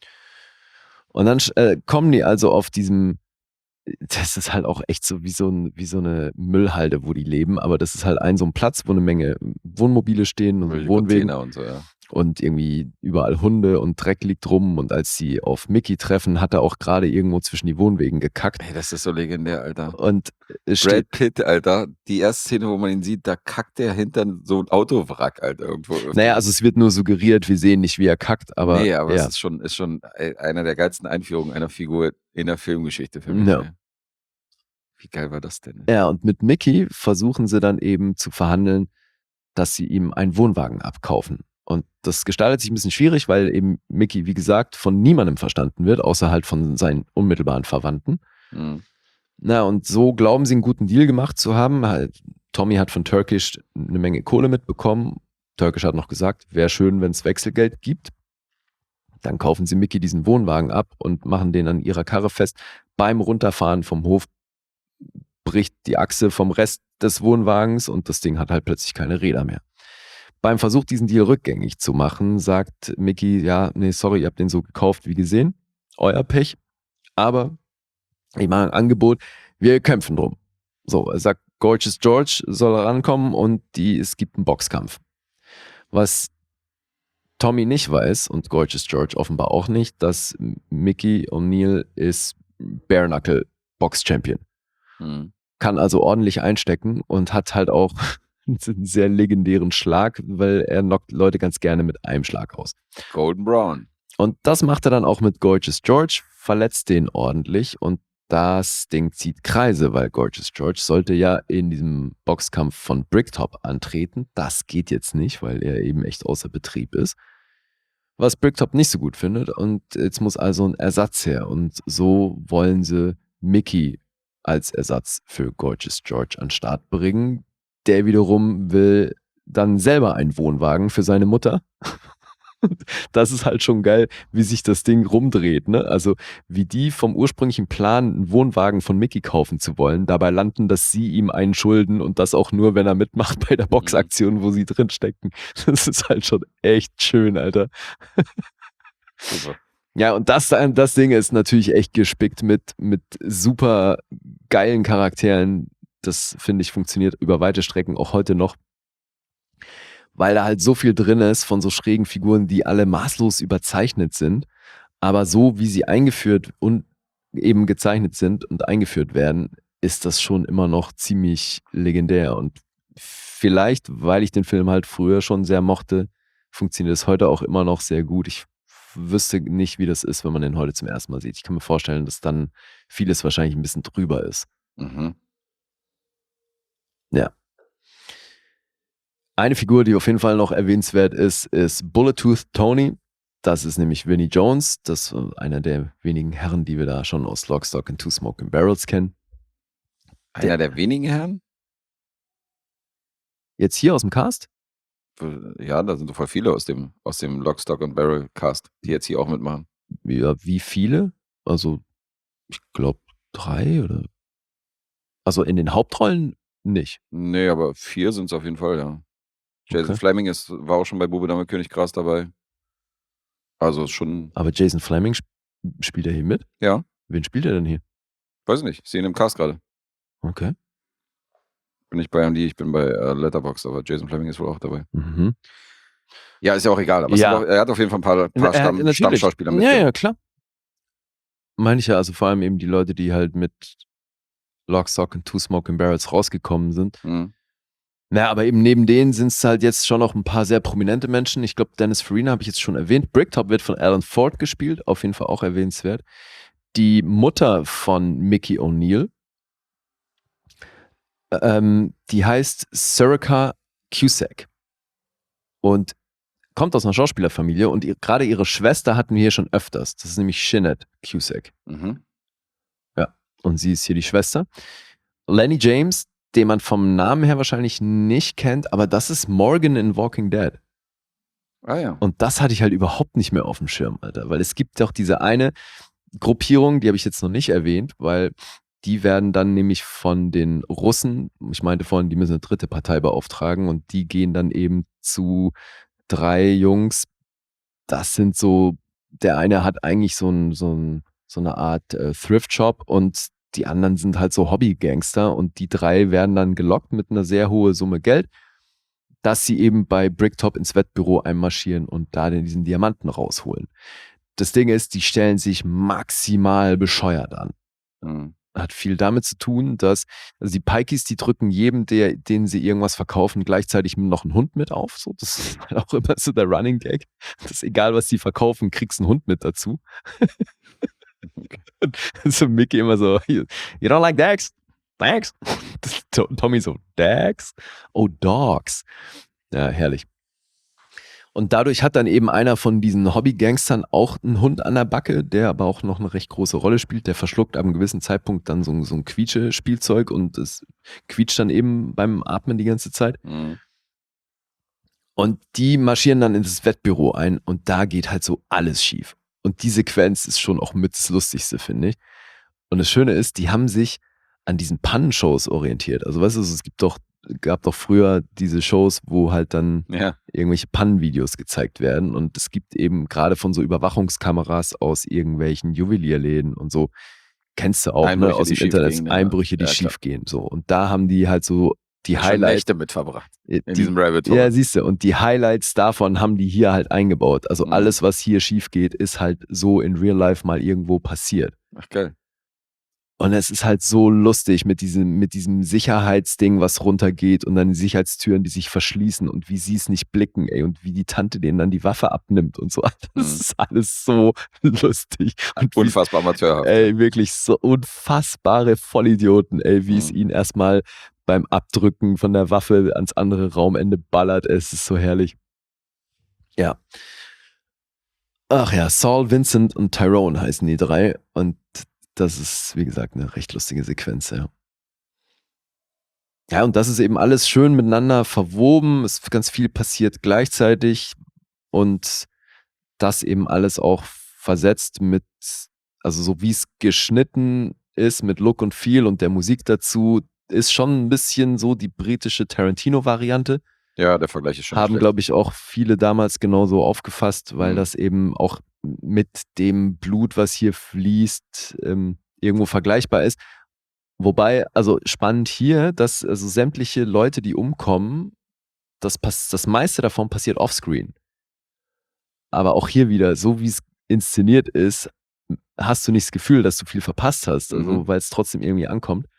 Und dann äh, kommen die also auf diesem, das ist halt auch echt so wie so, ein, wie so eine Müllhalde, wo die leben. Aber das ist halt ein so ein Platz, wo eine Menge Wohnmobile stehen und Welche Wohnwegen. Container und so, ja. Und irgendwie überall Hunde und Dreck liegt rum. Und als sie auf Mickey treffen, hat er auch gerade irgendwo zwischen die Wohnwegen gekackt. Ey, das ist so legendär, Alter. Und es Brad steht, Pitt, Alter, die erste Szene, wo man ihn sieht, da kackt der hinter so ein Autowrack, Alter, irgendwo. naja, also es wird nur suggeriert, wir sehen nicht, wie er kackt, aber, nee, aber ja. es ist schon, ist schon einer der geilsten Einführungen einer Figur in der Filmgeschichte für mich. Ja. ey. Wie geil war das denn? Ja, und mit Mickey versuchen sie dann eben zu verhandeln, dass sie ihm einen Wohnwagen abkaufen. Und das gestaltet sich ein bisschen schwierig, weil eben Mickey, wie gesagt, von niemandem verstanden wird, außer halt von seinen unmittelbaren Verwandten. Mhm. Na, und so glauben sie, einen guten Deal gemacht zu haben. Halt, Tommy hat von Turkish eine Menge Kohle mitbekommen. Turkish hat noch gesagt, wäre schön, wenn es Wechselgeld gibt. Dann kaufen sie Mickey diesen Wohnwagen ab und machen den an ihrer Karre fest. Beim Runterfahren vom Hof bricht die Achse vom Rest des Wohnwagens und das Ding hat halt plötzlich keine Räder mehr. Beim Versuch, diesen Deal rückgängig zu machen, sagt Mickey, ja, nee, sorry, ihr habt den so gekauft wie gesehen. Euer Pech. Aber ich mache ein Angebot, wir kämpfen drum. So, er sagt, Gorgeous George soll rankommen und die, es gibt einen Boxkampf. Was Tommy nicht weiß und Gorgeous George offenbar auch nicht, dass Mickey O'Neill ist Bare Knuckle Box Champion. Mhm. Kann also ordentlich einstecken und hat halt auch einen sehr legendären Schlag, weil er knockt Leute ganz gerne mit einem Schlag aus. Golden Brown. Und das macht er dann auch mit Gorgeous George, verletzt den ordentlich und das Ding zieht Kreise, weil Gorgeous George sollte ja in diesem Boxkampf von Bricktop antreten. Das geht jetzt nicht, weil er eben echt außer Betrieb ist. Was Bricktop nicht so gut findet und jetzt muss also ein Ersatz her und so wollen sie Mickey als Ersatz für Gorgeous George an den Start bringen. Der wiederum will dann selber einen Wohnwagen für seine Mutter. Das ist halt schon geil, wie sich das Ding rumdreht, ne? Also wie die vom ursprünglichen Plan, einen Wohnwagen von Mickey kaufen zu wollen, dabei landen, dass sie ihm einen schulden und das auch nur, wenn er mitmacht bei der Boxaktion, wo sie drin stecken. Das ist halt schon echt schön, Alter. Super. Ja, und das, das Ding ist natürlich echt gespickt mit, mit super geilen Charakteren. Das, finde ich, funktioniert über weite Strecken auch heute noch. Weil da halt so viel drin ist von so schrägen Figuren, die alle maßlos überzeichnet sind, aber so wie sie eingeführt und eben gezeichnet sind und eingeführt werden, ist das schon immer noch ziemlich legendär und vielleicht, weil ich den Film halt früher schon sehr mochte, funktioniert es heute auch immer noch sehr gut. Ich wüsste nicht, wie das ist, wenn man den heute zum ersten Mal sieht. Ich kann mir vorstellen, dass dann vieles wahrscheinlich ein bisschen drüber ist. Mhm. Ja. Eine Figur, die auf jeden Fall noch erwähnenswert ist, ist Bullet-Tooth Tony. Das ist nämlich Vinnie Jones. Das ist einer der wenigen Herren, die wir da schon aus Lock, Stock and Two Smoking Barrels kennen. Einer der wenigen Herren? Jetzt hier aus dem Cast? Ja, da sind so voll viele aus dem, aus dem Lock, Stock and Barrel Cast, die jetzt hier auch mitmachen. Ja, wie viele? Also, ich glaube drei oder? Also in den Hauptrollen nicht. Nee, aber vier sind es auf jeden Fall, ja. Jason Okay. Fleming ist, war auch schon bei Bube Dame König Gras dabei. Also ist schon, Aber Jason Fleming sp spielt er hier mit? ja, Wen spielt er denn hier? weiß nicht, ich sehe ihn im Cast gerade. Okay. Bin nicht bei M D, ich bin bei äh, Letterboxd, aber Jason Fleming ist wohl auch dabei. Mhm. Ja, ist ja auch egal, aber es Ja. sind auch, er hat auf jeden Fall ein paar, paar Er hat- Stamm, natürlich. Stammschauspieler mit. Ja, ja, klar. Meine ich ja, also vor allem eben die Leute, die halt mit Lock, Stock and Two Smoking Barrels rausgekommen sind. Mhm. Naja, aber eben neben denen sind es halt jetzt schon noch ein paar sehr prominente Menschen. Ich glaube, Dennis Farina habe ich jetzt schon erwähnt. Bricktop wird von Alan Ford gespielt, auf jeden Fall auch erwähnenswert. Die Mutter von Mickey O'Neill, ähm, die heißt Serica Cusack und kommt aus einer Schauspielerfamilie und ihr, gerade ihre Schwester hatten wir hier schon öfters. Das ist nämlich Shinnet Cusack. Mhm. Ja, und sie ist hier die Schwester. Lenny James, den man vom Namen her wahrscheinlich nicht kennt, aber das ist Morgan in Walking Dead. Ah ja. Und das hatte ich halt überhaupt nicht mehr auf dem Schirm, Alter, weil es gibt doch diese eine Gruppierung, die habe ich jetzt noch nicht erwähnt, weil die werden dann nämlich von den Russen, ich meinte vorhin, die müssen eine dritte Partei beauftragen und die gehen dann eben zu drei Jungs. Das sind so, der eine hat eigentlich so, ein, so, ein, so eine Art äh, Thrift-Shop und die anderen sind halt so Hobby-Gangster und die drei werden dann gelockt mit einer sehr hohen Summe Geld, dass sie eben bei Bricktop ins Wettbüro einmarschieren und da diesen Diamanten rausholen. Das Ding ist, die stellen sich maximal bescheuert an. Mhm. Hat viel damit zu tun, dass also die Pikeys, die drücken jedem, der, denen sie irgendwas verkaufen, gleichzeitig noch einen Hund mit auf. So, das ist halt auch immer so der Running Gag. Das ist egal, was die verkaufen, kriegst einen Hund mit dazu. Okay. So Mickey immer so, you don't like dogs? Dogs? Tommy so, Dogs? Oh, Dogs. Ja, herrlich. Und dadurch hat dann eben einer von diesen Hobbygangstern auch einen Hund an der Backe, der aber auch noch eine recht große Rolle spielt. Der verschluckt ab einem gewissen Zeitpunkt dann so, so ein Quietsche-Spielzeug und es quietscht dann eben beim Atmen die ganze Zeit. Mhm. Und die marschieren dann ins Wettbüro ein und da geht halt so alles schief. Und die Sequenz ist schon auch mit das Lustigste, finde ich. Und das Schöne ist, die haben sich an diesen Pannenshows orientiert. Also weißt du, es gibt doch, gab doch früher diese Shows, wo halt dann Ja. irgendwelche Pannenvideos gezeigt werden. Und es gibt eben gerade von so Überwachungskameras aus irgendwelchen Juwelierläden und so, kennst du auch, Einbrüche, ne, aus die dem Internet, schiefgehen, ja. Einbrüche, die Ja, klar. schief gehen. So. Und da haben die halt so die Schon Highlights. Nächte mit verbracht. In In diesem Rabbit Hole. Ja, siehst du, und die Highlights davon haben die hier halt eingebaut. Also Mhm. alles, was hier schief geht, ist halt so in Real Life mal irgendwo passiert. Ach geil. Und es ist halt so lustig mit diesem, mit diesem Sicherheitsding, was runtergeht und dann die Sicherheitstüren, die sich verschließen und wie sie es nicht blicken, ey, und wie die Tante denen dann die Waffe abnimmt und so. Das Mhm. ist alles so lustig. Und wie, Unfassbar amateurhaft. ey, wirklich so unfassbare Vollidioten, ey, wie es Mhm. ihn erstmal beim Abdrücken von der Waffe ans andere Raumende ballert. Es ist so herrlich. Ja. Ach ja, Saul, Vincent und Tyrone heißen die drei. Und das ist, wie gesagt, eine recht lustige Sequenz, ja. Ja, und das ist eben alles schön miteinander verwoben. Es ist ganz viel passiert gleichzeitig. Und das eben alles auch versetzt mit, also so wie es geschnitten ist, mit Look und Feel und der Musik dazu, ist schon ein bisschen so die britische Tarantino-Variante. Ja, der Vergleich ist schon Haben, schlecht. glaube ich, auch viele damals genauso aufgefasst, weil Mhm. das eben auch mit dem Blut, was hier fließt, ähm, irgendwo vergleichbar ist. Wobei, also spannend hier, dass also sämtliche Leute, die umkommen, das, pass das meiste davon passiert offscreen. Aber auch hier wieder, so wie es inszeniert ist, hast du nicht das Gefühl, dass du viel verpasst hast, also Mhm. weil es trotzdem irgendwie ankommt.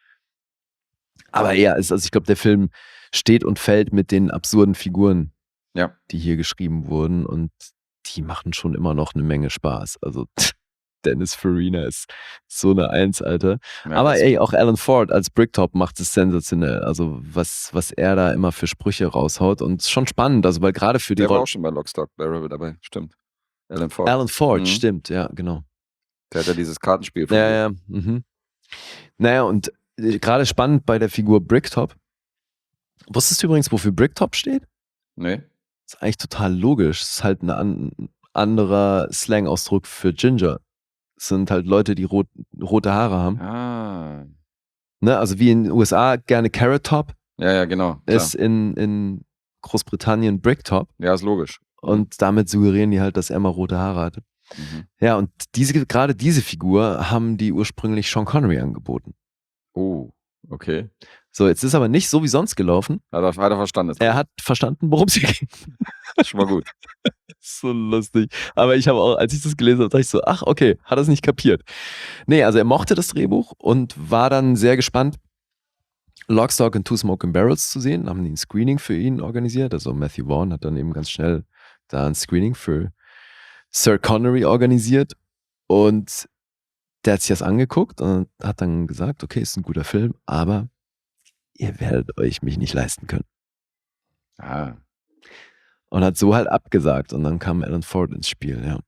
Aber ja, es, also ich glaube, der Film steht und fällt mit den absurden Figuren, Ja. die hier geschrieben wurden und die machen schon immer noch eine Menge Spaß. Also Dennis Farina ist so eine Eins, Alter. Ja, Aber das- ey, auch Alan Ford als Bricktop macht es sensationell. Also was, was er da immer für Sprüche raushaut und ist schon spannend, also weil gerade für die Der war Rolle. auch schon bei Lockstock, Barrel dabei. Stimmt. Alan Ford. Alan Ford, Mhm. stimmt, ja, genau. Der hat ja dieses Kartenspiel von Ja, ja. Mhm. Naja, und äh, gerade spannend bei der Figur Bricktop. Wusstest du übrigens, wofür Bricktop steht? Nee. Ist eigentlich total logisch. Es ist halt ein an, anderer Slang-Ausdruck für Ginger. Es sind halt Leute, die rot, rote Haare haben. Ah. Ne? Also wie in den U S A gerne Carrot Top, Ja, ja, genau. Klar. ist in, in Großbritannien Bricktop. Ja, ist logisch. Und damit suggerieren die halt, dass er mal rote Haare hatte. Mhm. Ja, und diese, gerade diese Figur haben die ursprünglich Sean Connery angeboten. Oh, okay. So, jetzt ist aber nicht so wie sonst gelaufen. Hat er, hat er verstanden. Ist Er hat verstanden, worum es hier ging. schon mal gut. So lustig. Aber ich habe auch, als ich das gelesen habe, dachte ich so, ach, okay, hat er es nicht kapiert. Nee, also er mochte das Drehbuch und war dann sehr gespannt, Lock, Stock and Two Smoking Barrels zu sehen, haben die ein Screening für ihn organisiert. Also Matthew Vaughn hat dann eben ganz schnell da ein Screening für Sir Connery organisiert und der hat sich das angeguckt und hat dann gesagt, okay, ist ein guter Film, aber ihr werdet euch mich nicht leisten können. Ah. Und hat so halt abgesagt und dann kam Alan Ford ins Spiel, ja.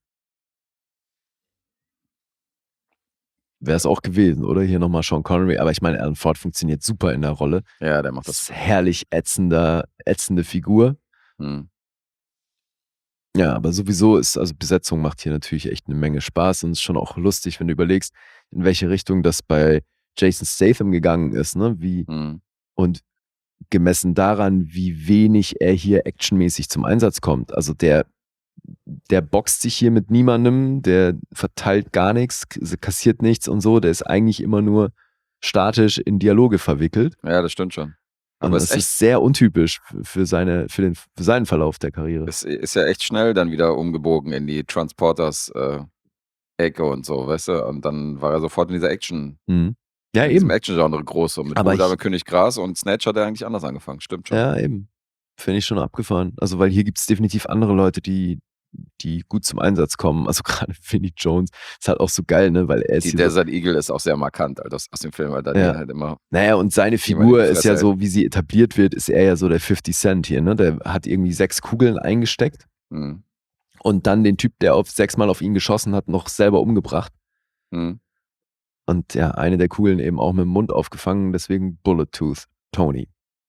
Wäre es auch gewesen, oder? Hier nochmal Sean Connery, aber ich meine, Alan Ford funktioniert super in der Rolle. Ja, der macht Das das. ist herrlich ätzender, ätzende Figur. Hm. Ja, aber sowieso ist, also Besetzung macht hier natürlich echt eine Menge Spaß und ist schon auch lustig, wenn du überlegst, in welche Richtung das bei Jason Statham gegangen ist, ne? Wie, Hm. und gemessen daran, wie wenig er hier actionmäßig zum Einsatz kommt. Also der, der boxt sich hier mit niemandem, der verteilt gar nichts, kassiert nichts und so, der ist eigentlich immer nur statisch in Dialoge verwickelt. Ja, das stimmt schon. Und Aber das es ist, ist sehr untypisch für- für, seine, für, den, für seinen Verlauf der Karriere. es ist ja echt schnell dann wieder umgebogen in die Transporters-Ecke und so, weißt du? Und dann war er sofort in dieser Action, Mhm. Ja, in diesem eben. Action-Genre groß. Und mit Aber Bruder ich- König Gras und Snatch hat er eigentlich anders angefangen, stimmt schon. Ja, eben. Finde ich schon abgefahren. Also, weil hier gibt es definitiv andere Leute, die, die gut zum Einsatz kommen. Also gerade Vinnie Jones ist halt auch so geil, ne? Weil er ist Die hier so, Desert Eagle ist auch sehr markant, Alter, aus, aus dem Film, Alter. Ja. Den halt immer. naja, und seine die man Figur in die ist ja Fresse so, wie sie etabliert wird, ist er ja so der fifty Cent hier, ne? Der hat irgendwie sechs Kugeln eingesteckt Hm. und dann den Typ, der auf sechsmal auf ihn geschossen hat, noch selber umgebracht. Hm. Und ja, eine der Kugeln eben auch mit dem Mund aufgefangen, deswegen Bullet Tooth Tony.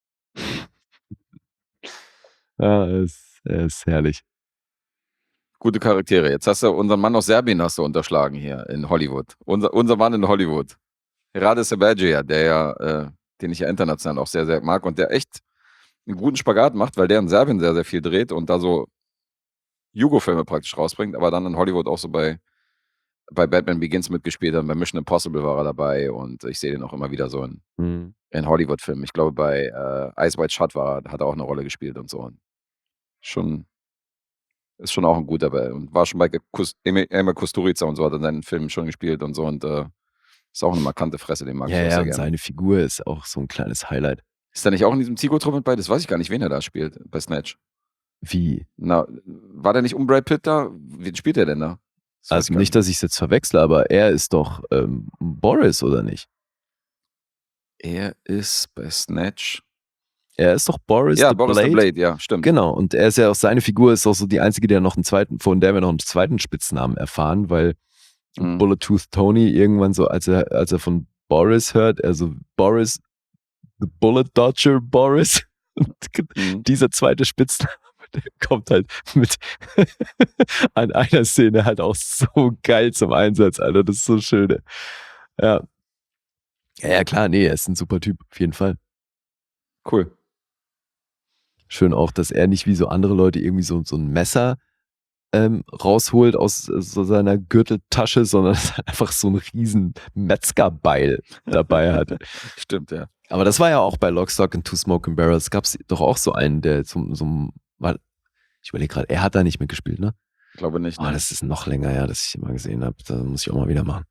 Ja, er ist, er ist herrlich. Gute Charaktere. Jetzt hast du unseren Mann aus Serbien hast du unterschlagen hier in Hollywood. Unser, unser Mann in Hollywood. Rade Sebagia, der ja, äh, den ich ja international auch sehr, sehr mag und der echt einen guten Spagat macht, weil der in Serbien sehr, sehr viel dreht und da so Jugo-Filme praktisch rausbringt, aber dann in Hollywood auch so bei, bei Batman Begins mitgespielt hat. Bei Mission Impossible war er dabei und ich sehe den auch immer wieder so in, Hm. in Hollywood-Filmen. Ich glaube, bei äh, Eyes Wide Shut war, hat er auch eine Rolle gespielt und so. Und schon, ist schon auch ein guter bei und war schon bei Kus- Emil Emil Kusturica und so, hat er in seinen Filmen schon gespielt und so und äh, ist auch eine markante Fresse, den mag ich Ja, auch ja, sehr und gerne. seine Figur ist auch so ein kleines Highlight. Ist er nicht auch in diesem Zigo-Trupp mit bei? Das weiß ich gar nicht, wen er da spielt, bei Snatch. Wie? Na, war der nicht um Brad Pitt da? Wen spielt er denn da? Das weiß Also ich gar nicht, dass ich es jetzt verwechsle, aber er ist doch ähm, Boris, oder nicht? Er ist bei Snatch. Er ist doch Boris Ja, the Boris Blade. the Blade, ja, stimmt. Genau, und er ist ja auch, seine Figur ist auch so die einzige, der noch einen zweiten, von der wir noch einen zweiten Spitznamen erfahren, weil Mhm. Bullet Tooth Tony irgendwann so, als er, als er von Boris hört, also Boris, the Bullet Dodger Boris, und Mhm. dieser zweite Spitzname, der kommt halt mit an einer Szene halt auch so geil zum Einsatz, Alter, das ist so schön. Ja. Ja, ja, klar, nee, er ist ein super Typ, auf jeden Fall. Cool. Schön auch, dass er nicht wie so andere Leute irgendwie so, so ein Messer ähm, rausholt aus äh, so seiner Gürteltasche, sondern dass er einfach so ein riesen Metzgerbeil dabei hat. Stimmt, ja. Aber das war ja auch bei Lock, Stock and Two Smoking Barrels, gab es doch auch so einen, der so, so war, ich überlege gerade, er hat da nicht mitgespielt, ne? Ich glaube nicht. Oh, Ne? das ist noch länger, ja, dass ich den mal gesehen habe. Da muss ich auch mal wieder machen.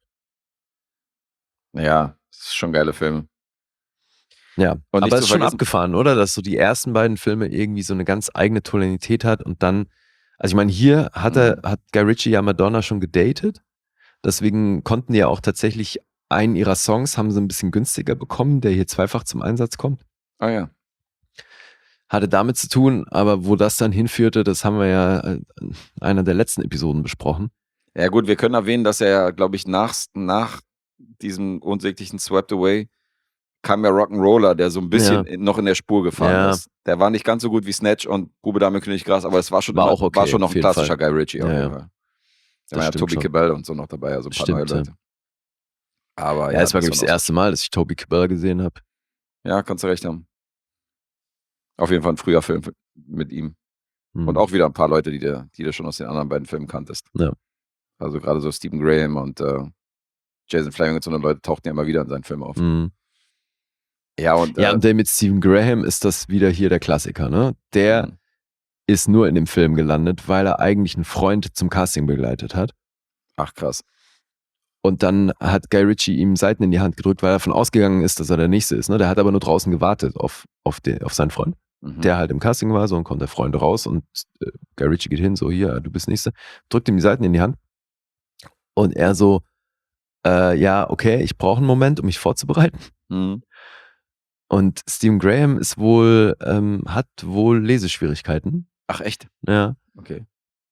Ja, das ist schon ein geiler Film. Ja, Und nicht aber zu ist schon vergessen- abgefahren, oder? Dass so die ersten beiden Filme irgendwie so eine ganz eigene Tonalität hat und dann, also ich meine, hier hat er, Mhm. hat Guy Ritchie ja Madonna schon gedatet. Deswegen konnten die ja auch tatsächlich einen ihrer Songs haben sie ein bisschen günstiger bekommen, der hier zweifach zum Einsatz kommt. Ah ja. Hatte damit zu tun, aber wo das dann hinführte, das haben wir ja äh, in einer der letzten Episoden besprochen. Ja gut, wir können erwähnen, dass er, glaube ich, nach, nach diesem unsäglichen Swept Away kam ja Rock'n'Roller, der so ein bisschen in, noch in der Spur gefahren Ja. ist. Der war nicht ganz so gut wie Snatch und Bube Dame König Gras, aber es war schon, War immer, auch okay, war schon noch auf ein jeden klassischer Fall. Guy Ritchie. Auf Ja, jeden ja. Fall. Da Das war ja stimmt Toby schon. Kebbell und so noch dabei, also ein paar Stimmt, neue ja. Leute. Aber Ja, ja, es war, glaube ich, schon das auch erste Mal, dass ich Toby Kebbell gesehen habe. so. Ja, kannst du recht haben. Auf jeden Fall ein früher Film mit ihm. Hm. Und auch wieder ein paar Leute, die du, die du schon aus den anderen beiden Filmen kanntest. Ja. Also gerade so Stephen Graham und äh, Jason Fleming und so eine Leute tauchten ja immer wieder in seinen Filmen auf. Hm. Ja, und, Ja, äh, und der mit Stephen Graham ist das wieder hier der Klassiker, ne? Der Mhm. ist nur in dem Film gelandet, weil er eigentlich einen Freund zum Casting begleitet hat. ach krass. Und dann hat Guy Ritchie ihm Seiten in die Hand gedrückt, weil er davon ausgegangen ist, dass er der Nächste ist. Ne? Der hat aber nur draußen gewartet auf, auf, den, auf seinen Freund, Mhm. der halt im Casting war, so, und kommt der Freund raus und äh, Guy Ritchie geht hin, so, hier, du bist Nächste, drückt ihm die Seiten in die Hand und er so, äh, ja, okay, ich brauche einen Moment, um mich vorzubereiten. Mhm. Und Stephen Graham ist wohl, ähm, hat wohl Leseschwierigkeiten. Ach, echt? Ja. Okay.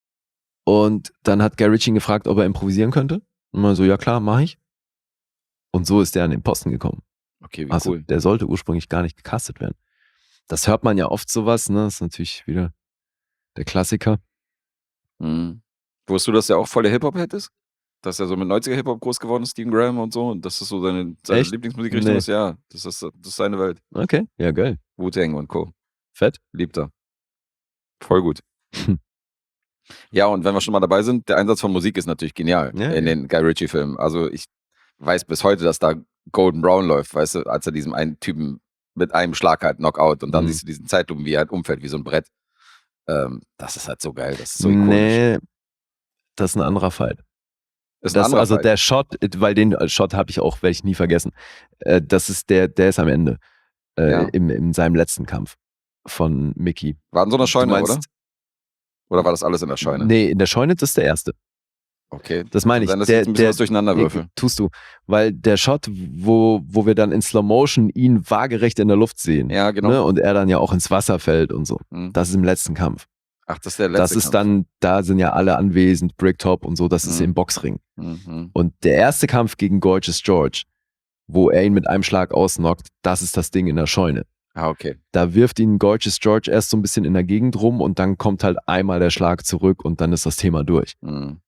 Und dann hat Guy Ritchie ihn gefragt, ob er improvisieren könnte. Und man so, ja klar, mach ich. Und so ist der an den Posten gekommen. Okay, wie Also cool. der sollte ursprünglich gar nicht gecastet werden. Das hört man ja oft sowas, ne? Das ist natürlich wieder der Klassiker. Mhm. Wusstest du, dass er auch voll der Hip-Hop-Head ist? Dass er so mit neunziger-Hip-Hop groß geworden ist, Stephen Graham und so, und dass das so seine, seine Echt? Lieblingsmusikrichtung Nee. ist? Ja, das ist, das ist seine Welt. Okay, ja geil. Wu-Tang und Co. Fett. Liebt er. Voll gut. Hm. Ja, und wenn wir schon mal dabei sind, der Einsatz von Musik ist natürlich genial Ja, in ja. den Guy Ritchie-Filmen. Also ich weiß bis heute, dass da Golden Brown läuft, weißt du, als er diesem einen Typen mit einem Schlag halt Knockout und dann Mhm. siehst du diesen Zeitlupen, wie er halt umfällt, wie so ein Brett. Ähm, das ist halt so geil, das ist so ikonisch. Nee, das ist ein anderer Fight. Das ist ein Das, anderer also Fight. der Shot, weil den Shot habe ich auch, werde ich nie vergessen. Äh, das ist der, der ist am Ende. Äh, Ja. im, in seinem letzten Kampf von Mickey. War in so einer Du Scheune, meinst- oder? Oder war das alles in der Scheune? Nee, in der Scheune, das ist der erste. Okay. Das meine ich. Dann, dass Der- ich jetzt ein bisschen der- was durcheinander würfel. Tust du. Weil der Shot, wo, wo wir dann in Slow Motion ihn waagerecht in der Luft sehen. Ja, genau. Ne? Und er dann ja auch ins Wasser fällt und so. Hm. Das ist im letzten Kampf. Ach, das ist der letzte das ist Kampf. dann, da sind ja alle anwesend, Bricktop und so, das ist Mhm. im Boxring. Mhm. Und der erste Kampf gegen Gorgeous George, wo er ihn mit einem Schlag ausnockt, das ist das Ding in der Scheune. Ah, okay. Da wirft ihn Gorgeous George erst so ein bisschen in der Gegend rum und dann kommt halt einmal der Schlag zurück und dann ist das Thema durch. Mhm.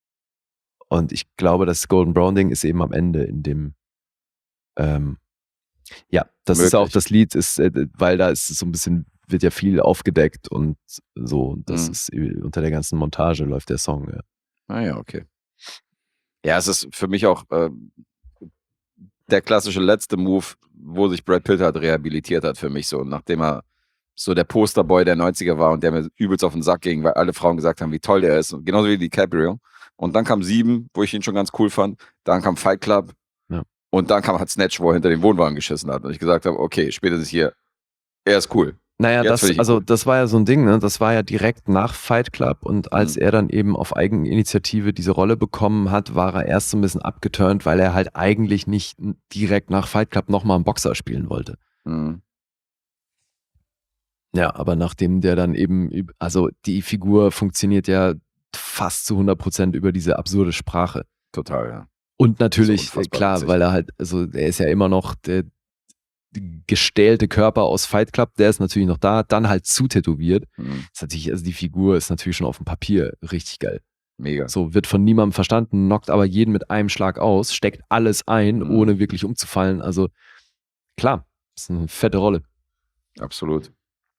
Und ich glaube, das Golden Brown Ding ist eben am Ende in dem, ähm, ja, das ist auch Möglich. das Lied, ist, äh, weil da ist es so ein bisschen, wird ja viel aufgedeckt und so. Das Mhm. ist äh, unter der ganzen Montage läuft der Song. Ja. Ah ja, okay. Ja, es ist für mich auch äh, der klassische letzte Move, wo sich Brad Pitt halt rehabilitiert hat für mich so, nachdem er so der Posterboy der neunziger war und der mir übelst auf den Sack ging, weil alle Frauen gesagt haben, wie toll der ist, und genauso wie DiCaprio. Und dann kam Sieben, wo ich ihn schon ganz cool fand. Dann kam Fight Club. Ja. Und dann kam halt Snatch, wo er hinter den Wohnwagen geschissen hat. Und ich gesagt habe, okay, spätestens hier, er ist cool. Naja, Jetzt das, find ich ihn also cool. das war ja so ein Ding, ne? Das war ja direkt nach Fight Club und als Mhm. er dann eben auf Eigeninitiative diese Rolle bekommen hat, war er erst so ein bisschen abgeturnt, weil er halt eigentlich nicht direkt nach Fight Club nochmal einen Boxer spielen wollte. Mhm. Ja, aber nachdem der dann eben, üb- also die Figur funktioniert ja fast zu hundert Prozent über diese absurde Sprache. Total, ja. Und natürlich, So unfassbar klar, witzig. weil er halt, also er ist ja immer noch der gestählte Körper aus Fight Club, der ist natürlich noch da, dann halt zutätowiert. Mhm. Ist natürlich, also die Figur ist natürlich schon auf dem Papier richtig geil. Mega. So, wird von niemandem verstanden, knockt aber jeden mit einem Schlag aus, steckt alles ein, Mhm. ohne wirklich umzufallen. Also klar, ist eine fette Rolle. Absolut.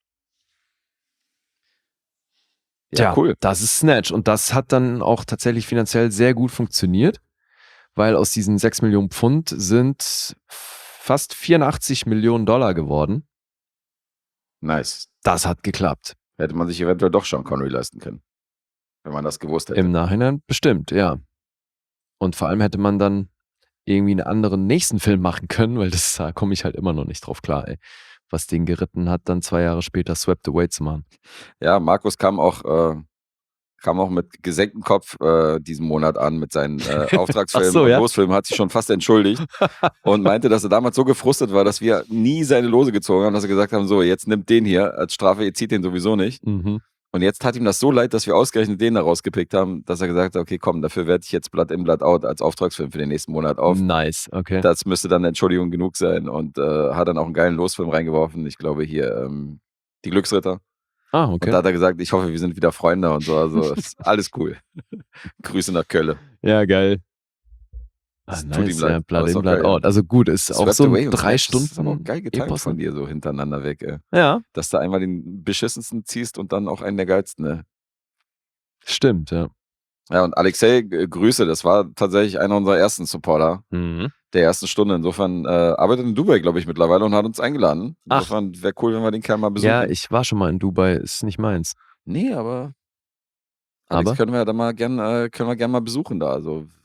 Tja, Ja, cool. das ist Snatch. Und das hat dann auch tatsächlich finanziell sehr gut funktioniert, weil aus diesen sechs Millionen Pfund sind fast vierundachtzig Millionen Dollar geworden. Nice. Das hat geklappt. Hätte man sich eventuell doch Sean Connery leisten können. Wenn man das gewusst hätte. Im Nachhinein bestimmt, ja. Und vor allem hätte man dann irgendwie einen anderen nächsten Film machen können, weil das, da komme ich halt immer noch nicht drauf klar, ey. Was den geritten hat, dann zwei Jahre später Swept Away zu machen. Ja, Markus kam auch, äh, kam auch mit gesenktem Kopf äh, diesen Monat an mit seinen äh, Auftragsfilmen Ach so, und ja? Losfilmen, hat sich schon fast entschuldigt und meinte, dass er damals so gefrustet war, dass wir nie seine Lose gezogen haben, dass wir gesagt haben, so, jetzt nimmt den hier als Strafe, ihr zieht den sowieso nicht. Mhm. Und jetzt tat ihm das so leid, dass wir ausgerechnet den da rausgepickt haben, dass er gesagt hat, okay, komm, dafür werde ich jetzt Blood in, Blood out als Auftragsfilm für den nächsten Monat auf. Nice, okay. Das müsste dann eine Entschuldigung genug sein und äh, hat dann auch einen geilen Losfilm reingeworfen. Ich glaube hier ähm, Die Glücksritter. Ah, Und okay. da hat er gesagt, ich hoffe, wir sind wieder Freunde und so. Also ist alles cool. Grüße nach Köln. Ja, geil. Ah, Es tut nice, ihm leid, ja, aber Blood ist in, auch Blood geil. out. Also gut, ist auch Swept so Away ein und drei Snatch, Das ist aber auch Stunden geil getimt Epos. von dir so hintereinander weg. Ey. Ja, Dass du einmal den beschissensten ziehst und dann auch einen der geilsten. Ne? stimmt, ja. Ja, und Alexei, äh, Grüße, das war tatsächlich einer unserer ersten Supporter Mhm. der ersten Stunde. Insofern äh, arbeitet in Dubai, glaube ich, mittlerweile und hat uns eingeladen. Ach. Insofern wäre cool, wenn wir den Kerl mal besuchen. Ja, ich war schon mal in Dubai, ist nicht meins. Nee, aber Alex Aber? können wir ja dann mal gern, äh, können wir gern mal besuchen da. Also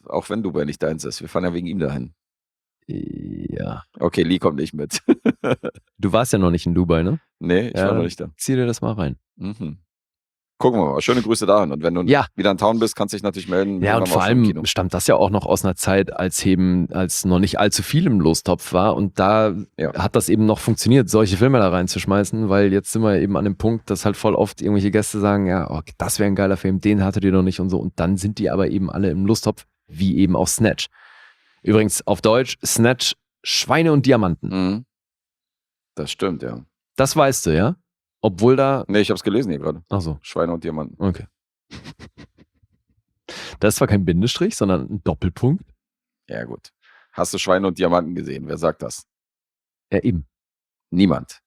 auch wenn Dubai nicht deins ist. Wir fahren ja wegen ihm dahin. Ja. Okay, Lee kommt nicht mit. Du warst ja noch nicht in Dubai, ne? Nee, ich Ja, war noch dann nicht da. Zieh dir das mal rein. Mhm. Gucken wir mal. Schöne Grüße dahin. Und wenn du Ja. wieder in Town bist, kannst du dich natürlich melden. Ja, Wir und waren vor auch schon im Kino. allem stammt das ja auch noch aus einer Zeit, als eben, als noch nicht allzu viel im Lostopf war. Und da Ja. hat das eben noch funktioniert, solche Filme da reinzuschmeißen, weil jetzt sind wir eben an dem Punkt, dass halt voll oft irgendwelche Gäste sagen, ja, okay, das wäre ein geiler Film, den hattet ihr noch nicht und so. Und dann sind die aber eben alle im Lostopf, wie eben auch Snatch. Übrigens auf Deutsch, Snatch, Schweine und Diamanten. Mhm. Das stimmt, ja. Das weißt du, ja? Obwohl da, Nee, ich hab's gelesen hier gerade. ach so, Schweine und Diamanten. okay. Das ist zwar kein Bindestrich, sondern ein Doppelpunkt. Ja, gut. Hast du Schweine und Diamanten gesehen? Wer sagt das? Ja, eben. Niemand.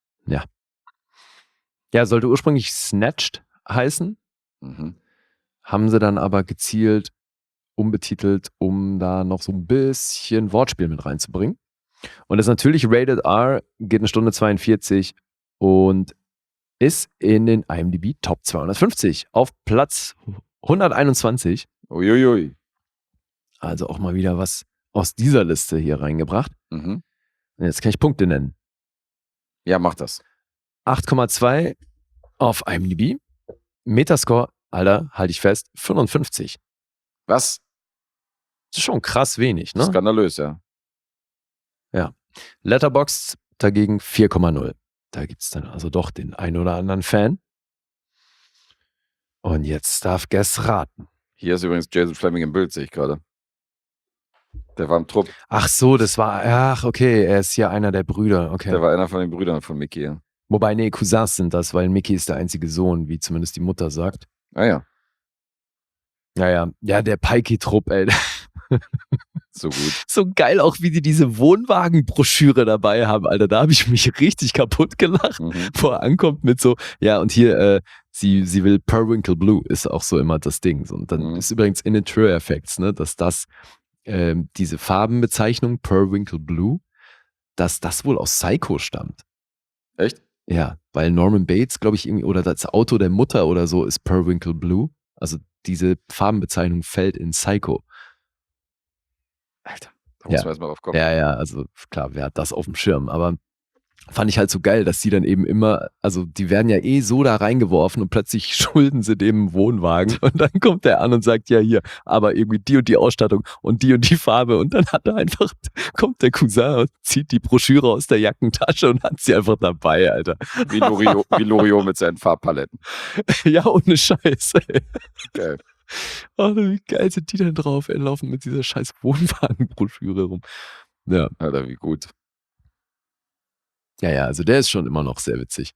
Ja, sollte ursprünglich Snatched heißen, Mhm. haben sie dann aber gezielt umbetitelt, um da noch so ein bisschen Wortspiel mit reinzubringen. Und das ist natürlich Rated R, geht eine Stunde zweiundvierzig und ist in den IMDb Top zweihundertfünfzig auf Platz hunderteinundzwanzig. Uiuiui. Also auch mal wieder was aus dieser Liste hier reingebracht. Mhm. Und jetzt kann ich Punkte nennen. Ja, mach das. acht Komma zwei auf IMDb. Metascore, Alter, halte ich fest, fünfundfünfzig. Was? Das ist schon krass wenig, ne? Skandalös, ja. Letterboxd dagegen vier Komma null. Da gibt es dann also doch den ein oder anderen Fan. Und jetzt darf Guess raten. Hier ist übrigens Jason Fleming im Bild, sehe ich gerade. Der war im Trupp. Ach so, das war, ach okay, er ist hier einer der Brüder, okay. Der war einer von den Brüdern von Mickey. Ja. Wobei, nee, Cousins sind das, weil Mickey ist der einzige Sohn, wie zumindest die Mutter sagt. Ah ja, Ja, ja, ja, der Pikey-Trupp, ey. so gut. So geil auch, wie die diese Wohnwagenbroschüre dabei haben, Alter. Da habe ich mich richtig kaputt gelacht, Mhm. wo er ankommt mit so, ja, und hier, äh, sie, sie will Periwinkle Blue, ist auch so immer das Ding. So, und dann Mhm. ist übrigens in den True Effects, ne, dass das, ähm, diese Farbenbezeichnung Periwinkle Blue, dass das wohl aus Psycho stammt. Echt? Ja, weil Norman Bates, glaube ich, irgendwie, oder das Auto der Mutter oder so ist Periwinkle Blue. Also diese Farbenbezeichnung fällt in Psycho. Alter, da muss Ja. man erstmal drauf kommen. Ja, ja, also klar, wer hat das auf dem Schirm? Aber fand ich halt so geil, dass die dann eben immer, also die werden ja eh so da reingeworfen und plötzlich schulden sie dem einen Wohnwagen und dann kommt der an und sagt, ja hier, aber irgendwie die und die Ausstattung und die und die Farbe und dann hat er einfach, kommt der Cousin und zieht die Broschüre aus der Jackentasche und hat sie einfach dabei, Alter. Wie Loriot, wie Loriot mit seinen Farbpaletten. Ja, ohne Scheiß, ey. Geil. Oh, wie geil sind die denn drauf, ey, laufen mit dieser scheiß Wohnwagenbroschüre rum. Ja, Alter, wie gut. ja, ja, also der ist schon immer noch sehr witzig.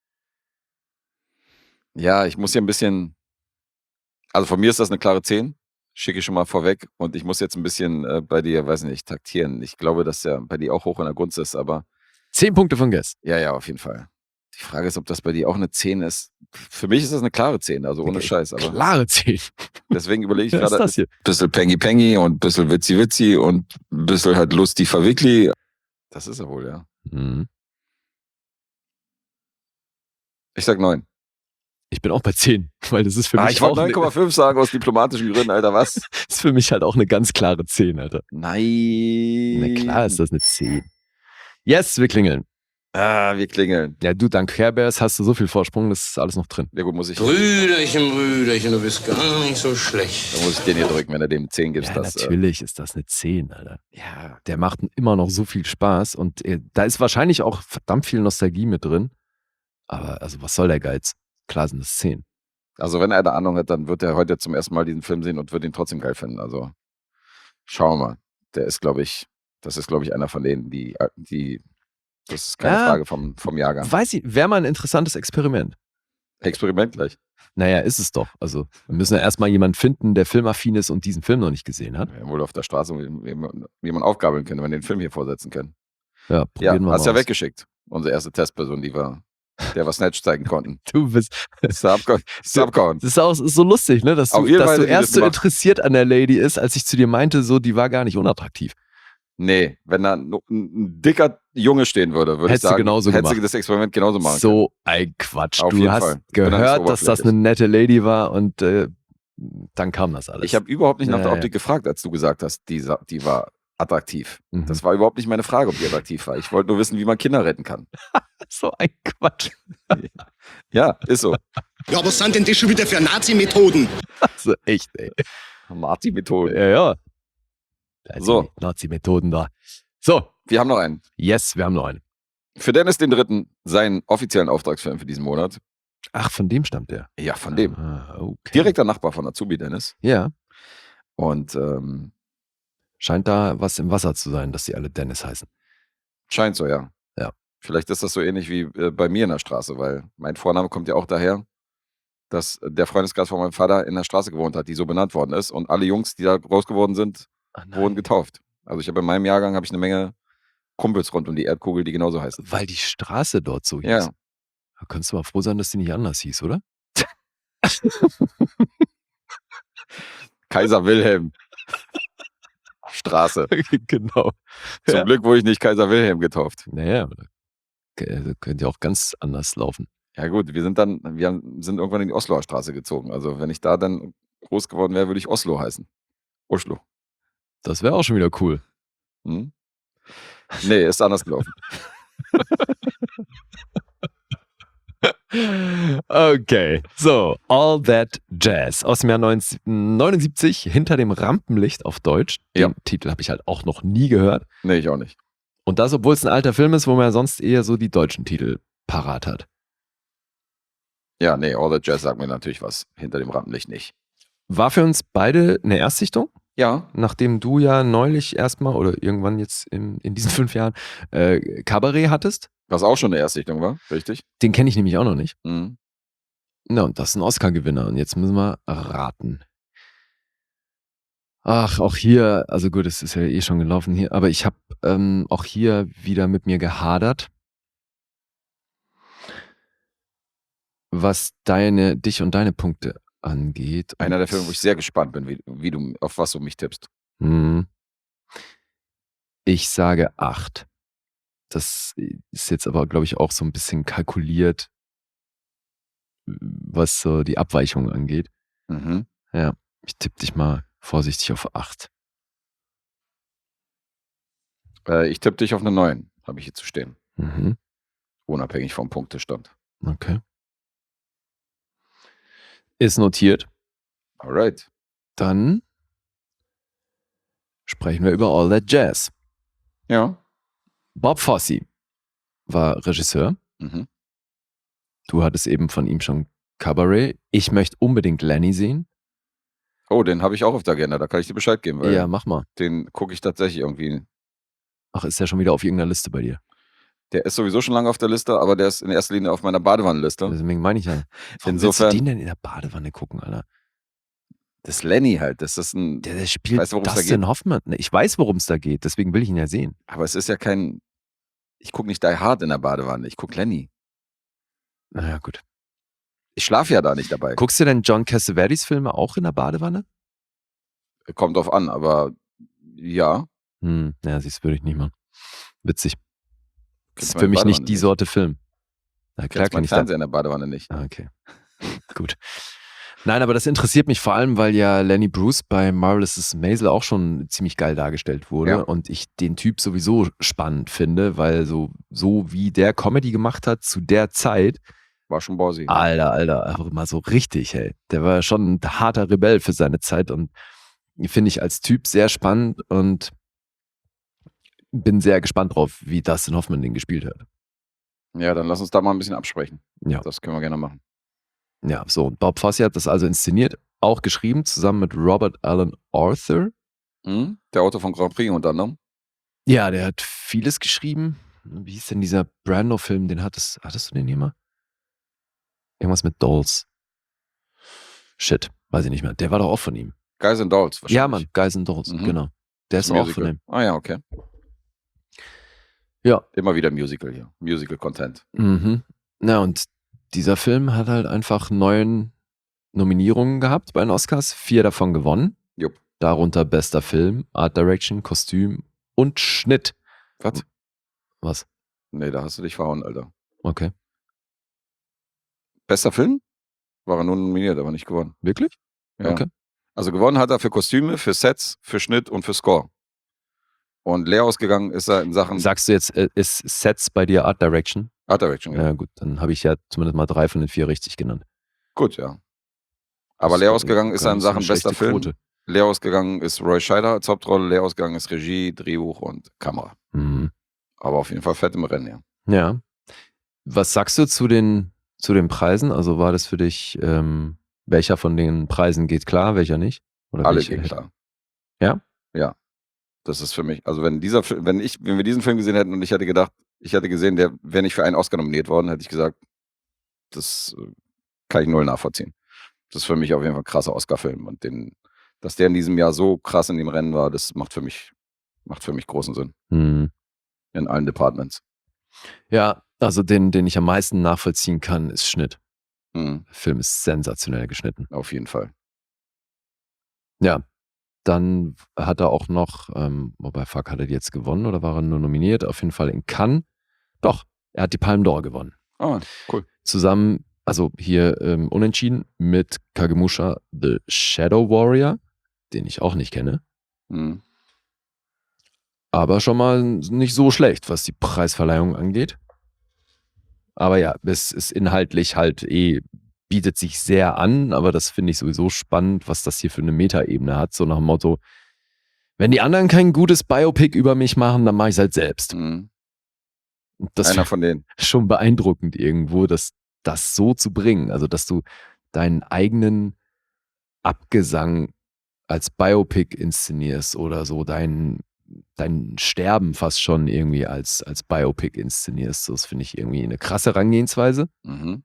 Ja, ich muss hier ein bisschen, also von mir ist das eine klare zehn, schicke ich schon mal vorweg und ich muss jetzt ein bisschen äh, bei dir, weiß nicht, taktieren. Ich glaube, dass der bei dir auch hoch in der Gunst ist, aber Zehn Punkte von Guess. ja, ja, auf jeden Fall. Die Frage ist, ob das bei dir auch eine zehn ist. Für mich ist das eine klare zehn, also ohne Okay, Scheiß, aber Klare zehn. deswegen überlege ich Was ist gerade, das hier? ein bisschen Pengi Pengi und ein bisschen Witzi Witzi und ein bisschen halt Lustig Verwickli. Das ist er wohl, ja. Mhm. Ich sag neun. Ich bin auch bei zehn, weil das ist für Ah, mich ich auch wollte neun ne, Komma fünf sagen aus diplomatischen Gründen, Alter, was? ist für mich halt auch eine ganz klare zehn, Alter. Nein. Na klar ist das eine zehn. Yes, wir klingeln. Ah, wir klingeln. Ja, du, dank Care Bears hast du so viel Vorsprung, das ist alles noch drin. Ja gut, muss ich, Brüderchen, Brüderchen, du bist gar nicht so schlecht. dann muss ich den hier drücken, wenn er dem zehn gibt. Ja, das, äh, natürlich ist das eine zehn, Alter. ja, Der macht immer noch so viel Spaß und äh, da ist wahrscheinlich auch verdammt viel Nostalgie mit drin. Aber also was soll der Geiz? Klar sind es zehn. also wenn er eine Ahnung hat, dann wird er heute zum ersten Mal diesen Film sehen und wird ihn trotzdem geil finden. Also schauen wir mal. Der ist, glaube ich, das ist, glaube ich, einer von denen, die, die das ist keine Ja. Frage vom, vom Jahrgang. Weiß ich, wäre mal ein interessantes Experiment. Experiment gleich. Naja, ist es doch. Also wir müssen ja erstmal jemanden finden, der filmaffin ist und diesen Film noch nicht gesehen hat. Wir haben wohl auf der Straße, wie, wie, man- wie man aufgabeln können, wenn wir den Film hier vorsetzen können. Ja, Ja, probieren wir hast mal ja aus. weggeschickt. Unsere erste Testperson, die wir, der wir Snatch zeigen konnten. Du bist, Ist er abgehauen. Ist er abgehauen. das ist auch ist so lustig, ne? Dass Auf du, jeden dass Fall du hätte ich erst das so gemacht. interessiert an der Lady ist, als ich zu dir meinte, so, die war gar nicht unattraktiv. Nee, wenn da ein, ein dicker Junge stehen würde, würde ich Hättest du sagen, genauso hättest du gemacht. das Experiment genauso machen können. So ein Quatsch. Auf du jeden hast Fall. Ich bin da nicht gehört, dass das oberflächlich. eine nette Lady war und äh, dann kam das alles. Ich habe überhaupt nicht nach Ja, der ja. Optik gefragt, als du gesagt hast, die, sa- die war attraktiv. Mhm. Das war überhaupt nicht meine Frage, ob die attraktiv war. Ich wollte nur wissen, wie man Kinder retten kann. so ein Quatsch. Ja, ist so. Ja, was sind denn das schon wieder für Nazi-Methoden? Also echt, ey. Marti-Methode. Ja, ja. Also So. die Nazi-Methoden da. So, Wir haben noch einen. yes, wir haben noch einen. Für Dennis den Dritten seinen offiziellen Auftragsfilm für diesen Monat. Ach, von dem stammt der. Ja, von dem. Ah, okay. Direkter Nachbar von Azubi Dennis. Ja, Und ähm, scheint da was im Wasser zu sein, dass die alle Dennis heißen. scheint so, ja. Ja. Vielleicht ist das so ähnlich wie äh, bei mir in der Straße, weil mein Vorname kommt ja auch daher, dass der Freundeskreis von meinem Vater in der Straße gewohnt hat, die so benannt worden ist. Und alle Jungs, die da groß geworden sind, Ach, wurden getauft. Also ich habe in meinem Jahrgang habe ich eine Menge Kumpels rund um die Erdkugel, die genauso heißen. Weil die Straße dort so hieß. Ja. Da könntest du mal froh sein, dass die nicht anders hieß, oder? Kaiser Wilhelm Straße. genau. Zum Ja. Glück wurde ich nicht Kaiser Wilhelm getauft. Naja, aber da k- könnte ja auch ganz anders laufen. Ja gut, wir sind dann, wir haben- sind irgendwann in die Osloer Straße gezogen. Also wenn ich da dann groß geworden wäre, würde ich Oslo heißen. Oslo. Das wäre auch schon wieder cool. Hm? Nee, ist anders gelaufen. Okay, so, All That Jazz aus dem Jahr neunzehnhundertneunundsiebzig, Hinter dem Rampenlicht auf Deutsch. Den Ja. Titel habe ich halt auch noch nie gehört. Nee, ich auch nicht. Und das, obwohl es ein alter Film ist, wo man ja sonst eher so die deutschen Titel parat hat. Ja, nee, All That Jazz sagt mir natürlich was. Hinter dem Rampenlicht nicht. War für uns beide eine Erstsichtung, Ja, nachdem du ja neulich erstmal oder irgendwann jetzt in, in diesen fünf Jahren äh, Kabarett hattest. was auch schon eine Erstsichtung war, richtig? Den kenne ich nämlich auch noch nicht. Mhm. Na, und das ist ein Oscar-Gewinner. Und jetzt müssen wir raten. Ach, auch hier, also gut, es ist ja eh schon gelaufen hier, aber ich habe ähm, auch hier wieder mit mir gehadert, was deine, dich und deine Punkte angeht. Einer der Und- Filme, wo ich sehr gespannt bin, wie, wie du, auf was du mich tippst. Hm. Ich sage acht. Das ist jetzt aber, glaube ich, auch so ein bisschen kalkuliert, was so die Abweichung angeht. Mhm. Ja, ich tippe dich mal vorsichtig auf acht. Äh, ich tippe dich auf eine neun, habe ich hier zu stehen. Mhm. Unabhängig vom Punktestand. Okay. Ist notiert. Alright. Dann sprechen wir über All That Jazz. Ja. Bob Fosse war Regisseur. Mhm. Du hattest eben von ihm schon Cabaret. Ich möchte unbedingt Lenny sehen. Oh, den habe ich auch auf der Agenda, da kann ich dir Bescheid geben, weil Ja, mach mal. den gucke ich tatsächlich irgendwie. Ach, ist der schon wieder auf irgendeiner Liste bei dir? Der ist sowieso schon lange auf der Liste, aber der ist in erster Linie auf meiner Badewannenliste. Deswegen meine ich ja. Warum Insofern- willst du den denn in der Badewanne gucken, Alter? Das ist Lenny halt, das ist ein, Der, der spielt Weißt du, worum es da Dustin geht? Hoffman. Ne, Ich weiß, worum es da geht, deswegen will ich ihn ja sehen. aber es ist ja kein, ich gucke nicht Die Hard in der Badewanne, ich gucke Lenny. Naja, gut. Ich schlafe ja da nicht dabei. Guckst du denn John Cassavetes Filme auch in der Badewanne? Kommt drauf an, aber ja. Hm, ja, siehst würde ich nicht machen. Witzig. Das ist Kennst für mich meine nicht Badewanne die Sorte Film. Na klar Kennst kann mein ich da. Fernseher in der Badewanne nicht. Ah, okay. Gut. Nein, aber das interessiert mich vor allem, weil ja Lenny Bruce bei Marvelous Miss Maisel auch schon ziemlich geil dargestellt wurde Ja. und ich den Typ sowieso spannend finde, weil so, so wie der Comedy gemacht hat zu der Zeit, War schon Borsi. Alter, Alter, aber mal so richtig, hey. Der war schon ein harter Rebell für seine Zeit und finde ich als Typ sehr spannend und bin sehr gespannt drauf, wie Dustin Hoffman den gespielt hat. Ja, dann lass uns da mal ein bisschen absprechen. Ja. Das können wir gerne machen. Ja, so. Und Bob Fosse hat das also inszeniert, auch geschrieben, zusammen mit Robert Alan Arthur. Mhm. Der Autor von Grand Prix unter anderem. Ja, der hat vieles geschrieben. Wie hieß denn dieser Brando-Film? Den hattest, hattest du den hier mal? Irgendwas mit Dolls. Shit, weiß ich nicht mehr. Der war doch auch von ihm. Guys and Dolls wahrscheinlich. Ja, Mann, Guys and Dolls, Mhm. genau. Der Das ist auch von Musical. ihm. Ah ja, okay. Ja. Immer wieder Musical hier. Musical-Content. Mhm. Na, und dieser Film hat halt einfach neun Nominierungen gehabt bei den Oscars, vier davon gewonnen. Jupp. Darunter bester Film, Art Direction, Kostüm und Schnitt. Was? Was? Nee, da hast du dich verhauen, Alter. Okay. Bester Film? War er nur nominiert, aber nicht gewonnen. Wirklich? Ja. Okay. Also gewonnen hat er für Kostüme, für Sets, für Schnitt und für Score. Und leer ausgegangen ist er in Sachen Sagst du jetzt, äh, ist Sets bei dir Art Direction? Art Direction. Ja, gut, dann habe ich ja zumindest mal drei von den vier richtig genannt. Gut, ja. Aber Das leer ist ausgegangen ist gar er in nicht so Sachen eine bester schlechte Film. Quote. Leer ausgegangen ist Roy Scheider als Hauptrolle, leer ausgegangen ist Regie, Drehbuch und Kamera. Mhm. Aber auf jeden Fall fett im Rennen, ja. Ja. Was sagst du zu den, zu den Preisen? Also war das für dich, ähm, welcher von den Preisen geht klar, welcher nicht? Oder Alle welche gehen hätte- klar. Ja? Ja. Das ist für mich, also wenn dieser Film, wenn ich, wenn wir diesen Film gesehen hätten und ich hätte gedacht, ich hätte gesehen, der wäre nicht für einen Oscar nominiert worden, hätte ich gesagt, das äh, kann ich null nachvollziehen. Das ist für mich auf jeden Fall ein krasser Oscar-Film. Und den, dass der in diesem Jahr so krass in dem Rennen war, das macht für mich, macht für mich großen Sinn. Mhm. In allen Departments. Ja, also den, den ich am meisten nachvollziehen kann, ist Schnitt. Mhm. Der Film ist sensationell geschnitten. Auf jeden Fall. Ja, dann hat er auch noch, ähm, wobei fuck, hat er die jetzt gewonnen oder war er nur nominiert? Auf jeden Fall in Cannes. Doch, er hat die Palme d'Or gewonnen. Ah, cool. Zusammen, also hier ähm, unentschieden mit Kagemusha The Shadow Warrior, den ich auch nicht kenne. Mhm. Aber schon mal nicht so schlecht, was die Preisverleihung angeht. Aber ja, es ist inhaltlich halt eh, bietet sich sehr an, aber das finde ich sowieso spannend, was das hier für eine Metaebene hat. So nach dem Motto, wenn die anderen kein gutes Biopic über mich machen, dann mache ich es halt selbst. Mhm. Und das Einer von denen. ist schon beeindruckend irgendwo, dass das so zu bringen. Also, dass du deinen eigenen Abgesang als Biopic inszenierst oder so dein, dein Sterben fast schon irgendwie als, als Biopic inszenierst. Das finde ich irgendwie eine krasse Herangehensweise. Mhm.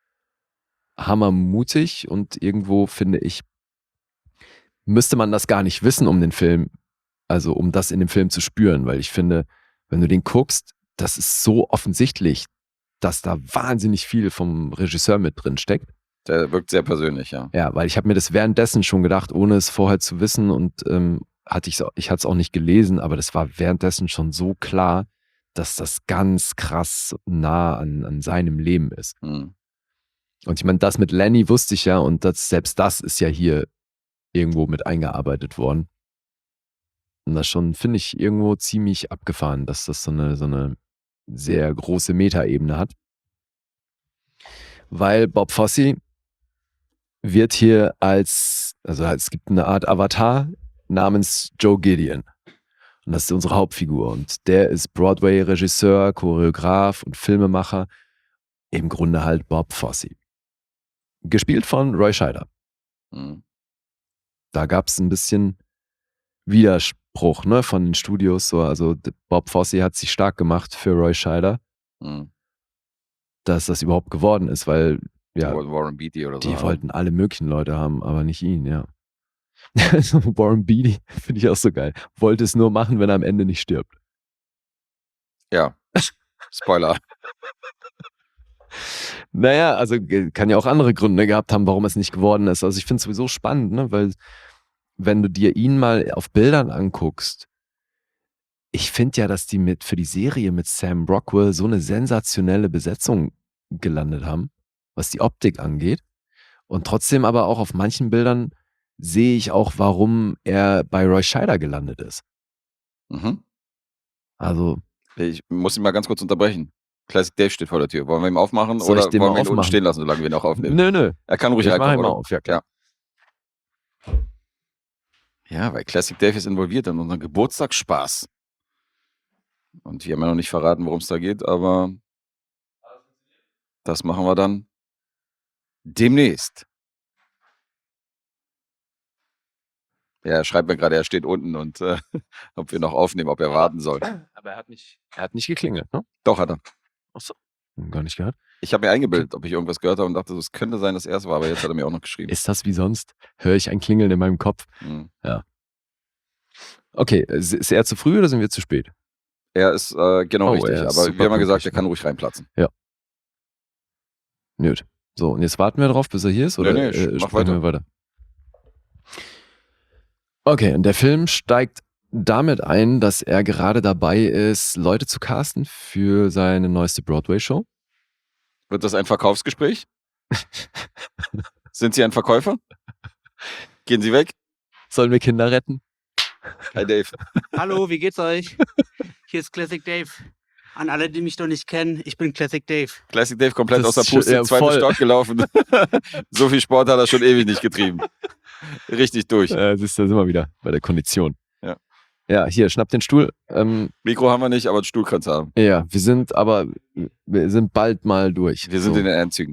Hammermutig und irgendwo finde ich, müsste man das gar nicht wissen, um den Film, also um das in dem Film zu spüren, weil ich finde, wenn du den guckst, das ist so offensichtlich, dass da wahnsinnig viel vom Regisseur mit drin steckt. Der wirkt sehr persönlich, ja. Ja, weil ich habe mir das währenddessen schon gedacht, ohne es vorher zu wissen und ähm, hatte ich's, ich hatte es auch nicht gelesen, aber das war währenddessen schon so klar, dass das ganz krass nah an, an seinem Leben ist. Mhm. Und ich meine, das mit Lenny wusste ich ja und das, selbst das ist ja hier irgendwo mit eingearbeitet worden. Und das schon, finde ich, irgendwo ziemlich abgefahren, dass das so eine, so eine sehr große Metaebene hat. Weil Bob Fosse wird hier als, also es gibt eine Art Avatar namens Joe Gideon. Und das ist unsere Hauptfigur. Und der ist Broadway-Regisseur, Choreograf und Filmemacher. Im Grunde halt Bob Fosse. Gespielt von Roy Scheider. Mhm. Da gab es ein bisschen Widerspruch, ne, von den Studios. So. Also Bob Fosse hat sich stark gemacht für Roy Scheider, Mhm. dass das überhaupt geworden ist, weil ja, Warren Beatty oder so. die wollten alle möglichen Leute haben, aber nicht ihn, ja. Also Warren Beatty finde ich auch so geil. Wollte es nur machen, wenn er am Ende nicht stirbt. Ja. Spoiler. Naja, also äh, kann ja auch andere Gründe gehabt haben, warum es nicht geworden ist. Also ich finde es sowieso spannend, ne? Weil wenn du dir ihn mal auf Bildern anguckst, ich finde ja, dass die mit für die Serie mit Sam Rockwell so eine sensationelle Besetzung gelandet haben, was die Optik angeht. Und trotzdem aber auch auf manchen Bildern sehe ich auch, warum er bei Roy Scheider gelandet ist. Mhm. Also Ich muss ihn mal ganz kurz unterbrechen. Classic Dave steht vor der Tür. Wollen wir ihm aufmachen Soll ich oder den wollen mal wir ihn unten aufmachen? stehen lassen, solange wir ihn auch aufnehmen? nö, nö. Er kann ruhig Ich mach reinkommen, ihn mal oder? auf, ja klar. Ja. Ja, weil Classic Dave ist involviert in unseren Geburtstagsspaß. Und wir haben ja noch nicht verraten, worum es da geht, aber das machen wir dann demnächst. Ja, er schreibt mir gerade, er steht unten und äh, ob wir noch aufnehmen, ob er warten soll. Aber er hat nicht, er hat nicht geklingelt, ne? Doch, hat er. Achso. Gar nicht gehört. Ich habe mir eingebildet, ob ich irgendwas gehört habe und dachte, es könnte sein, dass er es war, aber jetzt hat er mir auch noch geschrieben. Ist das wie sonst? Höre ich ein Klingeln in meinem Kopf? Mhm. Okay, ist ist er zu früh oder sind wir zu spät? Er ist äh, genau Oh, richtig, er ist aber super wir haben ja gesagt, pünktlich, er kann ne? ruhig reinplatzen. Nöt. So, und jetzt warten wir drauf, bis er hier ist? Oder Nee, nee, äh, mach sprechen wir weiter? Okay, und der Film steigt damit ein, dass er gerade dabei ist, Leute zu casten für seine neueste Broadway-Show. Wird das ein Verkaufsgespräch? Sind Sie ein Verkäufer? Gehen Sie weg. Sollen wir Kinder retten? Hi Dave. Hallo, wie geht's euch? Hier ist Classic Dave. An alle, die mich noch nicht kennen, ich bin Classic Dave. Classic Dave komplett Das aus der ist schon- Puste, ja, zweiten voll. Stock gelaufen. So viel Sport hat er schon ewig nicht getrieben. Richtig durch. Äh, siehst du, da sind wir wieder bei der Kondition. Ja. Ja, hier, schnapp den Stuhl. Ähm, Mikro haben wir nicht, aber den Stuhl kannst du haben. ja, wir sind aber, wir sind bald mal durch. Wir sind So. in den Endzügen.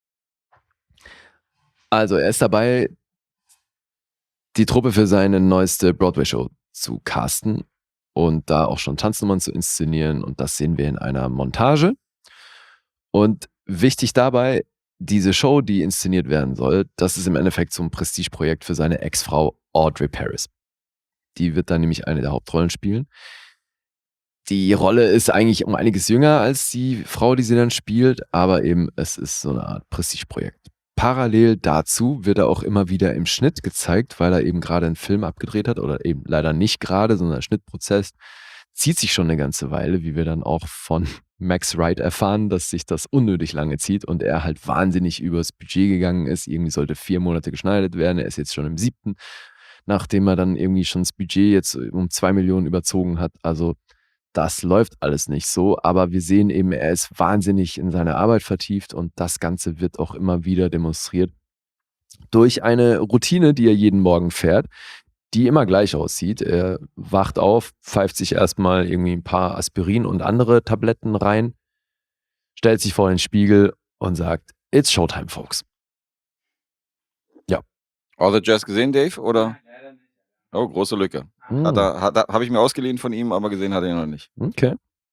Also, er ist dabei, die Truppe für seine neueste Broadway-Show zu casten und da auch schon Tanznummern zu inszenieren, und das sehen wir in einer Montage. Und wichtig dabei, diese Show, die inszeniert werden soll, das ist im Endeffekt so ein Prestigeprojekt für seine Ex-Frau Audrey Paris. Die wird dann nämlich eine der Hauptrollen spielen. Die Rolle ist eigentlich um einiges jünger als die Frau, die sie dann spielt, aber eben es ist so eine Art Prestigeprojekt. Parallel dazu wird er auch immer wieder im Schnitt gezeigt, weil er eben gerade einen Film abgedreht hat, oder eben leider nicht gerade, sondern der Schnittprozess zieht sich schon eine ganze Weile, wie wir dann auch von Max Wright erfahren, dass sich das unnötig lange zieht und er halt wahnsinnig übers Budget gegangen ist. Irgendwie sollte vier Monate geschneidet werden, er ist jetzt schon im siebten, nachdem er dann irgendwie schon das Budget jetzt um zwei Millionen überzogen hat. Also das läuft alles nicht so, aber wir sehen eben, er ist wahnsinnig in seine Arbeit vertieft und das Ganze wird auch immer wieder demonstriert durch eine Routine, die er jeden Morgen fährt, die immer gleich aussieht. Er wacht auf, pfeift sich erstmal irgendwie ein paar Aspirin und andere Tabletten rein, stellt sich vor den Spiegel und sagt, it's Showtime, folks. All the Jazz gesehen, Dave? Oder? Oh, große Lücke. Hm. Hat er, hat er, habe ich mir ausgeliehen von ihm, aber gesehen hat er ihn noch nicht. Okay.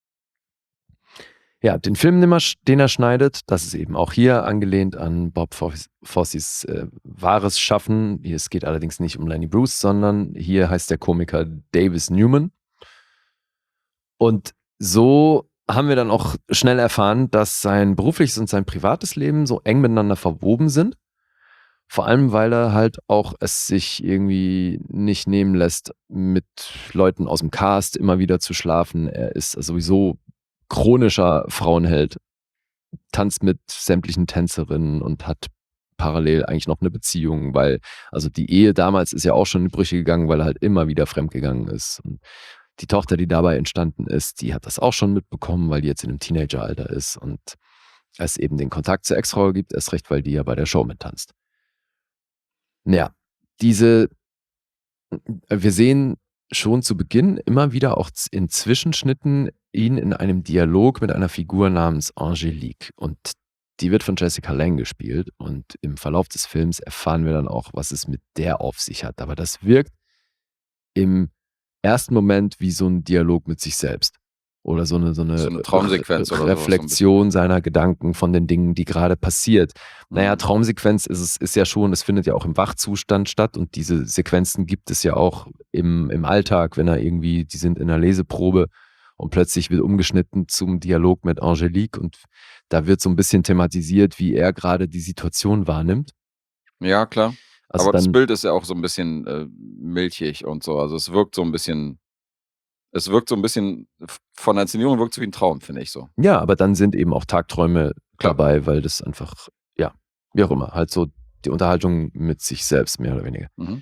Ja, den Film, den er, den er schneidet, das ist eben auch hier angelehnt an Bob Foss- Fossis äh, wahres Schaffen. Hier, es geht allerdings nicht um Lenny Bruce, sondern hier heißt der Komiker Davis Newman. Und so haben wir dann auch schnell erfahren, dass sein berufliches und sein privates Leben so eng miteinander verwoben sind. Vor allem, weil er halt auch es sich irgendwie nicht nehmen lässt, mit Leuten aus dem Cast immer wieder zu schlafen. Er ist sowieso chronischer Frauenheld, tanzt mit sämtlichen Tänzerinnen und hat parallel eigentlich noch eine Beziehung, weil, also die Ehe damals ist ja auch schon in die Brüche gegangen, weil er halt immer wieder fremdgegangen ist. Und die Tochter, die dabei entstanden ist, die hat das auch schon mitbekommen, weil die jetzt in einem Teenageralter ist und es eben den Kontakt zur Ex-Frau gibt, erst recht, weil die ja bei der Show mittanzt. Ja, diese, wir sehen schon zu Beginn immer wieder auch in Zwischenschnitten ihn in einem Dialog mit einer Figur namens Angelique. Und die wird von Jessica Lange gespielt. Und im Verlauf des Films erfahren wir dann auch, was es mit der auf sich hat. Aber das wirkt im ersten Moment wie so ein Dialog mit sich selbst. Oder so eine, so eine, So eine Traumsequenz oder sowas, so ein Reflexion seiner Gedanken von den Dingen, die gerade passiert. Naja, Traumsequenz ist es ist ja schon, es findet ja auch im Wachzustand statt und diese Sequenzen gibt es ja auch im, im Alltag, wenn er irgendwie, die sind in einer Leseprobe und plötzlich wird umgeschnitten zum Dialog mit Angelique und da wird so ein bisschen thematisiert, wie er gerade die Situation wahrnimmt. Ja, klar. Also aber das dann, Bild ist ja auch so ein bisschen äh, milchig und so. Also es wirkt so ein bisschen, es wirkt so ein bisschen, von der Inszenierung wirkt es wie ein Traum, finde ich so. ja, aber dann sind eben auch Tagträume Klar. dabei, weil das einfach, ja, wie auch immer, halt so die Unterhaltung mit sich selbst, mehr oder weniger. Mhm.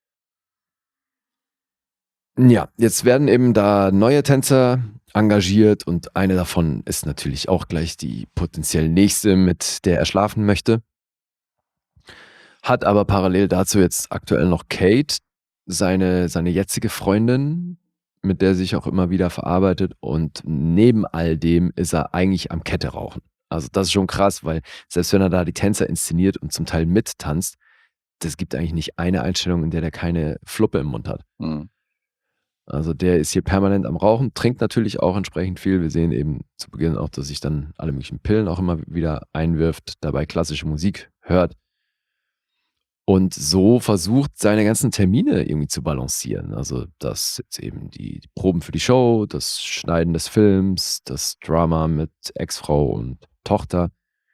Ja, jetzt werden eben da neue Tänzer engagiert und eine davon ist natürlich auch gleich die potenziell nächste, mit der er schlafen möchte. Hat aber parallel dazu jetzt aktuell noch Kate, seine, seine jetzige Freundin, mit der er sich auch immer wieder verarbeitet und neben all dem ist er eigentlich am Kette rauchen. Also das ist schon krass, weil selbst wenn er da die Tänzer inszeniert und zum Teil mittanzt, das gibt eigentlich nicht eine Einstellung, in der der keine Fluppe im Mund hat. Mhm. Also der ist hier permanent am Rauchen, trinkt natürlich auch entsprechend viel. Wir sehen eben zu Beginn auch, dass sich dann alle möglichen Pillen auch immer wieder einwirft, dabei klassische Musik hört. Und so versucht, seine ganzen Termine irgendwie zu balancieren. Also das jetzt eben die Proben für die Show, das Schneiden des Films, das Drama mit Ex-Frau und Tochter.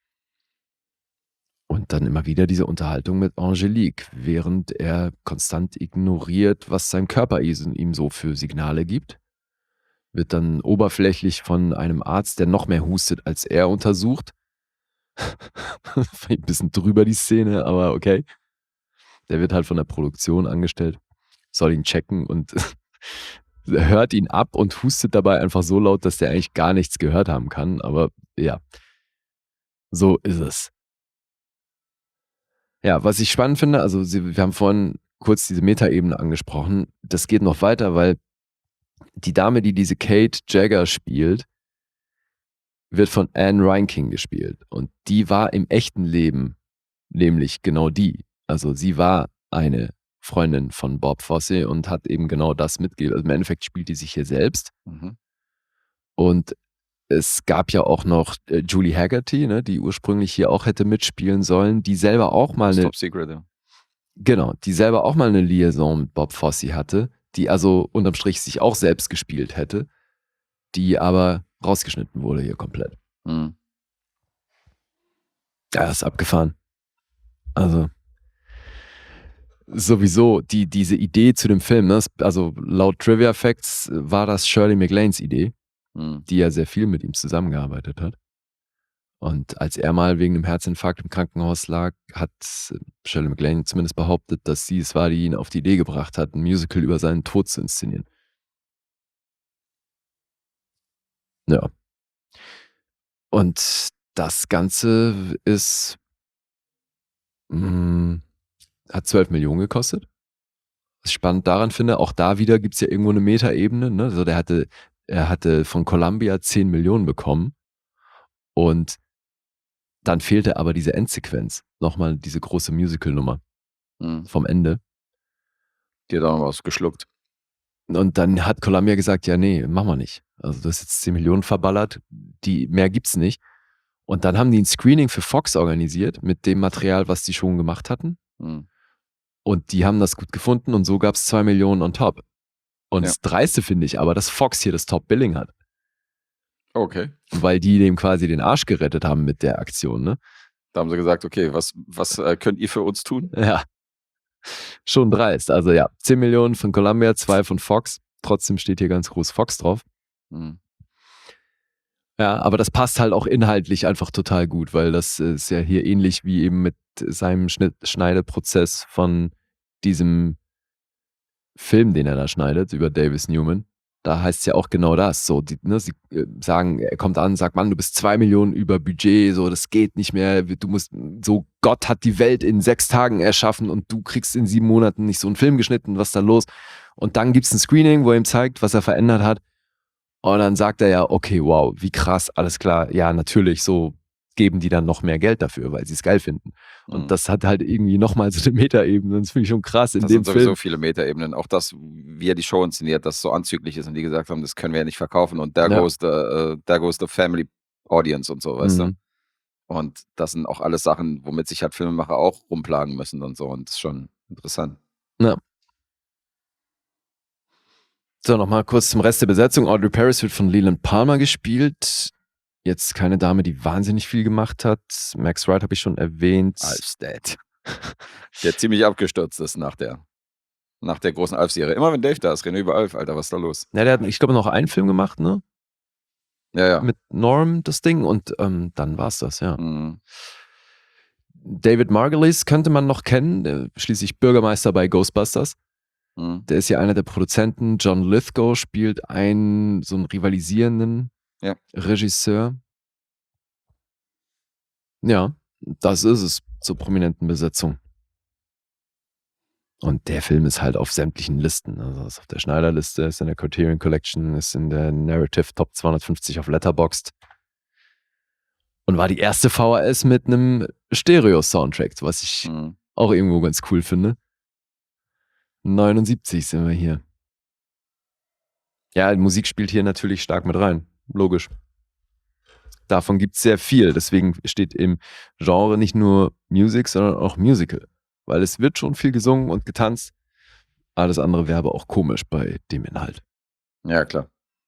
Und dann immer wieder diese Unterhaltung mit Angelique, während er konstant ignoriert, was sein Körper ihm so für Signale gibt. Wird dann oberflächlich von einem Arzt, der noch mehr hustet als er, untersucht. Ein bisschen drüber die Szene, aber okay. Der wird halt von der Produktion angestellt, soll ihn checken und hört ihn ab und hustet dabei einfach so laut, dass der eigentlich gar nichts gehört haben kann. Aber ja, so ist es. Ja, was ich spannend finde, also sie, wir haben vorhin kurz diese Metaebene angesprochen. Das geht noch weiter, weil die Dame, die diese Kate Jagger spielt, wird von Anne Reinking gespielt. Und die war im echten Leben nämlich genau die. Also sie war eine Freundin von Bob Fosse und hat eben genau das mitgegeben. Also im Endeffekt spielt die sich hier selbst. Mhm. Und es gab ja auch noch äh, Julie Haggerty, ne, die ursprünglich hier auch hätte mitspielen sollen, die selber auch mal Das eine, Top Secret, ja. genau, die selber auch mal eine Liaison mit Bob Fosse hatte, die also unterm Strich sich auch selbst gespielt hätte, die aber rausgeschnitten wurde hier komplett. Mhm. Ja, ist abgefahren. Also sowieso die, diese Idee zu dem Film, ne, also laut Trivia Facts war das Shirley MacLaines Idee, Mhm. die ja sehr viel mit ihm zusammengearbeitet hat. Und als er mal wegen einem Herzinfarkt im Krankenhaus lag, hat Shirley MacLaine zumindest behauptet, dass sie es war, die ihn auf die Idee gebracht hat, ein Musical über seinen Tod zu inszenieren. Ja. Und das Ganze ist mh, hat zwölf Millionen gekostet. Was ich spannend daran finde, auch da wieder gibt es ja irgendwo eine Metaebene. Ne? Also der hatte, er hatte von Columbia zehn Millionen bekommen und dann fehlte aber diese Endsequenz. Nochmal diese große Musical-Nummer Mhm. vom Ende. Die hat auch noch was geschluckt. Und dann hat Columbia gesagt, ja nee, machen wir nicht. Also du hast jetzt zehn Millionen verballert, die, mehr gibt's nicht. Und dann haben die ein Screening für Fox organisiert mit dem Material, was die schon gemacht hatten. Mhm. Und die haben das gut gefunden und so gab es zwei Millionen on top. Und Ja. das Dreiste finde ich aber, dass Fox hier das Top-Billing hat. Okay. Weil die dem quasi den Arsch gerettet haben mit der Aktion, ne? Da haben sie gesagt, okay, was, was äh, könnt ihr für uns tun? Ja. Schon dreist. Also ja, zehn Millionen von Columbia, zwei von Fox. Trotzdem steht hier ganz groß Fox drauf. Mhm. Ja, aber das passt halt auch inhaltlich einfach total gut, weil das ist ja hier ähnlich wie eben mit seinem Schnitt Schneideprozess von diesem Film, den er da schneidet, über Davis Newman. Da heißt es ja auch genau das. So, die, ne, sie äh, sagen, er kommt an, sagt, Mann, du bist zwei Millionen über Budget, so, das geht nicht mehr. Du musst, so, Gott hat die Welt in sechs Tagen erschaffen und du kriegst in sieben Monaten nicht so einen Film geschnitten, was ist da los? Und dann gibt es ein Screening, wo er ihm zeigt, was er verändert hat. Und dann sagt er ja, okay, wow, wie krass, alles klar. Ja, natürlich, so geben die dann noch mehr Geld dafür, weil sie es geil finden. Und Mhm. das hat halt irgendwie nochmal so eine Metaebene. Das finde ich schon krass in Das dem sind sowieso Film. viele Metaebenen. Auch das, wie er die Show inszeniert, das so anzüglich ist und die gesagt haben, das können wir ja nicht verkaufen und there Ja. goes the, uh, there goes the family audience und so, weißt Mhm. du. Und das sind auch alles Sachen, womit sich halt Filmemacher auch rumplagen müssen und so. Und das ist schon interessant. Ja. So, nochmal kurz zum Rest der Besetzung. Audrey Paris wird von Leland Palmer gespielt. Jetzt keine Dame, die wahnsinnig viel gemacht hat. Max Wright habe ich schon erwähnt. Alf's Dad. Der ziemlich abgestürzt ist nach der, nach der großen Alf-Serie. Immer wenn Dave da ist, reden wir über Alf, Alter, was ist da los? Ja, der hat, ich glaube, noch einen Film gemacht, ne? Ja, ja. Mit Norm, das Ding. Und ähm, dann war's das, ja. Mhm. David Margulies könnte man noch kennen. Der ist schließlich Bürgermeister bei Ghostbusters. Mhm. Der ist ja einer der Produzenten. John Lithgow spielt einen, so einen rivalisierenden Ja. Regisseur. Ja, das ist es zur prominenten Besetzung. Und der Film ist halt auf sämtlichen Listen. Also ist auf der Schneider-Liste, ist in der Criterion Collection, ist in der Narrative Top zweihundertfünfzig auf Letterboxd. Und war die erste V H S mit einem Stereo-Soundtrack, was ich Mhm. auch irgendwo ganz cool finde. neunundsiebzig sind wir hier. Ja, die Musik spielt hier natürlich stark mit rein. Logisch. Davon gibt es sehr viel. Deswegen steht im Genre nicht nur Music, sondern auch Musical. Weil es wird schon viel gesungen und getanzt. Alles andere wäre aber auch komisch bei dem Inhalt. Ja, klar.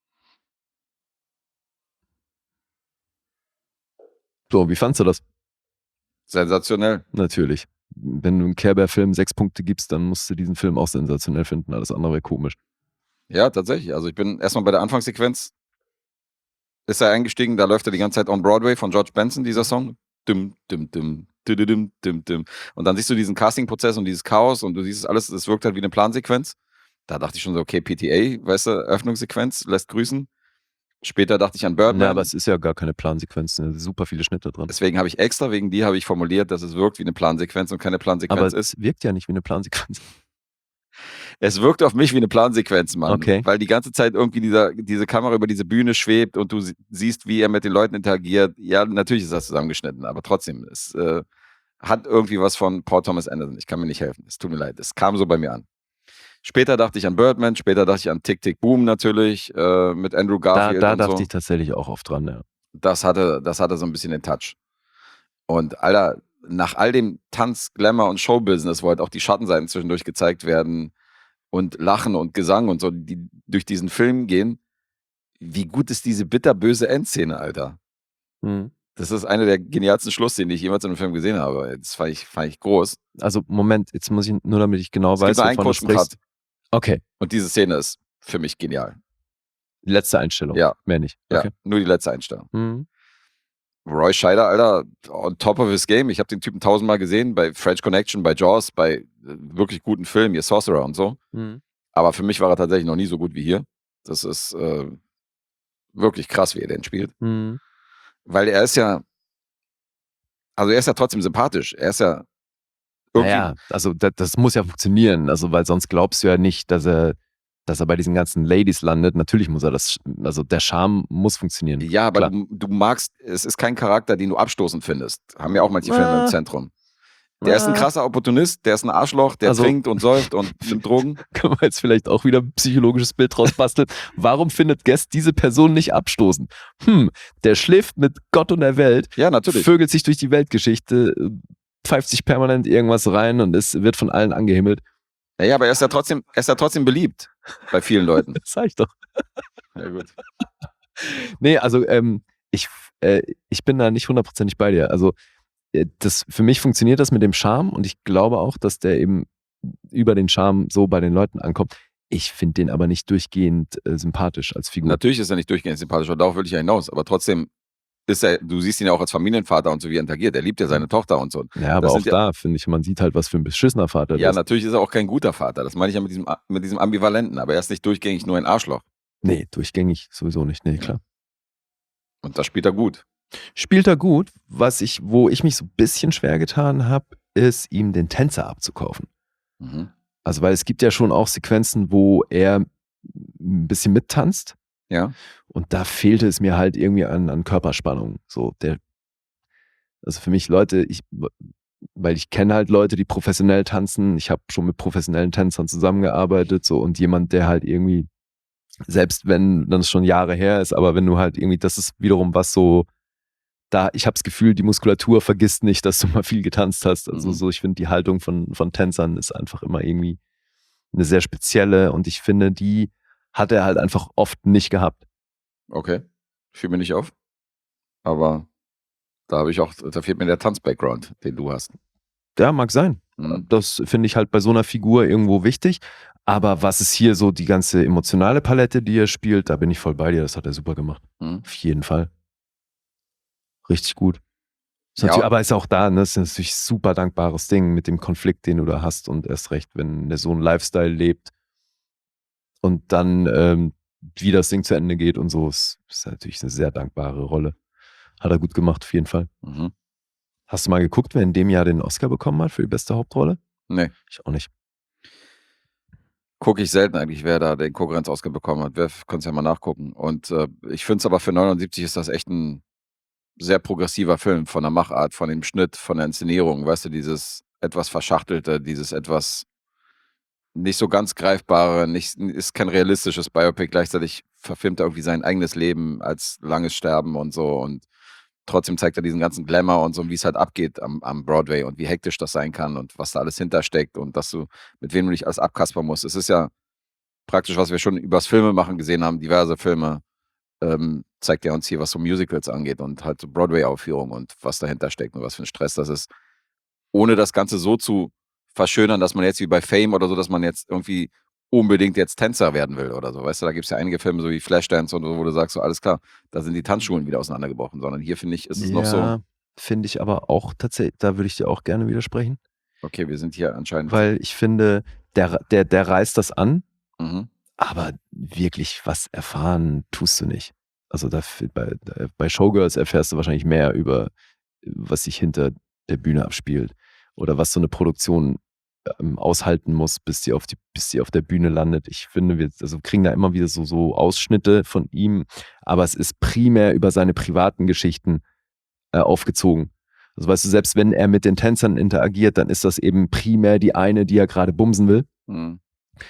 So, wie fandst du das? Sensationell. Natürlich. Wenn du einem Care Bear-Film sechs Punkte gibst, dann musst du diesen Film auch sensationell finden. Alles andere wäre komisch. Ja, tatsächlich. Also ich bin erstmal bei der Anfangssequenz, ist er eingestiegen, da läuft er die ganze Zeit on Broadway von George Benson, dieser Song. Dum, dum, dum, Dididim, dim, dim. Und dann siehst du diesen Casting-Prozess und dieses Chaos und du siehst es alles, es wirkt halt wie eine Plansequenz. Da dachte ich schon so, okay, P T A, weißt du, Öffnungssequenz, lässt grüßen. Später dachte ich an Birdman. Ja, aber es ist ja gar keine Plansequenz, ne? Super viele Schnitte drin. Deswegen habe ich extra, wegen die habe ich formuliert, dass es wirkt wie eine Plansequenz und keine Plansequenz aber ist. es wirkt ja nicht wie eine Plansequenz. Es wirkt auf mich wie eine Plansequenz, Mann. Okay. Weil die ganze Zeit irgendwie dieser, diese Kamera über diese Bühne schwebt und du sie- siehst, wie er mit den Leuten interagiert. Ja, natürlich ist das zusammengeschnitten, aber trotzdem, es äh, hat irgendwie was von Paul Thomas Anderson. Ich kann mir nicht helfen. Es tut mir leid. Es kam so bei mir an. Später dachte ich an Birdman, später dachte ich an Tick, Tick, Boom natürlich, äh, mit Andrew Da, Garfield da und dachte so. ich tatsächlich auch oft dran, ja. Das hatte, das hatte so ein bisschen den Touch. Und Alter, nach all dem Tanz, Glamour und Showbusiness, wo halt auch die Schattenseiten zwischendurch gezeigt werden und Lachen und Gesang und so, die durch diesen Film gehen, wie gut ist diese bitterböse Endszene, Alter. Mhm. Das ist eine der genialsten Schlussszenen, die ich jemals in einem Film gesehen habe. Das fand ich, fand ich groß. Also, Moment, jetzt muss ich nur, damit ich genau Es gibt weiß, nur einen wovon du kurzen sprichst. Cut. Okay, Und diese Szene ist für mich genial. die letzte Einstellung. Ja. Mehr nicht. Ja, Okay. nur die letzte Einstellung. Mhm. Roy Scheider, Alter, on top of his game. Ich habe den Typen tausendmal gesehen, bei French Connection, bei Jaws, bei äh, wirklich guten Filmen, hier Sorcerer und so. Mhm. Aber für mich war er tatsächlich noch nie so gut wie hier. Das ist äh, wirklich krass, wie er den spielt. Mhm. Weil er ist ja, also er ist ja trotzdem sympathisch. Er ist ja irgendwie, Naja, also das, das muss ja funktionieren, also weil sonst glaubst du ja nicht, dass er, dass er bei diesen ganzen Ladies landet. Natürlich muss er das, also der Charme muss funktionieren. ja, aber Klar. du, du magst, es ist kein Charakter, den du abstoßend findest. Haben ja auch manche Filme Ah. im Zentrum. Der ist ein Ah. krasser Opportunist, der ist ein Arschloch, der Also- trinkt und säuft und nimmt Drogen. Können wir jetzt vielleicht auch wieder ein psychologisches Bild draus basteln. Warum findet Guest diese Person nicht abstoßend? Hm, der schläft mit Gott und der Welt, Ja, natürlich. vögelt sich durch die Weltgeschichte, äh, pfeift sich permanent irgendwas rein und es wird von allen angehimmelt. Naja, aber er ist ja trotzdem, er ist ja trotzdem beliebt bei vielen Leuten. Das sag ich doch. Ja, gut. Nee, also ähm, ich, äh, ich bin da nicht hundertprozentig bei dir. Also äh, das, für mich funktioniert das mit dem Charme und ich glaube auch, dass der eben über den Charme so bei den Leuten ankommt. Ich finde den aber nicht durchgehend äh, sympathisch als Figur. Natürlich ist er nicht durchgehend sympathisch, aber darauf will ich ja hinaus. Aber trotzdem ist er, du siehst ihn ja auch als Familienvater und so, wie er interagiert. Er liebt ja seine Tochter und so. Ja, aber Das auch sind ja- da finde ich, man sieht halt, was für ein beschissener Vater Ja, das ist. natürlich ist er auch kein guter Vater. Das meine ich ja mit diesem, mit diesem Ambivalenten. Aber er ist nicht durchgängig nur ein Arschloch. Nee, durchgängig sowieso nicht. Nee, klar. Und das spielt er gut. Spielt er gut. Was ich, wo ich mich so ein bisschen schwer getan habe, ist, ihm den Tänzer abzukaufen. Mhm. Also, weil es gibt ja schon auch Sequenzen, wo er ein bisschen mittanzt. Ja. Und da fehlte es mir halt irgendwie an, an Körperspannung. So, der, also für mich Leute, ich, weil ich kenne halt Leute, die professionell tanzen. Ich habe schon mit professionellen Tänzern zusammengearbeitet, so, und jemand, der halt irgendwie, selbst wenn dann es schon Jahre her ist, aber wenn du halt irgendwie, das ist wiederum was so, da, ich habe das Gefühl, die Muskulatur vergisst nicht, dass du mal viel getanzt hast. Also Mhm. so, ich finde, die Haltung von, von Tänzern ist einfach immer irgendwie eine sehr spezielle und ich finde, die hat er halt einfach oft nicht gehabt. Okay. Fiel mir nicht auf. Aber da habe ich auch, da fehlt mir der Tanz-Background, den du hast. Ja, mag sein. Mhm. Das finde ich halt bei so einer Figur irgendwo wichtig. Aber was ist hier so die ganze emotionale Palette, die er spielt, da bin ich voll bei dir. Das hat er super gemacht. Mhm. Auf jeden Fall. Richtig gut. Ist Ja. natürlich, aber ist auch da, ne? Das ist natürlich ein super dankbares Ding mit dem Konflikt, den du da hast. Und erst recht, wenn der so einen Lifestyle lebt und dann ähm, wie das Ding zu Ende geht und so, ist, ist natürlich eine sehr dankbare Rolle. Hat er gut gemacht, auf jeden Fall. Mhm. Hast du mal geguckt, wer in dem Jahr den Oscar bekommen hat für die beste Hauptrolle? Nee. Ich auch nicht. Gucke ich selten eigentlich, wer da den Konkurrenz-Oscar bekommen hat. Wer könnt ja mal nachgucken. Und äh, ich finde es aber für neunundsiebzig ist das echt ein sehr progressiver Film von der Machart, von dem Schnitt, von der Inszenierung. Weißt du, dieses etwas Verschachtelte, dieses etwas nicht so ganz greifbare, nicht, ist kein realistisches Biopic. Gleichzeitig verfilmt er irgendwie sein eigenes Leben als langes Sterben und so. Und trotzdem zeigt er diesen ganzen Glamour und so, wie es halt abgeht am, am Broadway und wie hektisch das sein kann und was da alles hintersteckt und dass du, mit wem du dich alles abkaspern musst. Es ist ja praktisch, was wir schon übers Filmemachen gesehen haben, diverse Filme, ähm, zeigt ja uns hier, was so Musicals angeht und halt so Broadway-Aufführungen und was dahinter steckt und was für ein Stress das ist. Ohne das Ganze so zu verschönern, dass man jetzt wie bei Fame oder so, dass man jetzt irgendwie unbedingt jetzt Tänzer werden will oder so. Weißt du, da gibt es ja einige Filme, so wie Flashdance oder so, wo du sagst, so alles klar, da sind die Tanzschulen wieder auseinandergebrochen, sondern hier finde ich, ist es noch so, finde ich aber auch tatsächlich, da würde ich dir auch gerne widersprechen. Okay, wir sind hier anscheinend. Weil ich finde, der, der, der reißt das an, Mhm. aber wirklich was erfahren tust du nicht. Also da, bei, bei Showgirls erfährst du wahrscheinlich mehr über, was sich hinter der Bühne abspielt oder was so eine Produktion ähm, aushalten muss, bis sie auf die, bis sie auf der Bühne landet. Ich finde, wir also kriegen da immer wieder so, so Ausschnitte von ihm, aber es ist primär über seine privaten Geschichten äh, aufgezogen. Also weißt du, selbst wenn er mit den Tänzern interagiert, dann ist das eben primär die eine, die er gerade bumsen will. Mhm.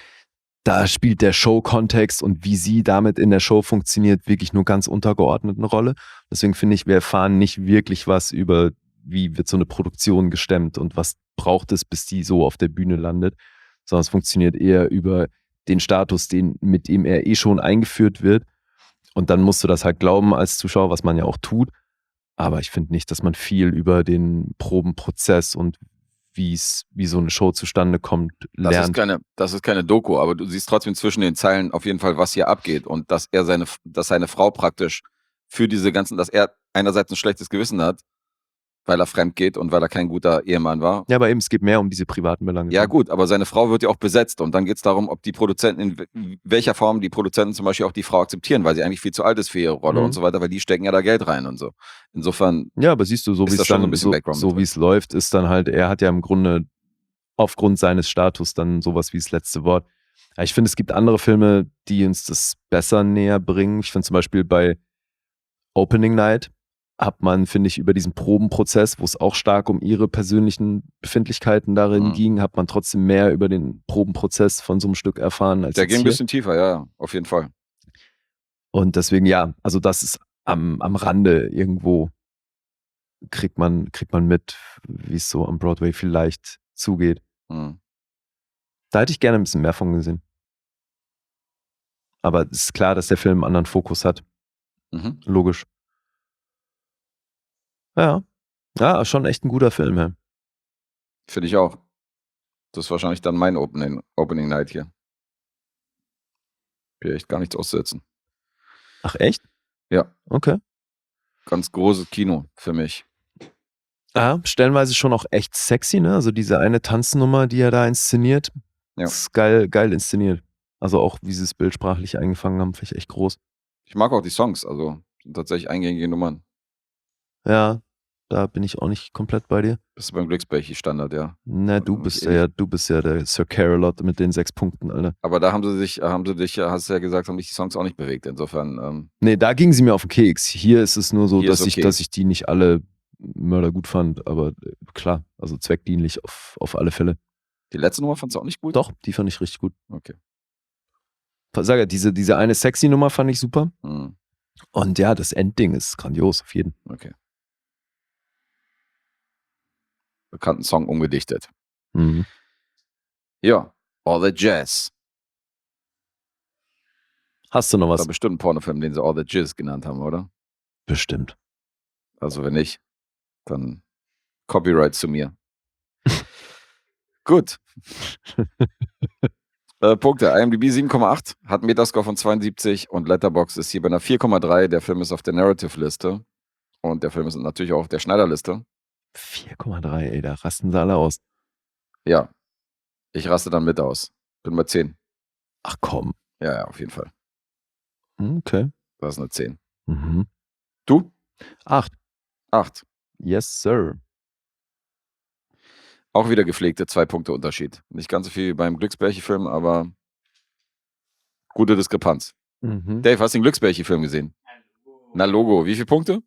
Da spielt der Show-Kontext und wie sie damit in der Show funktioniert, wirklich nur ganz untergeordnet eine Rolle. Deswegen finde ich, wir erfahren nicht wirklich was über, wie wird so eine Produktion gestemmt und was braucht es, bis die so auf der Bühne landet, sondern es funktioniert eher über den Status, den, mit dem er eh schon eingeführt wird. Und dann musst du das halt glauben als Zuschauer, was man ja auch tut. Aber ich finde nicht, dass man viel über den Probenprozess und wie's, wie so eine Show zustande kommt, Das ist, lernt. keine, das ist keine Doku, aber du siehst trotzdem zwischen den Zeilen auf jeden Fall, was hier abgeht und dass er seine, dass seine Frau praktisch für diese ganzen, dass er einerseits ein schlechtes Gewissen hat, weil er fremd geht und weil er kein guter Ehemann war. Ja, aber eben, es geht mehr um diese privaten Belange. Ja gut, aber seine Frau wird ja auch besetzt und dann geht es darum, ob die Produzenten, in w- welcher Form die Produzenten zum Beispiel auch die Frau akzeptieren, weil sie eigentlich viel zu alt ist für ihre Rolle Mhm. und so weiter, weil die stecken ja da Geld rein und so. Insofern, Ja, aber siehst du, so Ist wie da es schon so dann ein bisschen so, Background so mit wie es läuft, ist dann halt, er hat ja im Grunde aufgrund seines Status dann sowas wie das letzte Wort. Ja, ich finde, es gibt andere Filme, die uns das besser näher bringen. Ich finde zum Beispiel bei Opening Night hat man, finde ich, über diesen Probenprozess, wo es auch stark um ihre persönlichen Befindlichkeiten darin Mhm. ging, hat man trotzdem mehr über den Probenprozess von so einem Stück erfahren als der jetzt ging ein hier. bisschen tiefer, ja, auf jeden Fall. Und deswegen, ja, also das ist am, am Rande irgendwo kriegt man, kriegt man mit, wie es so am Broadway vielleicht zugeht. Mhm. Da hätte ich gerne ein bisschen mehr von gesehen. Aber es ist klar, dass der Film einen anderen Fokus hat. Mhm. Logisch. Ja. Ja, schon echt ein guter Film, ja. Finde ich auch. Das ist wahrscheinlich dann mein Opening, Opening Night hier. Hier echt gar nichts auszusetzen. Ach, echt? Ja, Okay. ganz großes Kino für mich. Ja, stellenweise schon auch echt sexy, ne? Also diese eine Tanznummer, die er da inszeniert, Ja. ist geil, geil inszeniert. Also auch, wie sie es bildsprachlich eingefangen haben, finde ich echt groß. Ich mag auch die Songs, also sind tatsächlich eingängige Nummern. Ja, da bin ich auch nicht komplett bei dir. Das ist beim Glücksbärchen-Standard, ja. Na, du Also bist nicht ja, du bist ja der Sir Carolot mit den sechs Punkten, Alter. Aber da haben sie sich, haben sie dich, hast du ja gesagt, haben dich die Songs auch nicht bewegt. Insofern, ähm, Nee, da gingen sie mir auf den Keks. Hier ist es nur so, Hier dass ist ich, okay. dass ich die nicht alle Mörder gut fand, aber äh, klar, also zweckdienlich auf, auf alle Fälle. die letzte Nummer fandst du auch nicht gut? Doch, die fand ich richtig gut. Okay. Sag ja, diese, diese eine sexy Nummer fand ich super. Hm, Und ja, das Endding ist grandios, auf jeden. okay. Bekannten Song umgedichtet. Mhm. Ja, All That Jazz. Hast du noch Das was? war bestimmt ein Pornofilm, den sie All That Jazz genannt haben, oder? Bestimmt. Also wenn nicht, dann Copyright zu mir. Gut. äh, Punkte. IMDb sieben Komma acht, hat einen Metascore von zweiundsiebzig und Letterboxd ist hier bei einer vier Komma drei. Der Film ist auf der Narrative-Liste und der Film ist natürlich auch auf der Schneider-Liste. vier Komma drei, ey, da rasten sie alle aus. Ja, ich raste dann mit aus. Bin bei zehn. Ach komm. Ja, ja, auf jeden Fall. Okay. Das ist eine zehn. Mhm. Du? Acht. acht. Yes, sir. Auch wieder gepflegte zwei Punkte Unterschied. Nicht ganz so viel wie beim Glücksbärchen-Film, aber gute Diskrepanz. Mhm. Dave, hast du den Glücksbärchen-Film gesehen? Na, Logo. Wie viele Punkte?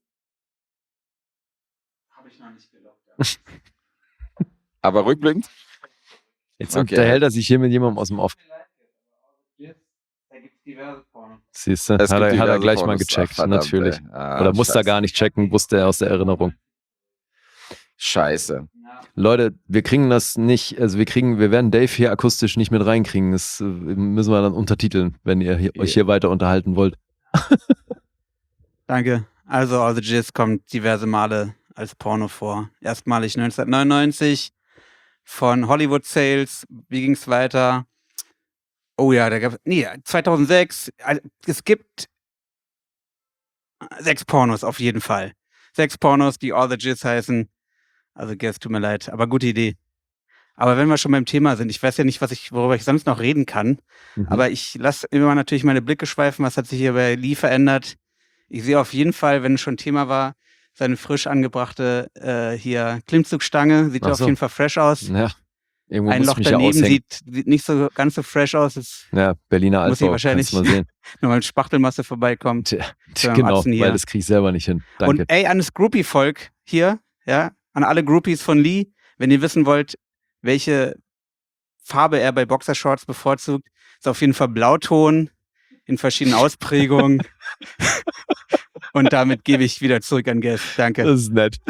Habe ich noch nicht gelockt. Aber rückblickend? Jetzt Okay. unterhält er sich hier mit jemandem aus dem Off. Da gibt es diverse Pornos. Siehst du, hat Es gibt er, hat er diverse gleich mal Pornos. gecheckt, Ach, verdammt, natürlich. ey. Ah, Oder musste er scheiße. gar nicht checken, wusste er aus der Erinnerung. Scheiße. Ja. Leute, wir kriegen das nicht, also wir kriegen, wir werden Dave hier akustisch nicht mit reinkriegen. Das äh, müssen wir dann untertiteln, wenn ihr hier, euch hier weiter unterhalten wollt. Danke. Also, All the Jizz kommt diverse Male als Porno vor. Erstmalig neunzehnhundertneunundneunzig von Hollywood Sales. Wie ging es weiter? Oh ja, da gab es. Nee, zweitausendsechs. Also, es gibt sechs Pornos auf jeden Fall. sechs Pornos, die All the Jizz heißen. Also Guess, tut mir leid, aber gute Idee. Aber wenn wir schon beim Thema sind, ich weiß ja nicht, was ich, worüber ich sonst noch reden kann, Mhm. aber ich lasse immer natürlich meine Blicke schweifen, was hat sich hier bei Lee verändert. Ich sehe auf jeden Fall, wenn es schon Thema war, seine frisch angebrachte äh, hier Klimmzugstange, sieht Ach auf so. jeden Fall fresh aus. Ja, irgendwo Ein muss Loch ich mich ja daneben aushängen. sieht, sieht nicht so ganz so fresh aus, ist Ja, Berliner Muss ich Altbau, wahrscheinlich- kannst du mal sehen. nur mal Spachtelmasse vorbeikommt. Tja, Beim genau, Atzen hier. weil das krieg ich selber nicht hin. Danke. Und ey, an das Groupie-Volk hier, ja, an alle Groupies von Lee, wenn ihr wissen wollt, welche Farbe er bei Boxershorts bevorzugt, ist auf jeden Fall Blauton in verschiedenen Ausprägungen. Und damit gebe ich wieder zurück an Guest. Danke. Das ist nett.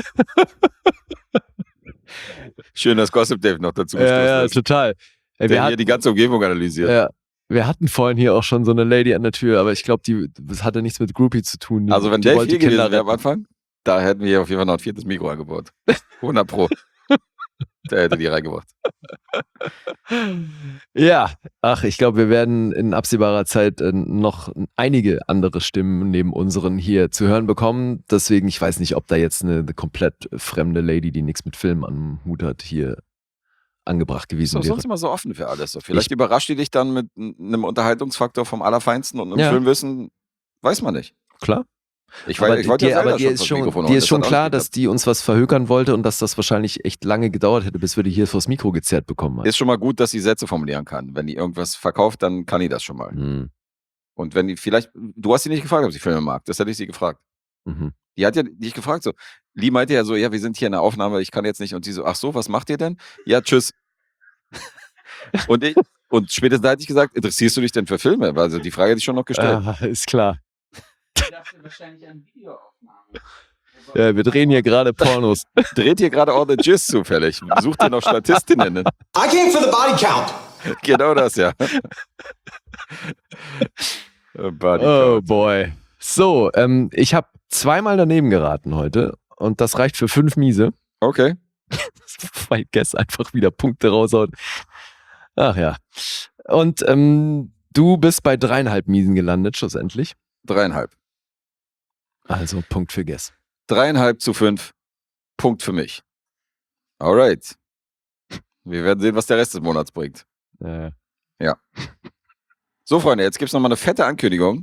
Schön, dass Gossip Dave noch dazu Ja, gestoßen ja, ist. total. Ey, wir, Der hier hatten, die ganze Umgebung analysiert. ja, wir hatten vorhin hier auch schon so eine Lady an der Tür, aber ich glaube, die das hatte nichts mit Groupie zu tun. Die, Also wenn die Dave wollte hier gewesen Kinder wäre am retten. Anfang, da hätten wir auf jeden Fall noch ein viertes Mikro angebaut. hundert Pro. Der hätte die reingebracht. Ja, ach, ich glaube, wir werden in absehbarer Zeit äh, noch einige andere Stimmen neben unseren hier zu hören bekommen. Deswegen, ich weiß nicht, ob da jetzt eine, eine komplett fremde Lady, die nichts mit Film am Hut hat, hier angebracht Ist gewesen doch wäre. sonst immer so offen für alles. So, vielleicht überrascht die dich dann mit n- einem Unterhaltungsfaktor vom Allerfeinsten und einem Ja. Filmwissen. Weiß man nicht. Klar. Ich, Aber weiß, ich wollte dir, ja selber aber dir schon ist vors schon, Mikrofon dir holen. ist Das schon hat auch klar, nicht dass die uns was verhökern wollte und dass das wahrscheinlich echt lange gedauert hätte, bis wir die hier vors Mikro gezerrt bekommen haben. Ist schon mal gut, dass sie Sätze formulieren kann. Wenn die irgendwas verkauft, dann kann die das schon mal. Hm. Und wenn die vielleicht, du hast sie nicht gefragt, ob sie Filme mag. Das hätte ich sie gefragt. Mhm. Die hat ja dich gefragt so. Lee meinte ja so, ja, wir sind hier in der Aufnahme, ich kann jetzt nicht. Und sie so, ach so, was macht ihr denn? Ja, tschüss. und ich, und spätestens da hätte ich gesagt, interessierst du dich denn für Filme? Also die Frage hätte ich schon noch gestellt. Ah, ist klar. Ich dachte wahrscheinlich an Videoaufnahmen. Ja, wir drehen hier gerade Pornos. Dreht hier gerade All the Jizz zufällig? Sucht ihr noch Statistinnen? I came for the body count. Genau das, ja. Äh, Body Oh Count. boy. So, ähm, ich habe zweimal daneben geraten heute und das reicht für fünf Miese, Okay. weil Guess einfach wieder Punkte raushaut. Ach ja. Und ähm, du bist bei dreieinhalb Miesen gelandet, schlussendlich. Dreieinhalb. Also Punkt für Guess. Dreieinhalb zu fünf. Punkt für mich. Alright. Wir werden sehen, was der Rest des Monats bringt. Äh, So, Freunde, jetzt gibt es nochmal eine fette Ankündigung.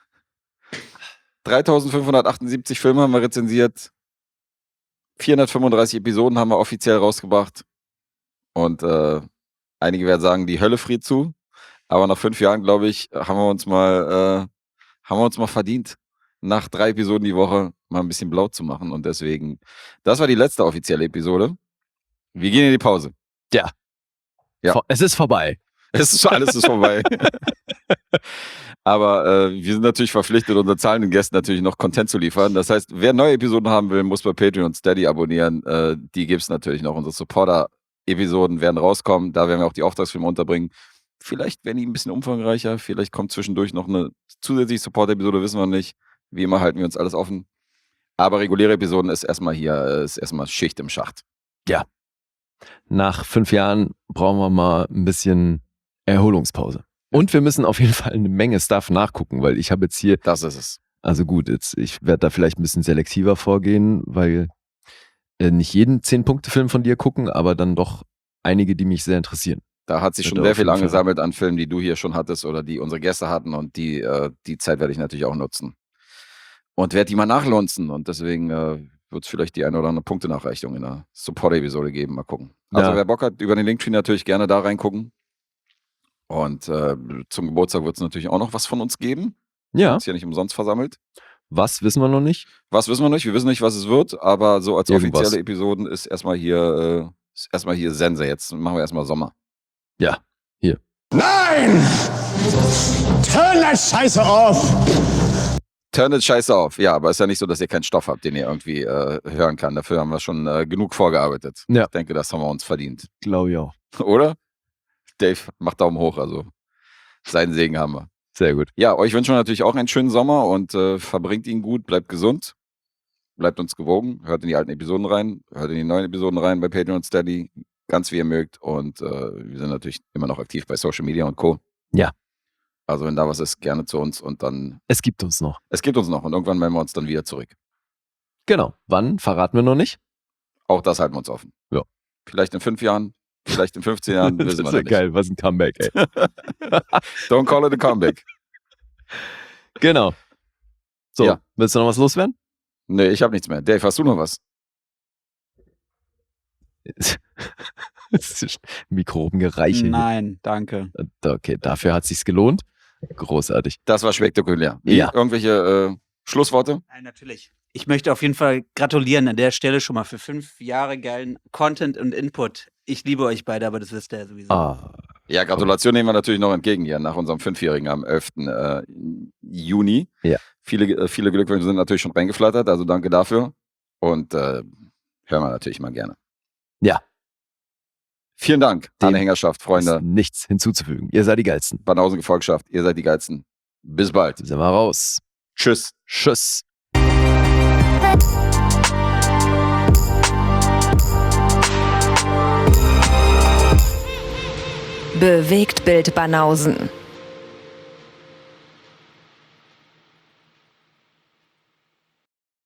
dreitausendfünfhundertachtundsiebzig Filme haben wir rezensiert. vierhundertfünfunddreißig Episoden haben wir offiziell rausgebracht. Und äh, einige werden sagen, die Hölle friert zu. Aber nach fünf Jahren, glaube ich, haben wir uns mal, äh, haben wir uns mal verdient, nach drei Episoden die Woche mal ein bisschen blau zu machen. Und deswegen, das war die letzte offizielle Episode. Wir gehen in die Pause. Ja. vor- Es ist vorbei. Es ist alles ist vorbei. Aber äh, wir sind natürlich verpflichtet, unseren zahlenden Gästen natürlich noch Content zu liefern. Das heißt, wer neue Episoden haben will, muss bei Patreon und Steady abonnieren. Äh, die gibt es natürlich noch. Unsere Supporter-Episoden werden rauskommen. Da werden wir auch die Auftragsfilme unterbringen. Vielleicht werden die ein bisschen umfangreicher. Vielleicht kommt zwischendurch noch eine zusätzliche Supporter-Episode, wissen wir nicht. Wie immer halten wir uns alles offen. Aber reguläre Episoden ist erstmal hier, äh, ist erstmal Schicht im Schacht. Nach fünf Jahren brauchen wir mal ein bisschen Erholungspause. Und wir müssen auf jeden Fall eine Menge Stuff nachgucken, weil ich habe jetzt hier, Das ist es. also gut, jetzt, ich werde da vielleicht ein bisschen selektiver vorgehen, weil äh, nicht jeden zehn-Punkte-Film von dir gucken, aber dann doch einige, die mich sehr interessieren. Da hat sich Wird schon auf sehr viel jeden Fall. angesammelt an Filmen, die du hier schon hattest oder die unsere Gäste hatten. Und die, äh, die Zeit werde ich natürlich auch nutzen. Und werde die mal nachlunzen. Und deswegen äh, wird es vielleicht die eine oder andere Punktenachreichung in der Support-Episode geben. Mal gucken. Also Ja. wer Bock hat, über den Linktree natürlich gerne da reingucken. Und äh, zum Geburtstag wird es natürlich auch noch was von uns geben. Ja, Ist ja nicht umsonst versammelt. was wissen wir noch nicht? Was wissen wir nicht? Wir wissen nicht, was es wird. Aber so als Irgendwas. offizielle Episoden ist erstmal hier, äh, ist erstmal hier Sense. Jetzt machen wir erstmal Sommer. Ja, hier. Nein! Turn that Scheiße off! Turn it scheiße auf. Ja, aber ist ja nicht so, dass ihr keinen Stoff habt, den ihr irgendwie äh, hören kann. Dafür haben wir schon äh, genug vorgearbeitet. Ja. Ich denke, das haben wir uns verdient. Glaube ich auch. Oder? Dave macht Daumen hoch, also seinen Segen haben wir. Sehr gut. Ja, euch wünschen wir natürlich auch einen schönen Sommer und äh, verbringt ihn gut, bleibt gesund, bleibt uns gewogen, hört in die alten Episoden rein, hört in die neuen Episoden rein bei Patreon und Steady, ganz wie ihr mögt. Und äh, wir sind natürlich immer noch aktiv bei Social Media und Co. Ja. Also wenn da was ist, gerne zu uns und dann, Es gibt uns noch. es gibt uns noch und irgendwann melden wir uns dann wieder zurück. Genau. Wann? Verraten wir noch nicht. Auch das halten wir uns offen. Ja. Vielleicht in fünf Jahren, vielleicht in fünfzehn Jahren, Das wissen ist wir ja noch geil. Was ein Comeback, ey. nicht. Don't call it a comeback. Genau. So, Ja. willst du noch was loswerden? Nee, ich habe nichts mehr. Dave, hast du noch was? Mikrobengereiche. Nein, danke. Okay, dafür hat sich's gelohnt. Großartig. Das war spektakulär. Wie? Ja. Irgendwelche äh, Schlussworte? Nein, natürlich. Ich möchte auf jeden Fall gratulieren an der Stelle schon mal für fünf Jahre geilen Content und Input. Ich liebe euch beide, aber das wisst ihr ja sowieso. Ah, Ja, Gratulation nehmen wir natürlich noch entgegen hier nach unserem Fünfjährigen am elften Äh, Juni. Ja. Viele, äh, viele Glückwünsche sind natürlich schon reingeflattert, also danke dafür. Und äh, hören wir natürlich mal gerne. Ja. Vielen Dank, Dem Anhängerschaft, Freunde, ist nichts hinzuzufügen. Ihr seid die Geilsten. Banausen Gefolgschaft, ihr seid die Geilsten. Bis bald. Sind wir raus. Tschüss. Tschüss. Bewegt Bild Banausen.